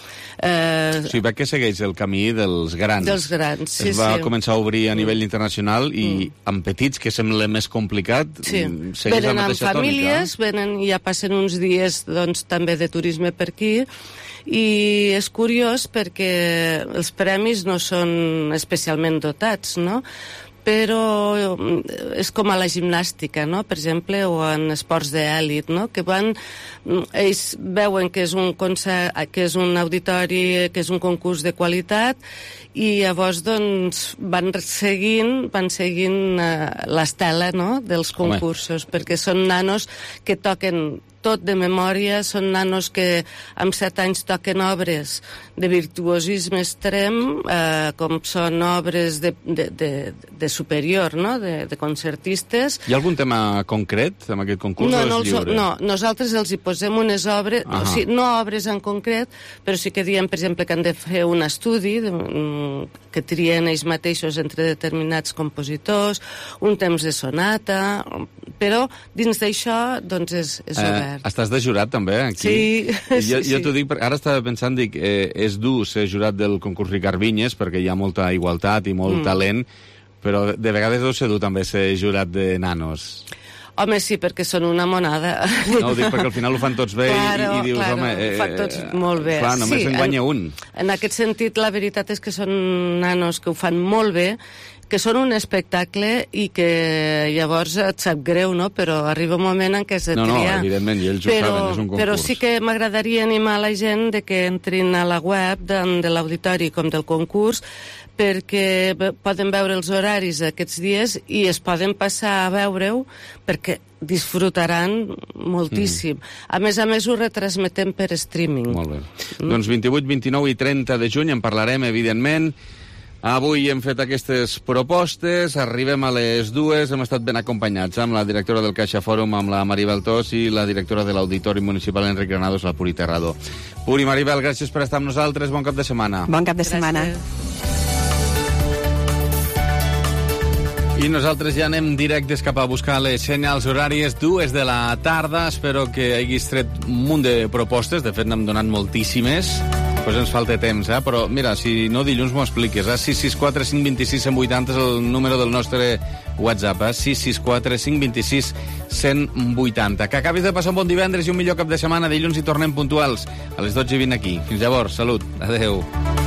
Eh, o sigui, va que segueix el camí dels grans. Dels grans, sí, es va sí. començar a obrir a nivell internacional i mm. amb petits, que sembla més complicat, sí. segueix venen la mateixa amb famílies, tònica. Venen i ja passen uns dies doncs, també de turisme per aquí, i és curiós perquè els premis no són especialment dotats, no?, però és com a la gimnàstica, no? Per exemple, o en esports d'èlit, no? Que van, ells veuen que és un concert, que és un auditori, que és un concurs de qualitat, i llavors doncs van seguint, van seguint uh, l'estela, no? Dels concursos, Home. Perquè són nanos que toquen tot de memòria, són nanos que amb set anys toquen obres de virtuosisme extrem, eh, com són obres de, de, de, de superior, no? de, de concertistes. Hi ha algun tema concret amb aquest concurs no, o és no, lliure? No, nosaltres els hi posem unes obres, o sigui, no obres en concret, però sí que diem, per exemple, que han de fer un estudi de, que trien ells mateixos entre determinats compositors, un temps de sonata, però dins d'això doncs és, és obert. Eh, estàs de jurat també aquí? Sí. Jo, sí, jo t'ho dic, ara estava pensant, dic, eh, és dur ser jurat del concurs Ricard Vinyes perquè hi ha molta igualtat i molt mm. talent, però de vegades deu ser dur també ser jurat de nanos. Home, sí, perquè són una monada. No, ho dic perquè al final ho fan tots bé claro, i, i dius, claro, home... Eh, ho fan tots molt bé. Clar, només sí, en guanya en, un. En aquest sentit, la veritat és que són nanos que ho fan molt bé, que són un espectacle i que llavors et sap greu, no? Però arriba un moment en què has de no, triar. No, evidentment, i ells ho però, saben, és un concurs. Però sí que m'agradaria animar la gent de que entrin a la web de, de l'auditori com del concurs, perquè poden veure els horaris d'aquests dies i es poden passar a veure-ho perquè disfrutaran moltíssim. Mm. A més a més, ho retransmetem per streaming. Molt bé. Mm. Doncs vint-i-vuit, vint-i-nou i trenta de juny en parlarem, evidentment. Avui hem fet aquestes propostes, arribem a les dues, hem estat ben acompanyats amb la directora del Caixa Fòrum, amb la Maribel Tos, i la directora de l'Auditori Municipal Enric Granados, la Puri Terrado. Puri, Maribel, gràcies per estar amb nosaltres, bon cap de setmana. Bon cap de setmana. I nosaltres ja anem directes cap a buscar les senyals horàries, dues de la tarda. Espero que haguis tret un munt de propostes, de fet n'hem donat moltíssimes. Pues ens falta temps, eh? Però mira, si no dilluns m'ho expliques, eh? sis sis quatre cinc dos sis cent vuitanta és el número del nostre WhatsApp, eh? sis sis quatre cinc dos sis cent vuitanta. Que acabis de passar un bon divendres i un millor cap de setmana. Dilluns hi tornem puntuals a les dotze i vint aquí. Fins llavors, salut, adeu.